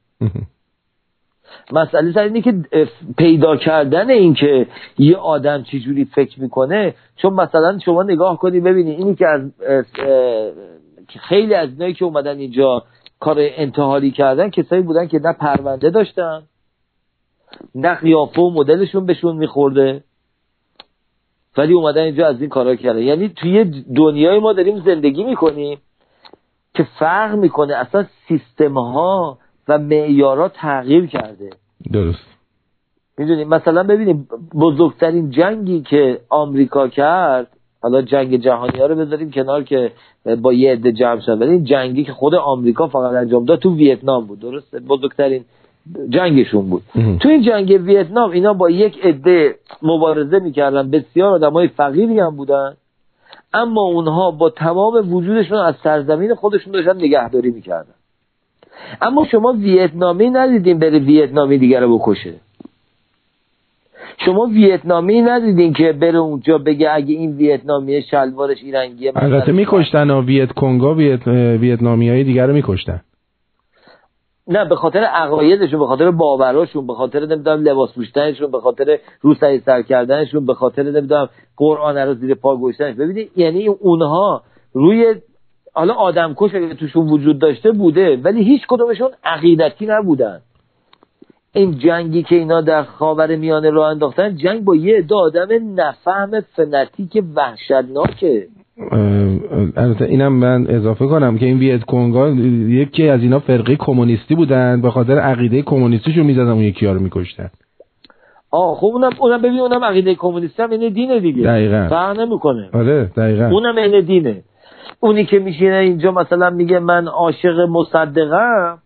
مسئله سر اینه که پیدا کردن این که یه آدم چی جوری فکر میکنه. چون مثلا شما نگاه کنید ببینید اینی که از خیلی از اینایی که اومدن اینجا کار انتحاری کردن کسایی بودن که نه پرونده داشتن، نه قیافه و مدلشون بهشون میخورده، ولی اومدن اینجا از این کارا کردن. یعنی توی دنیای ما داریم زندگی میکنیم که فرق میکنه، اصلا سیستم ها و معیارها تغییر کرده. درست. میدونیم مثلا ببینیم بزرگترین جنگی که آمریکا کرد، حالا جنگ جهانی ها رو بذاریم کنار که با یه عده جمع شدن، ولی این جنگی که خود آمریکا فقط انجام داد تو ویتنام بود. درسته؟ بزرگترین جنگشون بود. تو این جنگ ویتنام اینا با یک عده مبارزه میکردن، بسیار آدمای فقیری هم بودن، اما اونها با تمام وجودشون از سرزمین خودشون داشتن نگهداری میکردن. اما شما ویتنامی ندیدین بره ویتنامی دیگر رو بکشه. شما ویتنامی ندیدین که بره اونجا بگه اگه این ویتنامی شلوارش ایرنگیه. البته میکشتن و ویت کنگا ویتنامیای دیگر رو میکشتن. نه به خاطر عقایدشون، به خاطر باوراشون، به خاطر نمیدونم لباس پوشیدنشون، به خاطر روسری سر کردنشون، به خاطر نمیدونم قرآن رو زیر پا گذاشتنش. ببینید یعنی اونها روی حالا آدمکش اگه توشون وجود داشته بوده، ولی هیچ کدومشون عقیدتی نبودن. این جنگی که اینا در خاورمیانه راه انداختن، جنگ با یه عده آدم نفهم فنتیک وحشتناکه. البته اینم من اضافه کنم که این ویت کنگا یکی از اینا فرقه کمونیستی بودن، به خاطر عقیده کمونیستیشون میزدن اون یکی ها رو میکشتن. خب اونم ببین، اونم عقیده کمونیستی هم اینه دینه دیگه. دقیقاً. فرق نمیکنه. آره دقیقاً. اونم اینه دینه. اونی که میشینه اینجا مثلا میگه من عاشق مصدقم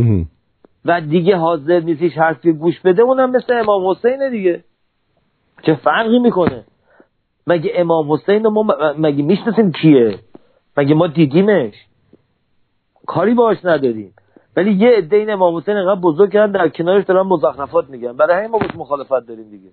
و دیگه حاضر نیستیش حرفی گوش بده، اونم مثل امام حسینه دیگه. چه فرقی میکنه؟ مگه امام حسین ما مگه میشناسیم کیه؟ مگه ما دیدیمش؟ کاری باهاش نداریم. ولی یه عده این امام حسین انقدر بزرگ کردن در کنارش دارن مزخرفات میگن، برای همین ما باش مخالفت داریم دیگه.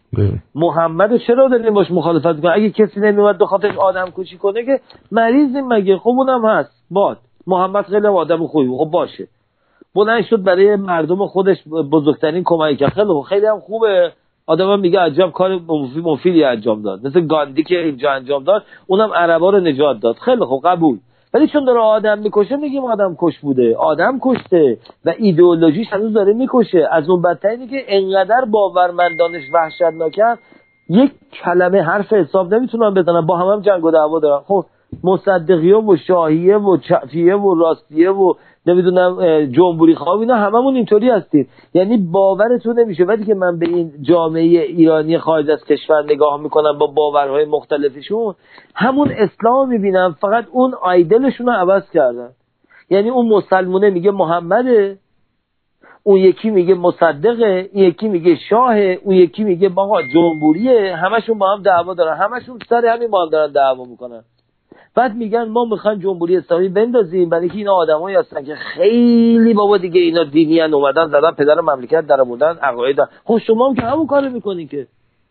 محمد چرا داریم باش مخالفت میکنیم؟ اگه کسی نمیومد به خاطرش آدم کشی کنه که مریضیم مگه؟ خب اونم هست. باد محمد خیلی آدم خوبی، خب باشه، بلند شد برای مردم خودش بزرگترین کمک کرد، خیلی هم خوبه. آدم میگه عجب کار مفیدی انجام داد، مثل گاندی که اینجا انجام داد، اونم عربا رو نجات داد، خیلی خوب قبول. ولی چون داره آدم میکشه میگیم آدم کش بوده، آدم کشته و ایدئولوژیش هنوز داره میکشه. از اون بدتر اینه که انقدر باورمندانش وحشتناکن، یک کلمه حرف حساب نمیتونن بزنن، با هم جنگ و دعوا دارن. خب مصدقیه و شاهیه و چفیه و راستیه و نمیدونم جمهوری خواه، اینا هممون اینطوری هستیم. یعنی باورتون نمیشه. وقتی که من به این جامعه ایرانی خارج از کشور نگاه میکنم با باورهای مختلفشون، همون اسلام میبینم، فقط اون آیدلشون رو عوض کردن. یعنی اون مسلمونه میگه محمده، اون یکی میگه مصدقه، این یکی میگه شاهه، اون یکی میگه باقا جمهوریه. همشون با هم دعوا دارن، همشون سر همین با هم دارن دعوا میکنن. بعد میگن ما میخوایم جمهوری اسلامی بندازیم، برای اینکه اینا آدمایی هستن که خیلی بابا دیگه اینا دینی ان، اومدن زدن پدر مملکت در آوردن عقاید. خب شما هم که همون کارو میکنین که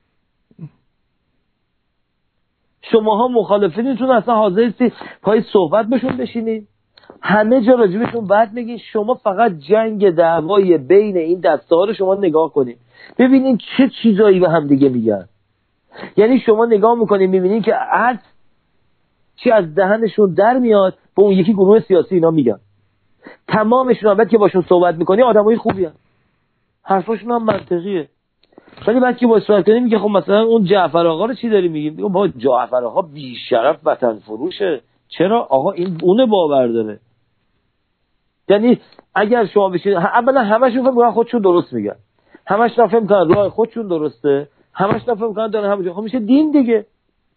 شماها مخالفینتون اصلا حاضر نیستید پای صحبت بهشون بشینید، همه جا راجبشون بعد میگین. شما فقط جنگ دعوای بین این دسته ها رو شما نگاه کنید ببینید چه چیزایی به هم دیگه میگن. یعنی شما نگاه میکنید میبینید که هر چی از دهنشون در میاد به اون یکی گروه سیاسی اینا میگن. تمامشون هم بعد که باشون صحبت میکنی آدمای خوبی هستن، حرفاشون هم منطقیه، ولی بعد که با صحبت کنی میگه خب مثلا اون جعفر آقا رو چی داری میگیم؟ میگم با جعفر آقا بی شرف وطن فروشه. چرا آقا این اون باور داره؟ یعنی اگر شما بشید اولا همشون فکر میکنن خودشون درست میگن، همشون فکر میکنن راه خودشون درسته، همشون فکر میکنن دارن همونجا. خب میشه دین دیگه.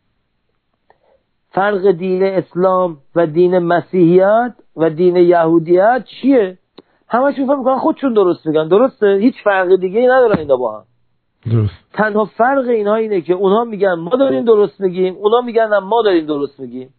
فرق دین اسلام و دین مسیحیت و دین یهودیت چیه؟ همشون فکر میکنن خودشون درست میگن. درسته؟ هیچ فرق دیگه ای ندارن اینا با هم. درست. تنها فرق اینها اینه که اونها میگن ما داریم درست میگیم، اونها میگن ما داریم درست میگیم.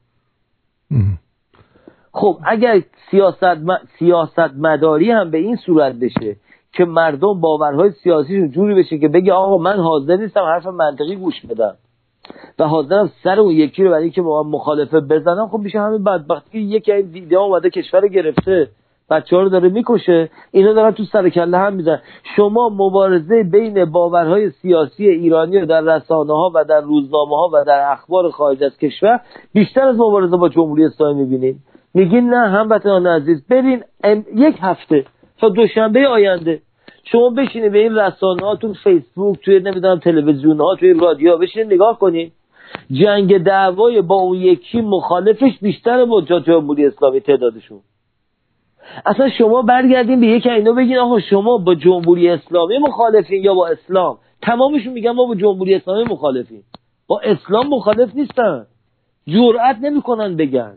خب اگر سیاست مداری هم به این صورت بشه که مردم باورهای سیاسیشون جوری بشه که بگه آقا من حاضر نیستم حرف منطقی گوش بدم و حاضرم سر اون یکی رو برای اینکه با من مخالفه بزنم، خب میشه همین بدبختی که یکی این دیده اومده کشور گرفته، بچه‌ها رو داره میکشه، اینا دارن تو سر کله هم میزنن. شما مبارزه بین باورهای سیاسی ایرانی رو در رسانه‌ها و در روزنامه‌ها و در اخبار خارج از کشور بیشتر از مبارزه با جمهوری اسلامی می‌بینید. میگین نه هموطنان عزیز برین یک هفته تا دوشنبه آینده شما بشینید به این رسانه‌ها، تو فیسبوک، توی نمیدونم تلویزیون‌ها، توی رادیو بشینید نگاه کنید، جنگ دعوای با اون یکی مخالفش بیشتره با جمهوری اسلامی تعدادشون. اصلا شما برگردین به یکی اینا بگین آقا شما با جمهوری اسلامی مخالفین یا با اسلام؟ تمامشون میگن ما با جمهوری اسلامی مخالفیم. با اسلام مخالف نیستن، جرئت نمیکنن بگن.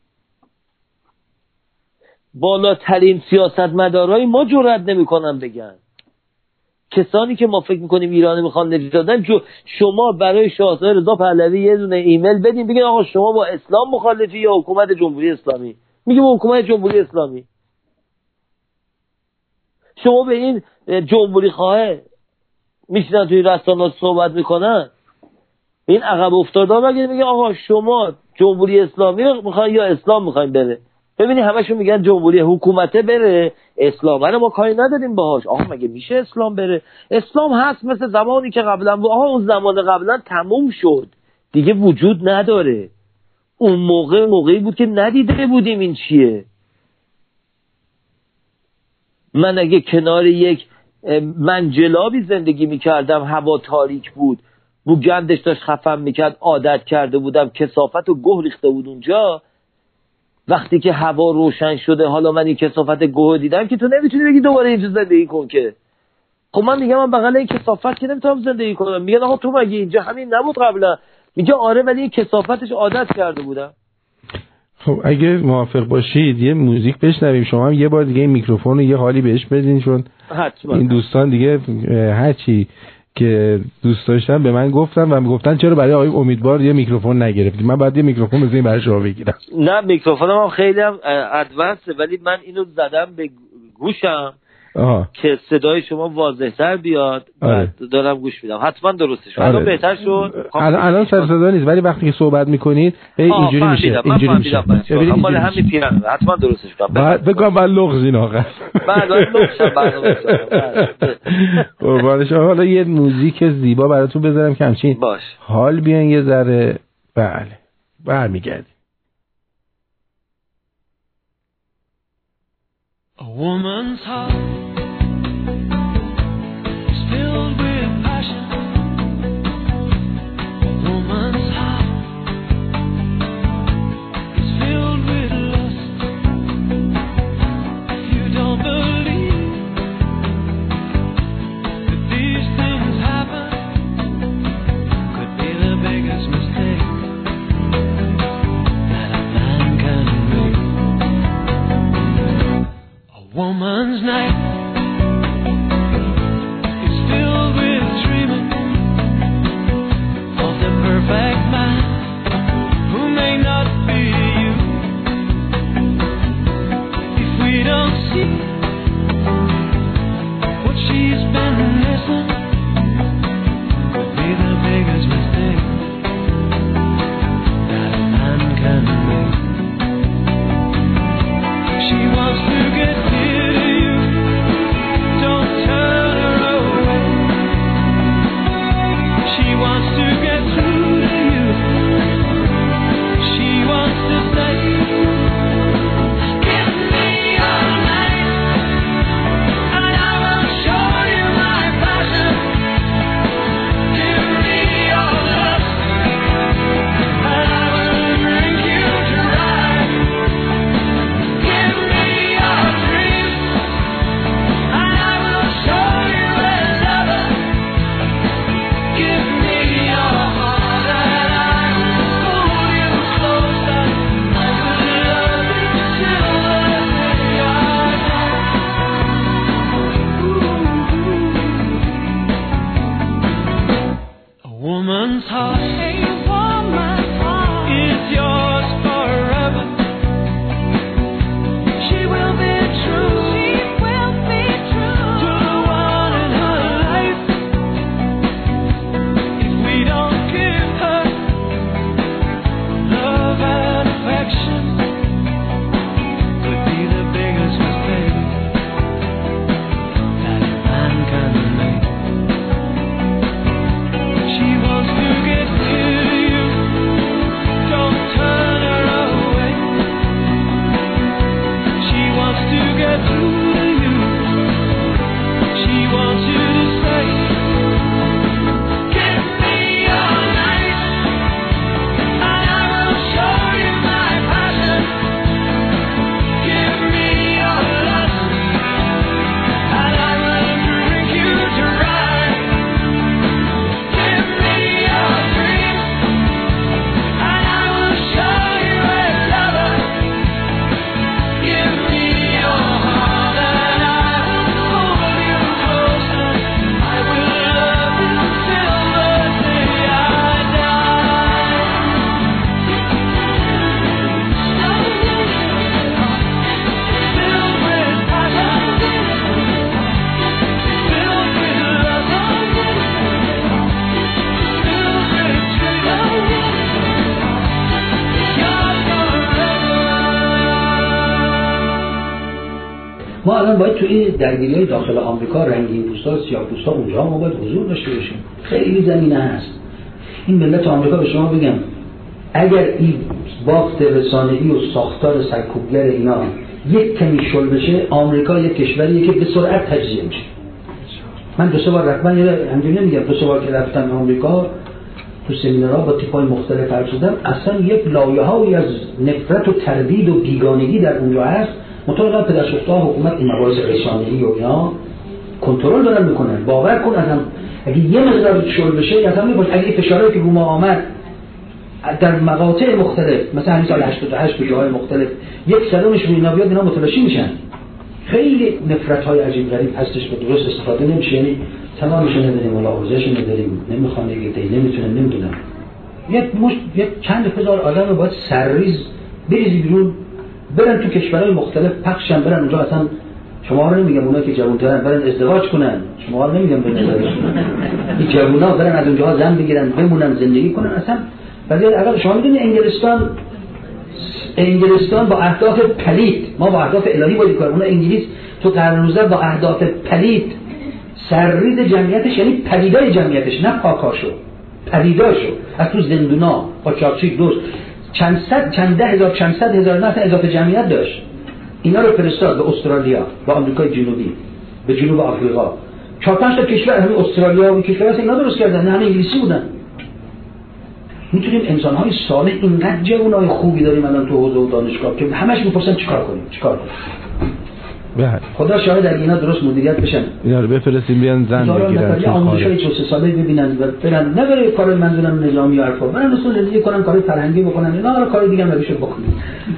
بالاترین سیاستمدارای ما جرئت نمیکنن بگن. کسانی که ما فکر میکنیم ایرانی میخوان نجات دادن، شما برای شاهزاده رضا پهلوی یه دونه ایمیل بدین بگین آقا شما با اسلام مخالفی یا حکومت جمهوری اسلامی؟ میگه با حکومت جمهوری اسلامی. شما به این جمهوری خواه میشنن توی رسانه‌ها صحبت میکنن، این عقب افتاده میگه آقا شما جمهوری اسلامی میخواین یا اسلام میخواین بره؟ ببینی همشون میگن جمهوری حکومته بره، اسلام رو ما کاری نداریم باهاش. آقا مگه میشه اسلام بره؟ اسلام هست مثل زمانی که قبلا بود. آقا اون زمان قبلا تموم شد دیگه، وجود نداره. اون موقعی بود که ندیده بودیم این چیه. من اگه کنار یک منجلابی زندگی میکردم، هوا تاریک بود، بو گندش داشت خفم میکرد، عادت کرده بودم، کثافت و گوه ریخته بود اونجا. وقتی که هوا روشن شده حالا من این کثافت گوه دیدم که تو نمیتونی بگی دوباره اینجا زندگی کن که. خب من میگم من بغل این کثافت که نمیتونم زندگی کنم. میگن آقا تو مگه اینجا همین نبود قبلا؟ میگه آره ولی این کثافتش عادت کرده بودم. خب اگه موافق باشید یه موزیک بشنویم، شما هم یه بار دیگه این میکروفون رو یه حالی بهش بدین، چون این دوستان دیگه هرچی که دوست داشتن به من گفتن و میگفتن چرا برای آقای امیدوار یه میکروفون نگرفتیم. من بعد یه میکروفون بزنیم برای شما بگیرم. نه میکروفونم هم خیلی هم ادوانسه، ولی من اینو زدم به گوشم که صدای شما واضح‌تر بیاد. آره. دارم گوش میدم، حتما درستش شد. الان بهتر شد. الان سر صدا نیست، ولی وقتی که صحبت میکنید اینجوری میشه. اینجوری میشه. مال همین پیرن حتما درستش کنم. بعد بگم بعد لغزین آقا. بعد لغزش برنامه. قربان شما. حالا یه موزیک زیبا براتون بذارم که همچین حال بیان یه ذره. بله برمیگردیم. A woman's heart is filled with passion. A woman's heart is filled with lust. If you don't believe that these things happen, could be the biggest mistake that a man can make. Woman's night is filled with ما الان باید توی درگیری‌های داخل آمریکا رنگین پوستا سیاه‌پوستا اونجا ما باید حضور داشته باشیم. خیلی زمینه هست. این ملت آمریکا به شما بگم اگر این بافت رسانه‌ای و ساختار سرکوبگر اینا یک کمی شل بشه، آمریکا یک کشوریه که به سرعت تجزیه میشه. من دو سه بار رفتم، همینجوری نمیگم، دو سه بار که رفتم آمریکا تو سمینارها با تیپ‌های مختلف عرض شدم، اصلا یک لایه‌هایی از نفرت و تردید و بیگانگی در اونجا هست. مطابق پدرسوخته‌ها حکومت این مباحث رسانه‌ای و اینا کنترل دارن میکنن. باور کن ازم اگه یه مقدار شل بشه یا همین باشه، اگه فشاری که رو ما آمد در مقاطع مختلف، مثلا همین سال 88 به جاهای مختلف یک سلامش روی اینا بیاد، اینا متلاشی میشن. خیلی نفرت‌های عجیب غریب هستش که درست استفاده نمیشه، یعنی تمامش نداریم، ملاحظه‌اش نداریم، نمیخوان دیگه، نمیتونن، نمیدونم. یک چند هزار آدم باید سرریز بریزی بیرون، برن تو کشورهای مختلف پخشن، برن اونجا. اصلا شما رو نمیگم اونایی که جوان‌ترن برن ازدواج کنن، شما رو نمیگم به نظرشون این جوونا برن از اونجا زن بگیرن بمونن زندگی کنن. اصلا ولی اگر شما میدونید انگلستان با اهداف پلید، ما با اهداف الهی باید کار. اون انگلیس تو قرن 19 با اهداف پلید سرریز جمعیتش، یعنی پلیدای جمعیتش، نه پاکاشو، پلیداشو از تو زندونا با چاپچیک دوست چند ده هزار چند صد هزار نه اضافه جمعیت داشت. اینا رو فرستاد به استرالیا، به آمریکای جنوبی، به جنوب آفریقا. 4-5 تا کشور همین استرالیا و این کشورها اینا درست کردن، نه همه انگلیسی بودن. میتونیم انسان‌های صالح اینقدر جوانای خوبی داریم الان تو حوزه و دانشگاه که همش میپرسن چیکار کنیم. بله. خدا شاهد اگه اینا درست مدیریت بشن، اینا رو بفرستیم بیان زن بگیرن، چه آموزشای 2-3 ساله ببینن و برن، نه برای کار منظورم نظامی و حرفا، برن اصول زندگی کنن، کار فرهنگی بکنن، اینا رو کار دیگه هم نمیشه بکنن.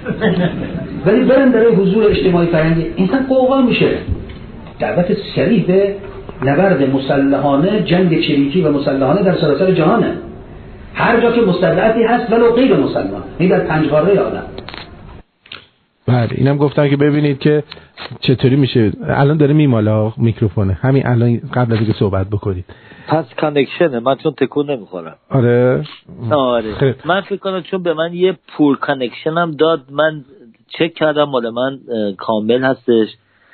ولی برن برای حضور اجتماعی فرهنگی انسان قوقا میشه. دعوت صریح به نبرد مسلحانه، جنگ چریکی و مسلحانه در سراسر جهانه. هر جا که مستضعفی هست ولو غیر مسلمان، این در پنجقاره آدم. بله، اینم گفتم که ببینید که چطوری میشه. الان داره میماله میکروفونه، همین الان قبل از اینکه صحبت بکنید. پس کانکشنه، من چون تکون نمیخورم. آره من فکر کنم چون به من یه پور کانکشنم داد، من چک کردم مال من کامل هستش،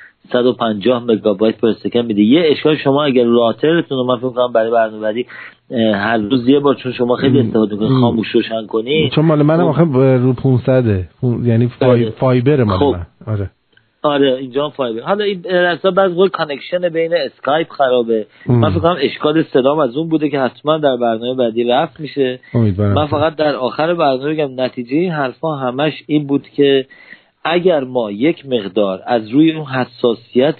150 مگابایت پر سکند میده. یه اشکال شما اگر راترتون رو من فکر کنم برای برنامه‌نویسی هر روز یه بار، چون شما خیلی استفاده می‌کنید، خاموش روشن کنید. چون مال منم آخه رو 500 یعنی فایبر مال من. آره اینجا فایبر. حالا این اصلا بعضی وقت کانکشن بین اسکایپ خرابه. من فکر کنم اشکال صدام از اون بوده که حتما در برنامه بعدی رفع میشه. من فقط در آخر برنامه بگم نتیجه این حرفا همش این بود که اگر ما یک مقدار از روی اون حساسیت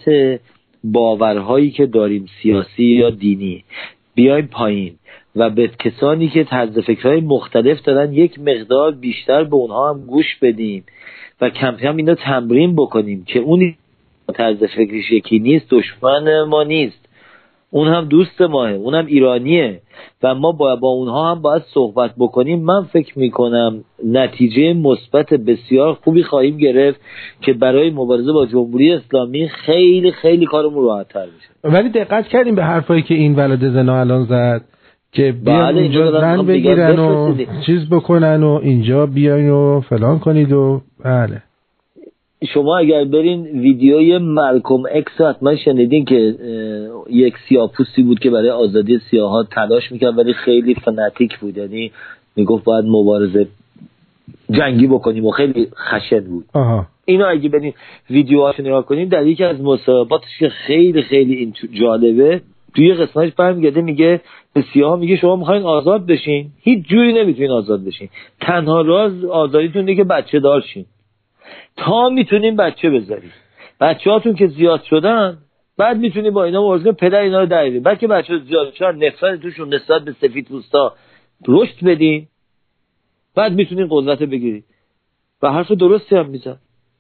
باورهایی که داریم سیاسی یا دینی بیایم پایین و به کسانی که طرز فکرهای مختلف دارن یک مقدار بیشتر به اونها هم گوش بدیم و کم کم اینا تمرین بکنیم که اون طرز فکرش یکی نیست، دشمن ما نیست، اون هم دوست ماه، اون هم ایرانیه و ما با اونها هم باید صحبت بکنیم. من فکر میکنم نتیجه مثبت بسیار خوبی خواهیم گرفت که برای مبارزه با جمهوری اسلامی خیلی خیلی کارمون راحت تر میشه. ولی دقت کردیم به حرفایی که این ولد زنا الان زد که بیان اینجا زن بگیرن و چیز بکنن و اینجا بیاین و فلان کنید و بله. شما اگر برین ویدیوی مالکوم اکس حتما شنیدین که یک سیاه‌پوستی بود که برای آزادی سیاها تلاش میکرد ولی خیلی فناتیک بود، یعنی میگفت باید مبارزه جنگی بکنیم و خیلی خشن بود. اینا اگه برین ویدیوهاشو نگاه کنین در یکی از مصاحباتش که خیلی خیلی جالبه توی قسمتش برمیگرده میگه به سیاها میگه شما میخواین آزاد بشین، هیچ جوری نمیتونین آزاد بشین، تنها راه آزادیتون اینه که بچه دار شین. تا میتونین بچه بذارید، بچه هاتون که زیاد شدن بعد میتونین با اینا مبارزه پدر اینا رو درارید. بعد که بچه زیاد شدن نفرت توشون نسبت به سفیدپوستا رشد بدین، بعد میتونین قدرت بگیرید. و حرف درستی هم میزن.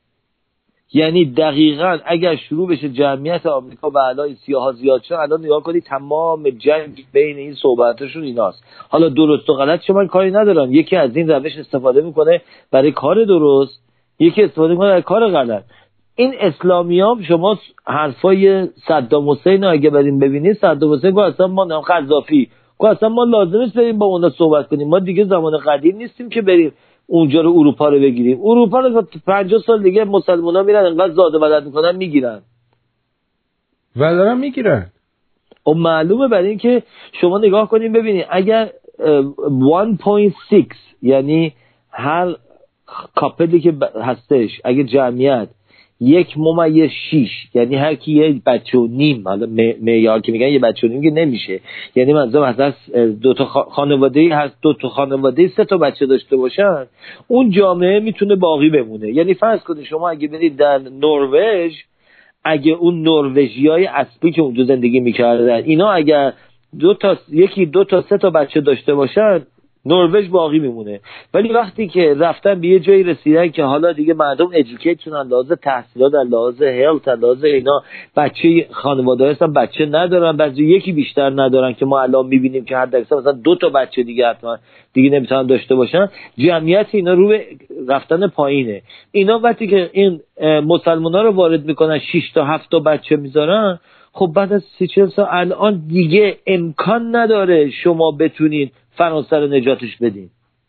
یعنی دقیقاً اگر شروع بشه جمعیت آمریکا به علای سیاها زیاد شدن، الان نگاه کنید تمام جنگ بین این صحبتاشون ایناست. حالا درست و غلط من کاری ندارم، یکی از این روش استفاده میکنه برای کار درست، یکی استفاده میکنه برای کار غلط. این اسلامی‌ها شما حرفای صدام حسین اگه بریم ببینید، صدام حسین گفت اصلا ما قذافی گفت اصلا ما لازم نیست بریم با اونا صحبت کنیم، ما دیگه زمان قدیم نیستیم که بریم اونجا رو اروپا رو بگیریم. اروپا رو 50 سال دیگه مسلمونا میرن انقدر زاد و ولد میکنن میگیرن و دارن میگیرن. و معلومه برای این که شما نگاه کنیم ببینید اگر 1.6 یعنی هر کاپلی که هستش اگه جمعیت 1.6 یعنی هر کی یه بچه و نیم، حالا معیار که میگن یه بچه و نیم که نمیشه، یعنی منظورم از دو تا خانواده هست، 2 تا خانواده 3 تا بچه داشته باشن، اون جامعه میتونه باقی بمونه. یعنی فرض کنید شما اگه برید در نروژ، اگه اون نروژیای اصلی که اونجا زندگی میکردن اینا اگر 2 تا 3 تا بچه داشته باشن نروژ باقی میمونه. ولی وقتی که رفتن به یه جایی رسیدن که حالا دیگه مردم ادوکیشن اندازه تحصیلات اندازه هلت اندازه اینا بچه خانواده هستن بچه ندارن، بعضی یکی بیشتر ندارن که ما الان میبینیم که حد اکثر مثلا 2 تا بچه دیگه حتما دیگه نمیتونن داشته باشن، جمعیت اینا رو به رفتن پایینه. اینا وقتی که این مسلمانا رو وارد میکنن 6 تا 7 تا بچه میذارن، خب بعد از 30-40 سال الان دیگه امکان نداره شما بتونید فرانسه رو نجاتش بدین.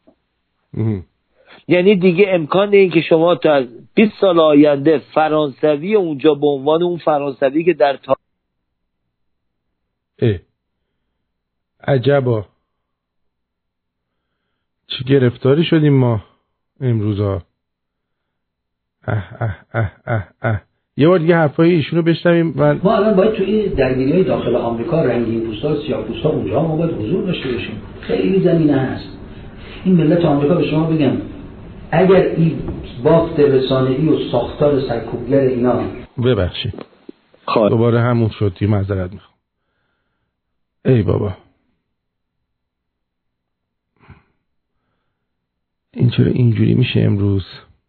یعنی دیگه امکان این که شما تا 20 سال آینده فرانسوی اونجا به عنوان اون فرانسوی که در عجبا چه گرفتاری شدیم ما امروزا. یه بار دیگه حرفای ایشونو بشنویم. ما الان باید تو این درگیری‌های داخل آمریکا رنگین پوستا سیاه‌پوستا اونجا ما باید حضور داشته باشیم. خیلی زمینه هست. این ملت آمریکا به شما بگم اگر این بافت رسانه‌ای و ساختار سرکوبگر اینا ببخشید دوباره همون شد دیگه، معذرت میخوام. ای بابا این چرا اینجوری میشه امروز؟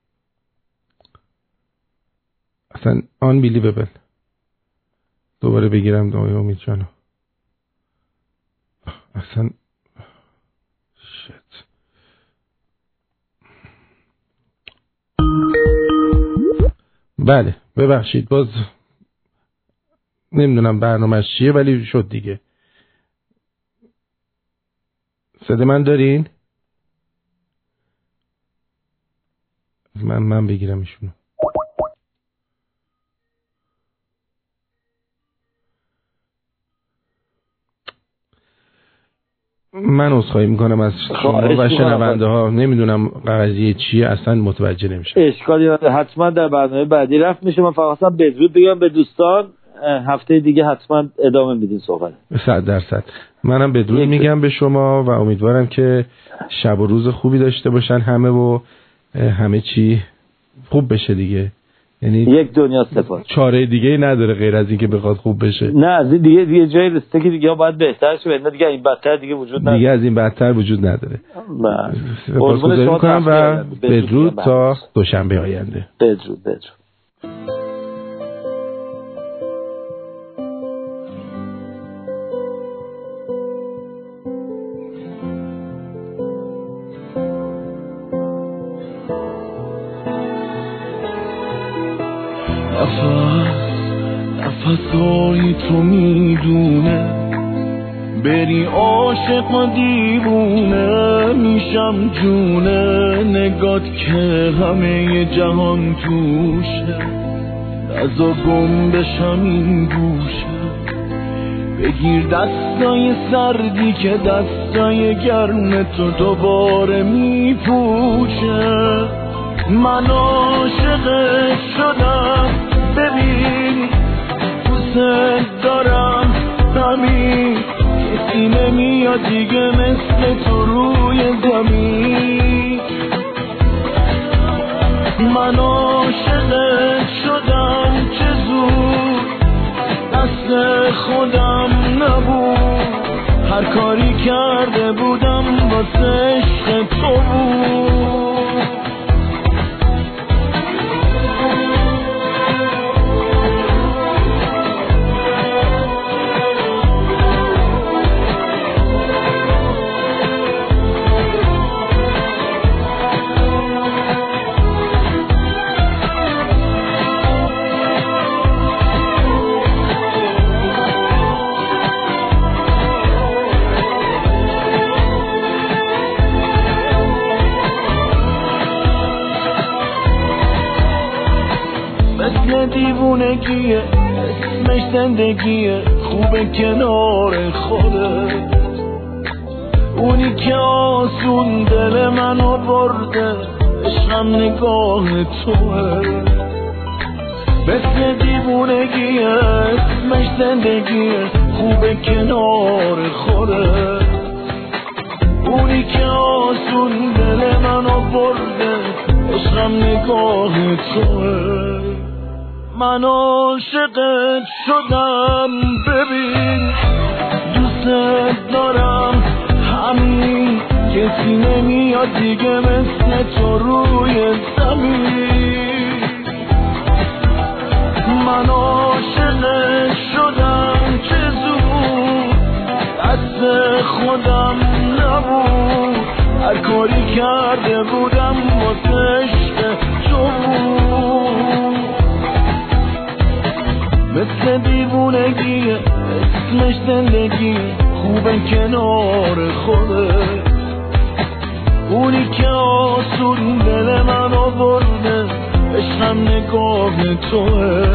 اصلا unbelievable. دوباره بگیرم دعای امید جانو. اصلا شت. بله ببخشید باز نمیدونم برنامه‌اش چیه ولی شد دیگه. صدا من دارین؟ من بگیرم ایشونو. من عذرخواهی میکنم از شما و شنونده ها، نمیدونم قضیه چیه اصلا متوجه نمیشم. اشکالی نداره، حتما در برنامه بعدی رفت میشه. من فقط بدرود بگم به دوستان، هفته دیگه حتما ادامه میدین صحبت. 100%. منم بدرود میگم به شما و امیدوارم که شب و روز خوبی داشته باشن همه و همه چی خوب بشه دیگه. یعنی یک دنیا سپاس، چاره دیگه نداره غیر از این که بخواد خوب بشه. نه از این دیگه جای رسته که دیگه باید بهتر شه، نه دیگه این بدتر دیگه وجود نداره. دیگه از این بدتر وجود نداره. نه. سپاسگزاری میکنم و بدرود تا دوشنبه آینده. بدرود. نفسای تو میدونه بری عاشق و دیوونه میشم جونه نگات که همه جهان توشه نزا گم بشم این گوشه بگیر دستای سردی که دستای گرم تو دوباره میپوشه من عاشقت شدم ببین دوست دارم همین کسی نمیاد دیگه مثل تو روی زمین من عاشقت شدم چه زود دست خودم نبود هر کاری کرده بودم واسه عشق تو بود مثل دیوونگیه اسمش زندگیه خوبه کنار خوده اونی که آسون دل منو برده عشقم نگاه توه مثل دیوونگیه اسمش زندگیه خوبه کنار خوده اونی که آسون دل منو برده عشقم نگاه توه من عاشقت شدم ببین دوست دارم همین کسی نمیاد دیگه مثل تو روی زمین من عاشقت شدم چه زود دست خودم نبود هر کاری کرده بودم واسه عشق تو بود مثل دیوونگیه اسمش زندگی خوبه کنار خوده اونی که آسون دل منو برده عشقم نگاه توه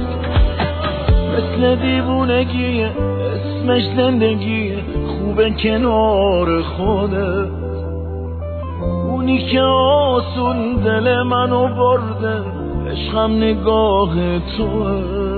مثل دیوونگیه اسمش زندگیه خوبه کنار خوده اونی که آسون دل منو برده عشقم نگاه توه